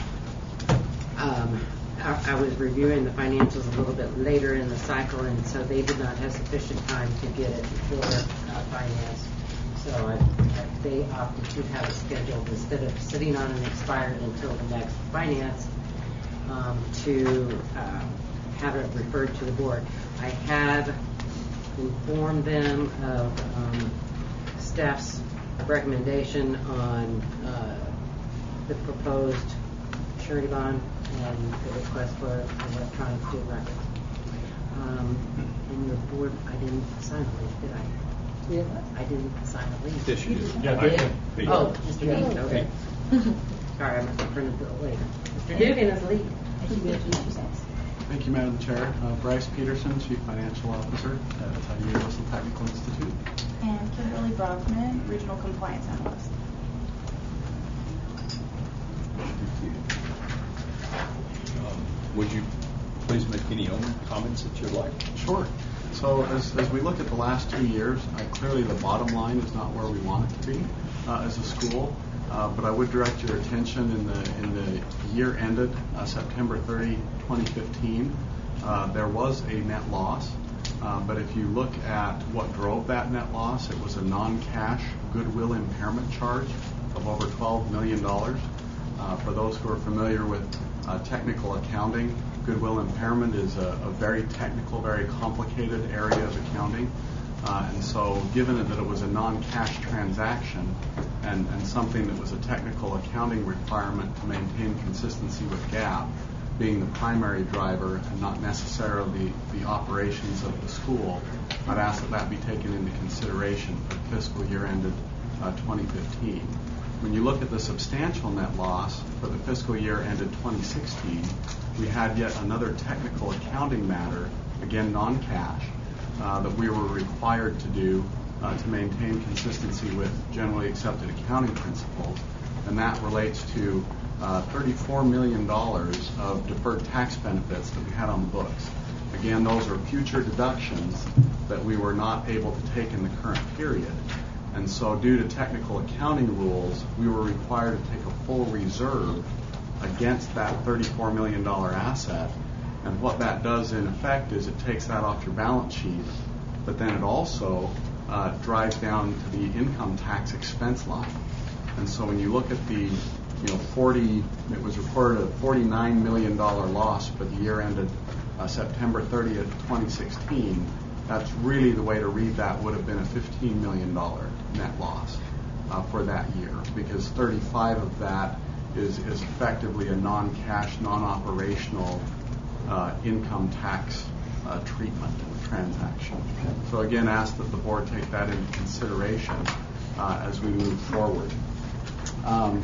um, I, I was reviewing the financials a little bit later in the cycle, and so they did not have sufficient time to get it before uh, Finance. So I, I, they opted to have it scheduled instead of sitting on an expired until the next Finance um, to uh, have it referred to the board. I have informed them of um, staff's recommendation on uh, the proposed surety bond and the request for electronic field records. Um, and your board, I didn't sign a lease, did I? You didn't what? I didn't sign a lease. Yes, you did. Yeah, I I did. did. Oh, Mister Yeah. Dean, okay. Sorry, I must have printed it later. Mister Dugan is lead. I should be able to use two cents. Thank you, Madam Chair. Uh, Bryce Peterson, Chief Financial Officer at uh, Universal Technical Institute. And Kimberly Bronfman, Regional Compliance Analyst. Um, Would you please make any own comments that you'd like? Sure. So as, as we look at the last two years, uh, clearly the bottom line is not where we want it to be uh, as a school. Uh, but I would direct your attention in the in the year ended uh, September thirtieth, twenty fifteen. Uh, there was a net loss. Uh, but if you look at what drove that net loss, it was a non-cash goodwill impairment charge of over twelve million dollars. Uh, for those who are familiar with uh, technical accounting, goodwill impairment is a, a very technical, very complicated area of accounting. Uh, and so given that it was a non-cash transaction and, and something that was a technical accounting requirement to maintain consistency with GAAP, being the primary driver and not necessarily the operations of the school, I'd ask that that be taken into consideration for the fiscal year ended uh, twenty fifteen. When you look at the substantial net loss for the fiscal year ended twenty sixteen, we had yet another technical accounting matter, again non-cash, uh, that we were required to do uh, to maintain consistency with generally accepted accounting principles, and that relates to uh, thirty-four million dollars of deferred tax benefits that we had on the books. Again, those are future deductions that we were not able to take in the current period. And so due to technical accounting rules, we were required to take a full reserve against that thirty-four million dollars asset. And what that does in effect is it takes that off your balance sheet, but then it also uh, drives down to the income tax expense line. And so when you look at the, you know, forty, it was reported a forty-nine million dollars loss for the year ended uh, September thirtieth, twenty sixteen. That's really the way to read that would have been a fifteen million dollars net loss uh, for that year, because thirty-five of that is, is effectively a non-cash, non-operational uh, income tax uh, treatment transaction. So again, ask that the board take that into consideration uh, as we move forward. Um,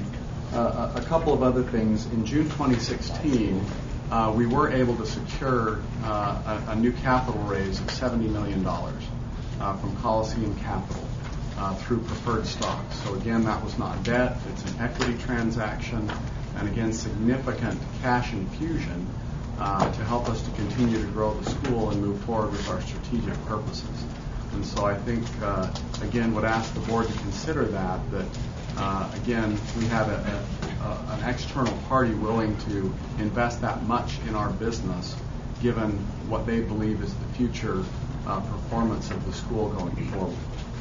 uh, a a couple of other things. In June twenty sixteen, uh, we were able to secure uh, a, a new capital raise of seventy million dollars uh, from Coliseum Capital uh, through preferred stock. So again, that was not debt. It's an equity transaction, and again, significant cash infusion uh, to help us to continue to grow the school and move forward with our strategic purposes. And so I think, uh, again, would ask the board to consider that, that, uh, again, we had a, a, a, an external party willing to invest that much in our business, given what they believe is the future uh, performance of the school going forward.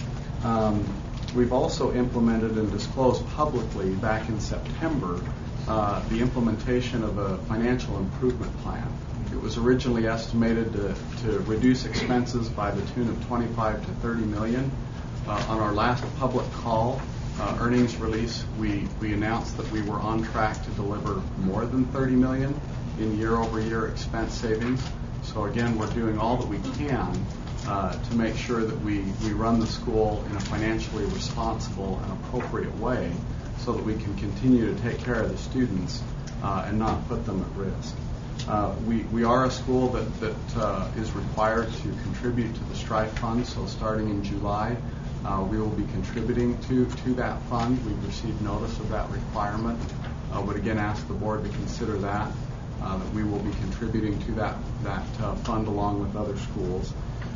Um, we've also implemented and disclosed publicly back in September uh, the implementation of a financial improvement plan. It was originally estimated to, to reduce expenses by the tune of twenty-five to thirty million. Uh, on our last public call, uh, earnings release, we, we announced that we were on track to deliver more than thirty million in year-over-year expense savings. So again, we're doing all that we can uh, to make sure that we, we run the school in a financially responsible and appropriate way so that we can continue to take care of the students uh, and not put them at risk. Uh, we, we are a school that, that uh, is required to contribute to the Strife Fund, so starting in July, uh, we will be contributing to, to that fund. We've received notice of that requirement. I uh, would again ask the board to consider that, uh, that we will be contributing to that, that uh, fund along with other schools.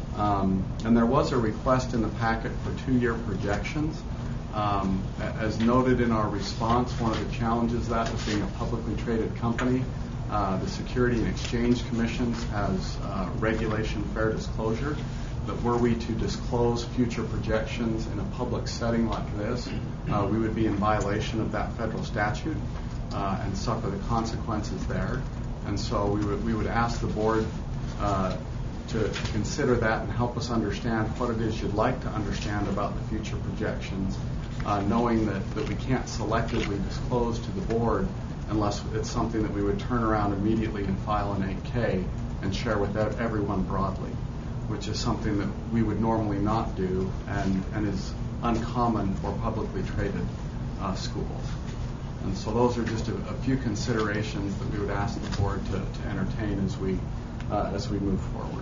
Um, and there was a request in the packet for two-year projections. Um, as noted in our response, one of the challenges that was being a publicly traded company, uh, the Security and Exchange Commission has uh, regulation fair disclosure that were we to disclose future projections in a public setting like this, uh, we would be in violation of that federal statute uh, and suffer the consequences there. And so we would we would ask the board uh, to, to consider that and help us understand what it is you'd like to understand about the future projections, uh, knowing that, that we can't selectively disclose to the board unless it's something that we would turn around immediately and file an eight K and share with everyone broadly, which is something that we would normally not do and, and is uncommon for publicly traded uh, schools. And so those are just a, a few considerations that we would ask the board to, to entertain as we uh, as we move forward.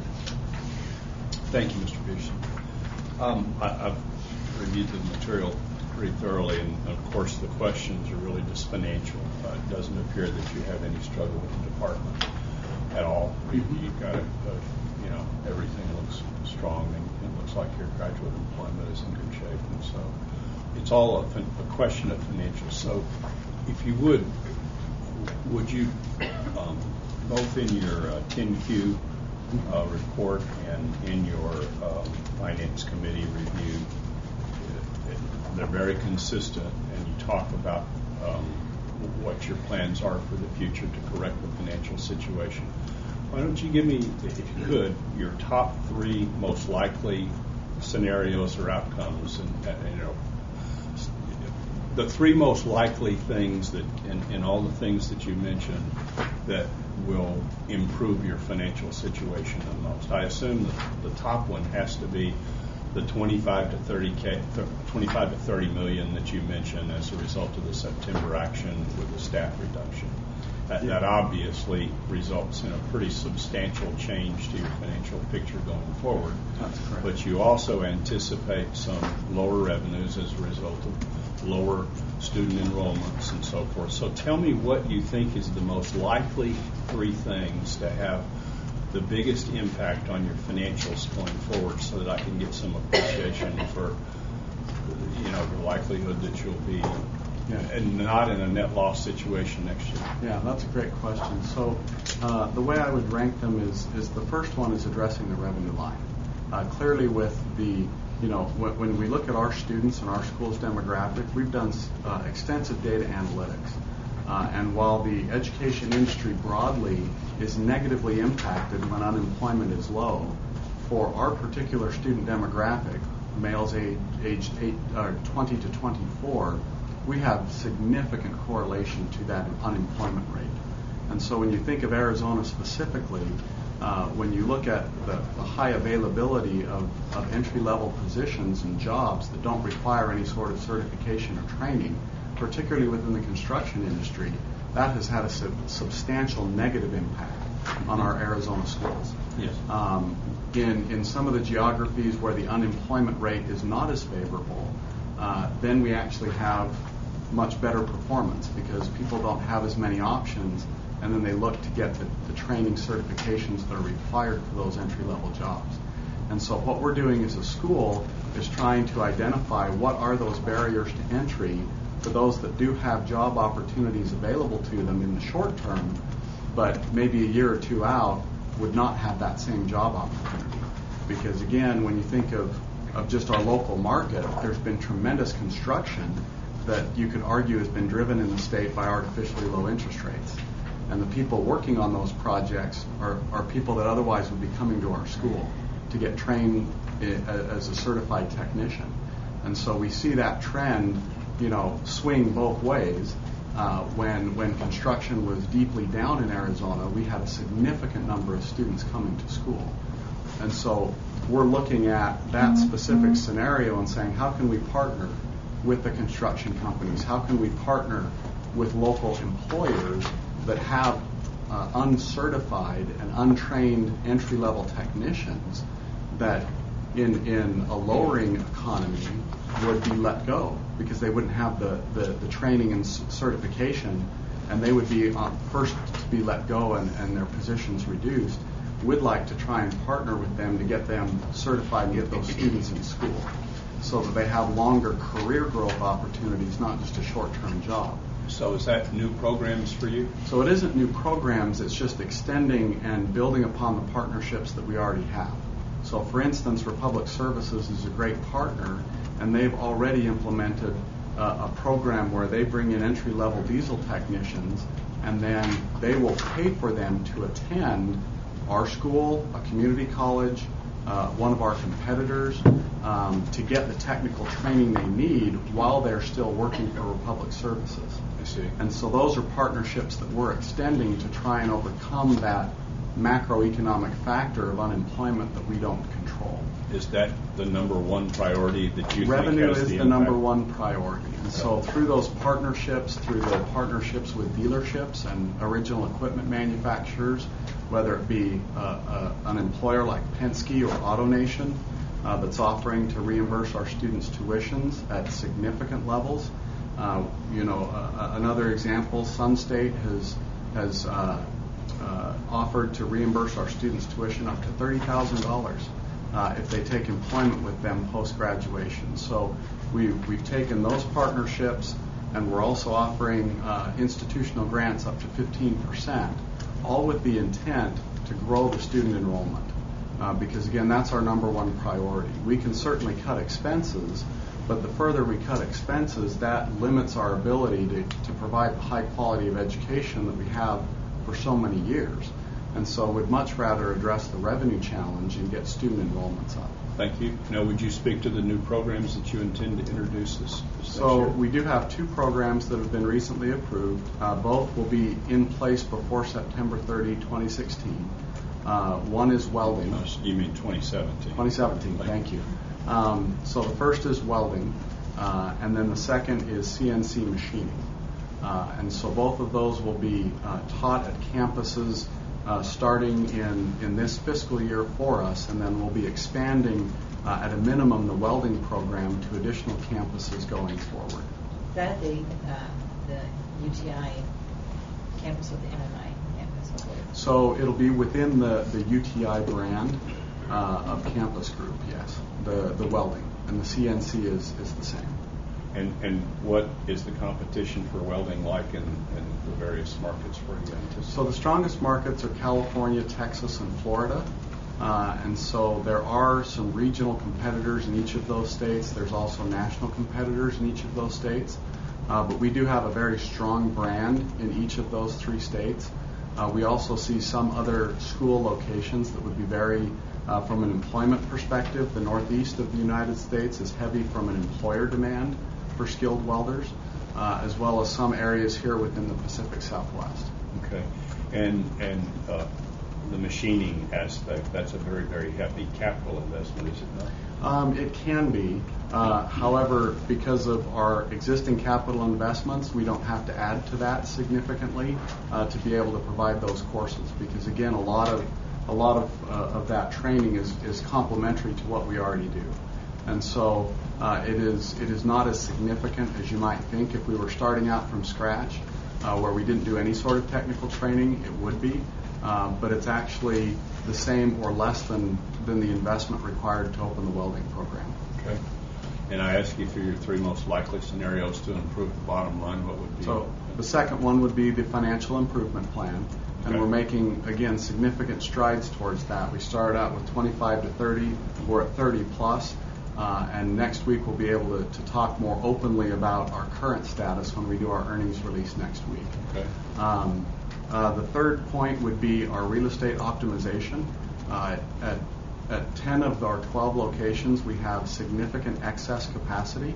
Thank you, Mister Pearson. Um, I, I've reviewed the material pretty thoroughly, and of course the questions are really just financial. Uh, it doesn't appear that you have any struggle with the department at all. You, you've got a, a, you know, everything looks strong, and it looks like your graduate employment is in good shape, and so it's all a, fin- a question of financials. So, if you would, would you um, both in your uh, ten Q uh, report and in your uh, finance committee review, they're very consistent, and you talk about um, what your plans are for the future to correct the financial situation. Why don't you give me, if you could, your top three most likely scenarios or outcomes, and, and you know, the three most likely things that, in, in all the things that you mentioned, that will improve your financial situation the most. I assume that the top one has to be the twenty-five to thirty K, twenty-five to thirty million that you mentioned as a result of the September action with the staff reduction. That, that obviously results in a pretty substantial change to your financial picture going forward. That's correct. But you also anticipate some lower revenues as a result of lower student enrollments and so forth. So tell me what you think is the most likely three things to have the biggest impact on your financials going forward, so that I can get some appreciation for, you know, the likelihood that you'll be yeah. and not in a net loss situation next year. Yeah, that's a great question. So uh, the way I would rank them is, is the first one is addressing the revenue line. Uh, clearly with the, you know, when, when we look at our students and our school's demographic, we've done uh, extensive data analytics. Uh, and while the education industry broadly is negatively impacted when unemployment is low, for our particular student demographic, males age, aged eight, uh, twenty to twenty-four, we have significant correlation to that unemployment rate. And so when you think of Arizona specifically, uh, when you look at the, the high availability of, of entry-level positions and jobs that don't require any sort of certification or training, particularly within the construction industry, that has had a sub- substantial negative impact on our Arizona schools. Yes. Um, in, in some of the geographies where the unemployment rate is not as favorable, uh, then we actually have much better performance because people don't have as many options, and then they look to get the, the training certifications that are required for those entry-level jobs. And so what we're doing as a school is trying to identify what are those barriers to entry for those that do have job opportunities available to them in the short term, but maybe a year or two out would not have that same job opportunity. Because again, when you think of, of just our local market, there's been tremendous construction that you could argue has been driven in the state by artificially low interest rates. And the people working on those projects are, are people that otherwise would be coming to our school to get trained i- as a certified technician. And so we see that trend, you know, swing both ways. Uh, when when construction was deeply down in Arizona, we had a significant number of students coming to school. And so we're looking at that specific scenario and saying, how can we partner with the construction companies? How can we partner with local employers that have uh, uncertified and untrained entry-level technicians that in, in a lowering economy would be let go because they wouldn't have the, the, the training and c- certification, and they would be uh, first to be let go and, and their positions reduced. We'd like to try and partner with them to get them certified and get those students in school so that they have longer career growth opportunities, not just a short-term job. So is that new programs for you? So it isn't new programs, it's just extending and building upon the partnerships that we already have. So for instance, Republic Services is a great partner, and they've already implemented uh, a program where they bring in entry-level diesel technicians, and then they will pay for them to attend our school, a community college, uh, one of our competitors, um, to get the technical training they need while they're still working for Republic Services. I see. And so those are partnerships that we're extending to try and overcome that macroeconomic factor of unemployment that we don't control. Is that the number one priority that you Revenue think has is the the impact? number one priority. And so through those partnerships, through the partnerships with dealerships and original equipment manufacturers, whether it be uh, uh, an employer like Penske or AutoNation uh, that's offering to reimburse our students' tuitions at significant levels. Uh, you know, uh, another example, SunState has has uh, uh, offered to reimburse our students' tuition up to thirty thousand dollars. Uh, if they take employment with them post-graduation. So we, we've taken those partnerships, and we're also offering uh, institutional grants up to fifteen percent, all with the intent to grow the student enrollment. Uh, because, again, that's our number one priority. We can certainly cut expenses, but the further we cut expenses, that limits our ability to, to provide the high quality of education that we have for so many years. And so we'd much rather address the revenue challenge and get student enrollments up. Thank you. Now, would you speak to the new programs that you intend to introduce this, this So next year? we do have two programs that have been recently approved. Uh, both will be in place before September thirtieth, twenty sixteen. Uh, one is welding. No, you mean twenty seventeen? twenty seventeen, thank you. Um, so the first is welding, uh, and then the second is C N C machining. Uh, and so both of those will be uh, taught at campuses Uh, starting in, in this fiscal year for us, and then we'll be expanding uh, at a minimum the welding program to additional campuses going forward. Is that the, uh, the U T I campus or the M M I campus? So it'll be within the, the U T I brand uh, of Campus Group, yes, the, the welding, and the C N C is, is the same. And and what is the competition for welding like in, in the various markets where you anticipate? So the strongest markets are California, Texas, and Florida. Uh, and so there are some regional competitors in each of those states. There's also national competitors in each of those states. Uh, but we do have a very strong brand in each of those three states. Uh, we also see some other school locations that would be very, uh, from an employment perspective, the northeast of the United States is heavy from an employer demand for skilled welders, uh, as well as some areas here within the Pacific Southwest. Okay. And and uh, the machining aspect, that's a very, very heavy capital investment, is it not? Um, it can be. Uh, however, because of our existing capital investments, we don't have to add to that significantly uh, to be able to provide those courses. Because again, a lot of a lot of, uh, of that training is, is complementary to what we already do. And so uh, it is it is not as significant as you might think. If we were starting out from scratch, uh, where we didn't do any sort of technical training, it would be. Uh, but it's actually the same or less than, than the investment required to open the welding program. Okay. And I ask you for your three most likely scenarios to improve the bottom line. What would be? So the second one would be the financial improvement plan. And Okay. we're making, again, significant strides towards that. We started out with twenty-five to thirty. We're at thirty plus. Uh, and next week we'll be able to, to talk more openly about our current status when we do our earnings release next week. Okay. Um, uh, the third point would be our real estate optimization. Uh, at, at ten of our twelve locations, we have significant excess capacity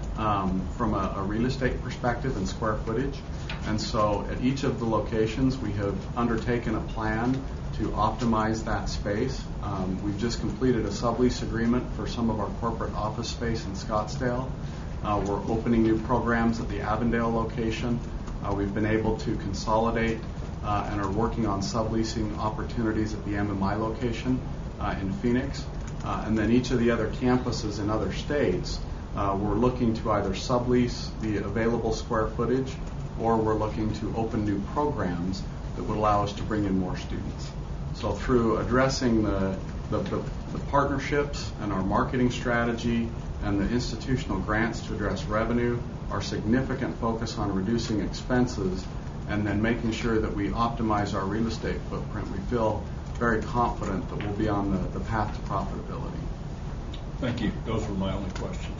um, from a, a real estate perspective and square footage. And so at each of the locations, we have undertaken a plan to optimize that space. Um, we've just completed a sublease agreement for some of our corporate office space in Scottsdale. Uh, we're opening new programs at the Avondale location. Uh, we've been able to consolidate uh, and are working on subleasing opportunities at the M M I location uh, in Phoenix. Uh, and then each of the other campuses in other states, uh, we're looking to either sublease the available square footage or we're looking to open new programs that would allow us to bring in more students. So through addressing the, the, the, the partnerships and our marketing strategy and the institutional grants to address revenue, our significant focus on reducing expenses, and then making sure that we optimize our real estate footprint, we feel very confident that we'll be on the, the path to profitability. Thank you. Those were my only questions.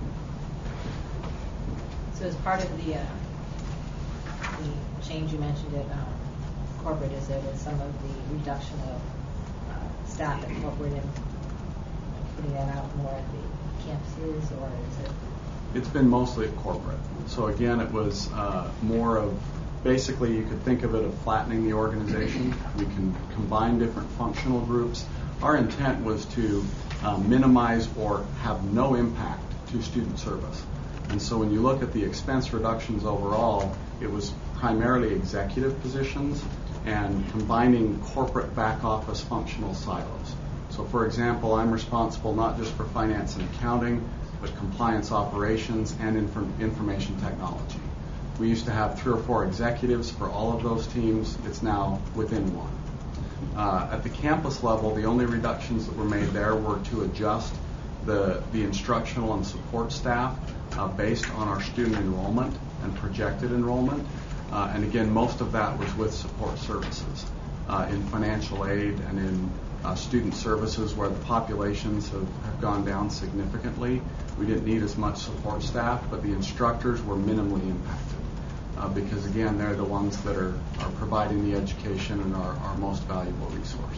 So as part of the, uh, the change you mentioned at um, corporate, is there was some of the reduction of uh, staff at corporate and putting that out more at the campuses, or is it? It's been mostly at corporate. So again, it was uh, more of, basically you could think of it of flattening the organization. We can combine different functional groups. Our intent was to uh, minimize or have no impact to student service. And so when you look at the expense reductions overall, it was primarily executive positions and combining corporate back office functional silos. So for example, I'm responsible not just for finance and accounting, but compliance operations and inform- information technology. We used to have three or four executives for all of those teams. It's now within one. Uh, at the campus level, the only reductions that were made there were to adjust the, the instructional and support staff uh, based on our student enrollment and projected enrollment. Uh, and again, most of that was with support services uh, in financial aid and in uh, student services where the populations have, have gone down significantly. We didn't need as much support staff, but the instructors were minimally impacted uh, because, again, they're the ones that are, are providing the education and are our most valuable resource.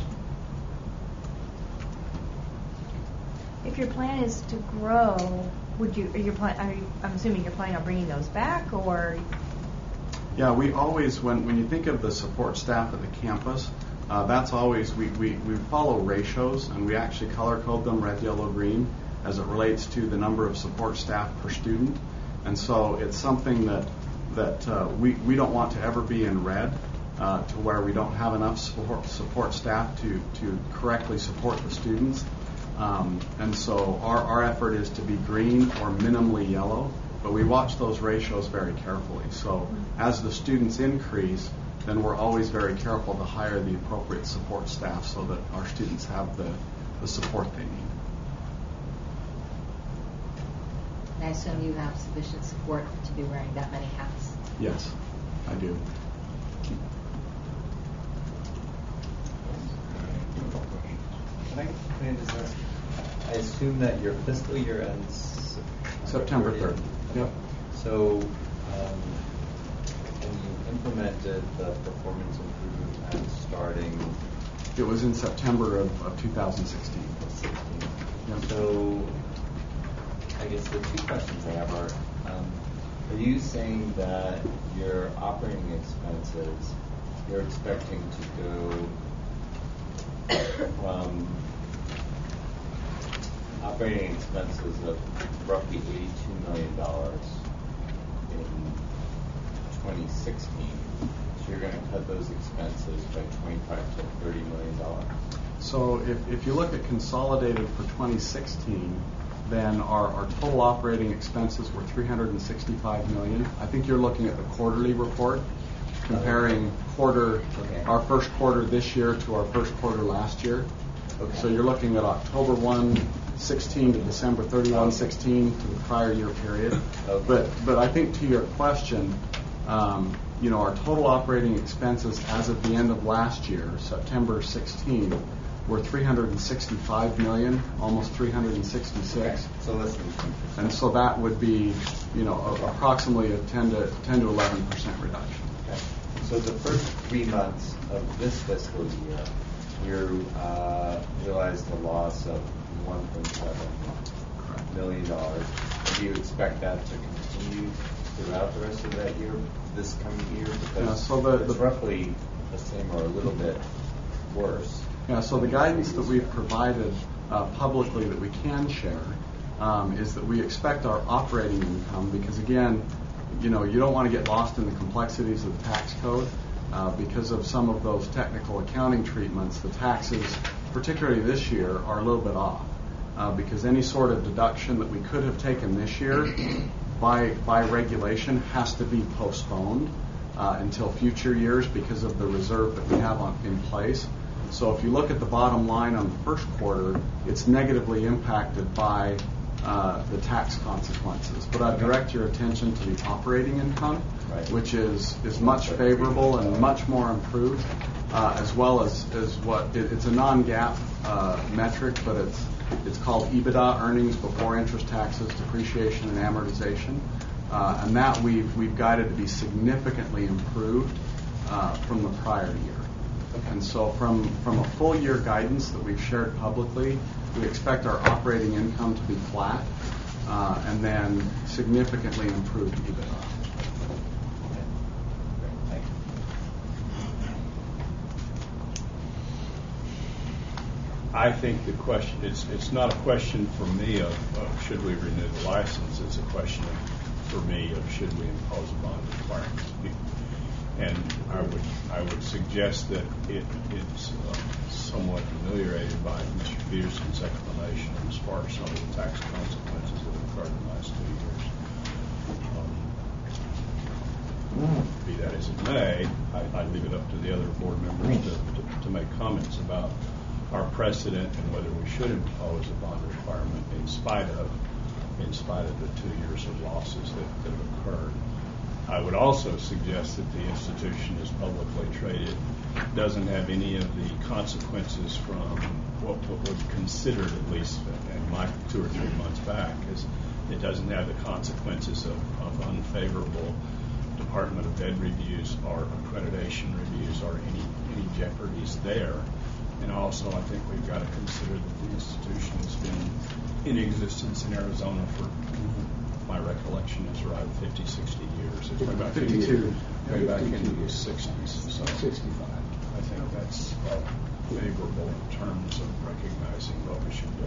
If your plan is to grow, would you? Are you plan, are you, I'm assuming you're planning on bringing those back, or? Yeah, we always, when when you think of the support staff at the campus, uh, that's always we, we we follow ratios, and we actually color code them red, yellow, green as it relates to the number of support staff per student, and so it's something that that uh, we we don't want to ever be in red. Uh, to where we don't have enough support, support staff to, to correctly support the students. Um, and so our, our effort is to be green or minimally yellow, but we watch those ratios very carefully. So as the students increase, then we're always very careful to hire the appropriate support staff so that our students have the, the support they need. And I assume you have sufficient support to be wearing that many hats? Yes, I do. Can I, can I just ask, I assume that your fiscal year ends September third. Yep. So um, when you implemented the performance improvement plan starting? It was in September of, of two thousand sixteen. Yep. So I guess the two questions I have are, um, are you saying that your operating expenses, you're expecting to go from operating expenses of roughly eighty-two million dollars in twenty sixteen. So you're going to cut those expenses by twenty-five to thirty million dollars. So if, if you look at consolidated for twenty sixteen, then our, our total operating expenses were three hundred sixty-five million dollars. I think you're looking at the quarterly report, comparing quarter, okay. our first quarter this year to our first quarter last year. Okay. So you're looking at October first, sixteen to December thirty-first, sixteen to the prior year period. Okay. But but I think to your question, um, you know, our total operating expenses as of the end of last year, September sixteen, were three hundred sixty-five million dollars, almost three hundred sixty-six. Okay. So less than ten percent. And so that would be, you know, a, approximately a ten to eleven percent reduction. Okay. So the first three months of this fiscal year, you uh, realized a loss of one point seven million dollars. And do you expect that to continue throughout the rest of that year, this coming year? Because yeah, so the, it's the, roughly the same or a little bit worse. Yeah, so the guidance that we've provided uh, publicly that we can share um, is that we expect our operating income, because again, you know, you don't want to get lost in the complexities of the tax code. Uh, because of some of those technical accounting treatments, the taxes, particularly this year, are a little bit off. Uh, because any sort of deduction that we could have taken this year, by by regulation, has to be postponed uh, until future years because of the reserve that we have on, in place. So if you look at the bottom line on the first quarter, it's negatively impacted by uh, the tax consequences. But I direct your attention to the operating income, right, which is, is much favorable and much more improved, uh, as well as, as what it, it's a non-GAAP uh, metric, but it's it's called EBITDA, earnings before interest, taxes, depreciation, and amortization, uh, and that we've we've guided to be significantly improved uh, from the prior year. And so from, from a full year guidance that we've shared publicly, we expect our operating income to be flat uh, and then significantly improved EBITDA. I think the question, it's it's not a question for me of, of should we renew the license, it's a question of, for me of should we impose a bond requirement. And I would I would suggest that it, it's uh, somewhat ameliorated by Mister Peterson's explanation as far as some of the tax consequences that have occurred in the last two years. Um, be that as it may, I, I leave it up to the other board members to, to, to make comments about our precedent and whether we should impose a bond requirement in spite of in spite of the two years of losses that, that have occurred. I would also suggest that the institution is publicly traded, doesn't have any of the consequences from what, what was considered, at least in my two or three months back, is it doesn't have the consequences of, of unfavorable Department of Ed reviews or accreditation reviews or any, any jeopardies there. And also, I think we've got to consider that the institution has been in existence in Arizona for, my recollection is right, fifty, sixty years. It's way back fifty-two. Way back into the sixties. So sixty-five. I think that's uh, favorable in terms of recognizing what we should do.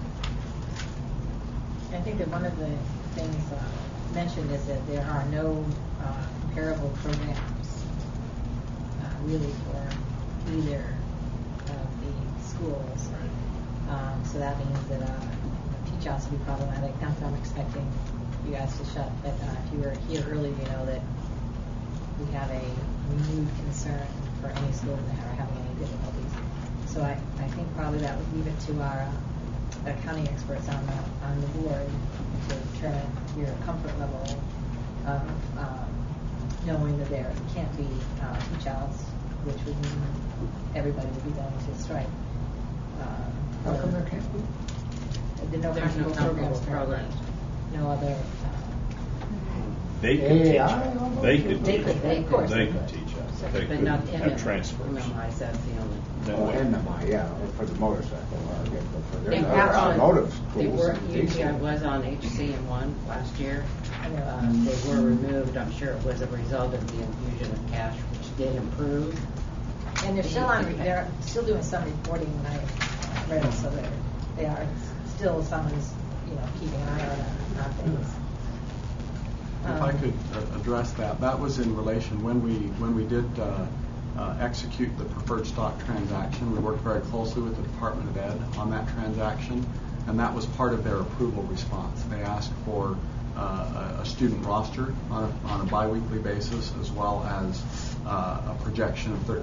I think that one of the things uh, mentioned is that there are no uh, comparable programs uh, really for either of the schools. Um, so that means that uh, teach outs will be problematic. Not that I'm expecting you guys to shut, but uh, if you were here early, you know that we have a renewed concern for any schools that are having any difficulties. So I, I think probably that would leave it to our uh, accounting experts on the on the board to determine your comfort level of um, knowing that there can't be uh, teach outs, which would mean everybody would be going to strike. Uh, How come there can't be? There are no There's no comparable programs, comparable programs. no other. They could A teach I us. They could They teach could, us. they- of course They they could could. teach us. But They could not have M M I. transfers. M M I, that's the only. That Oh, way- M M I, yeah, for the motorcycle. uh, yeah, but for They there's were other on, automotive they schools were, and usually I decent. was on H C M one last year. Uh, they were removed. I'm sure it was a result of the infusion of cash, which did improve. And they're still on. They're still doing some reporting. I read it, so they're they are still someone's, you know, keeping an eye on, on things. If I Um, could uh, address that, that was in relation, when we, when we did uh, uh, execute the preferred stock transaction, we worked very closely with the Department of Ed on that transaction, and that was part of their approval response. They asked for uh, a a student roster on a, on a biweekly basis, as well as uh, a projection of thirteen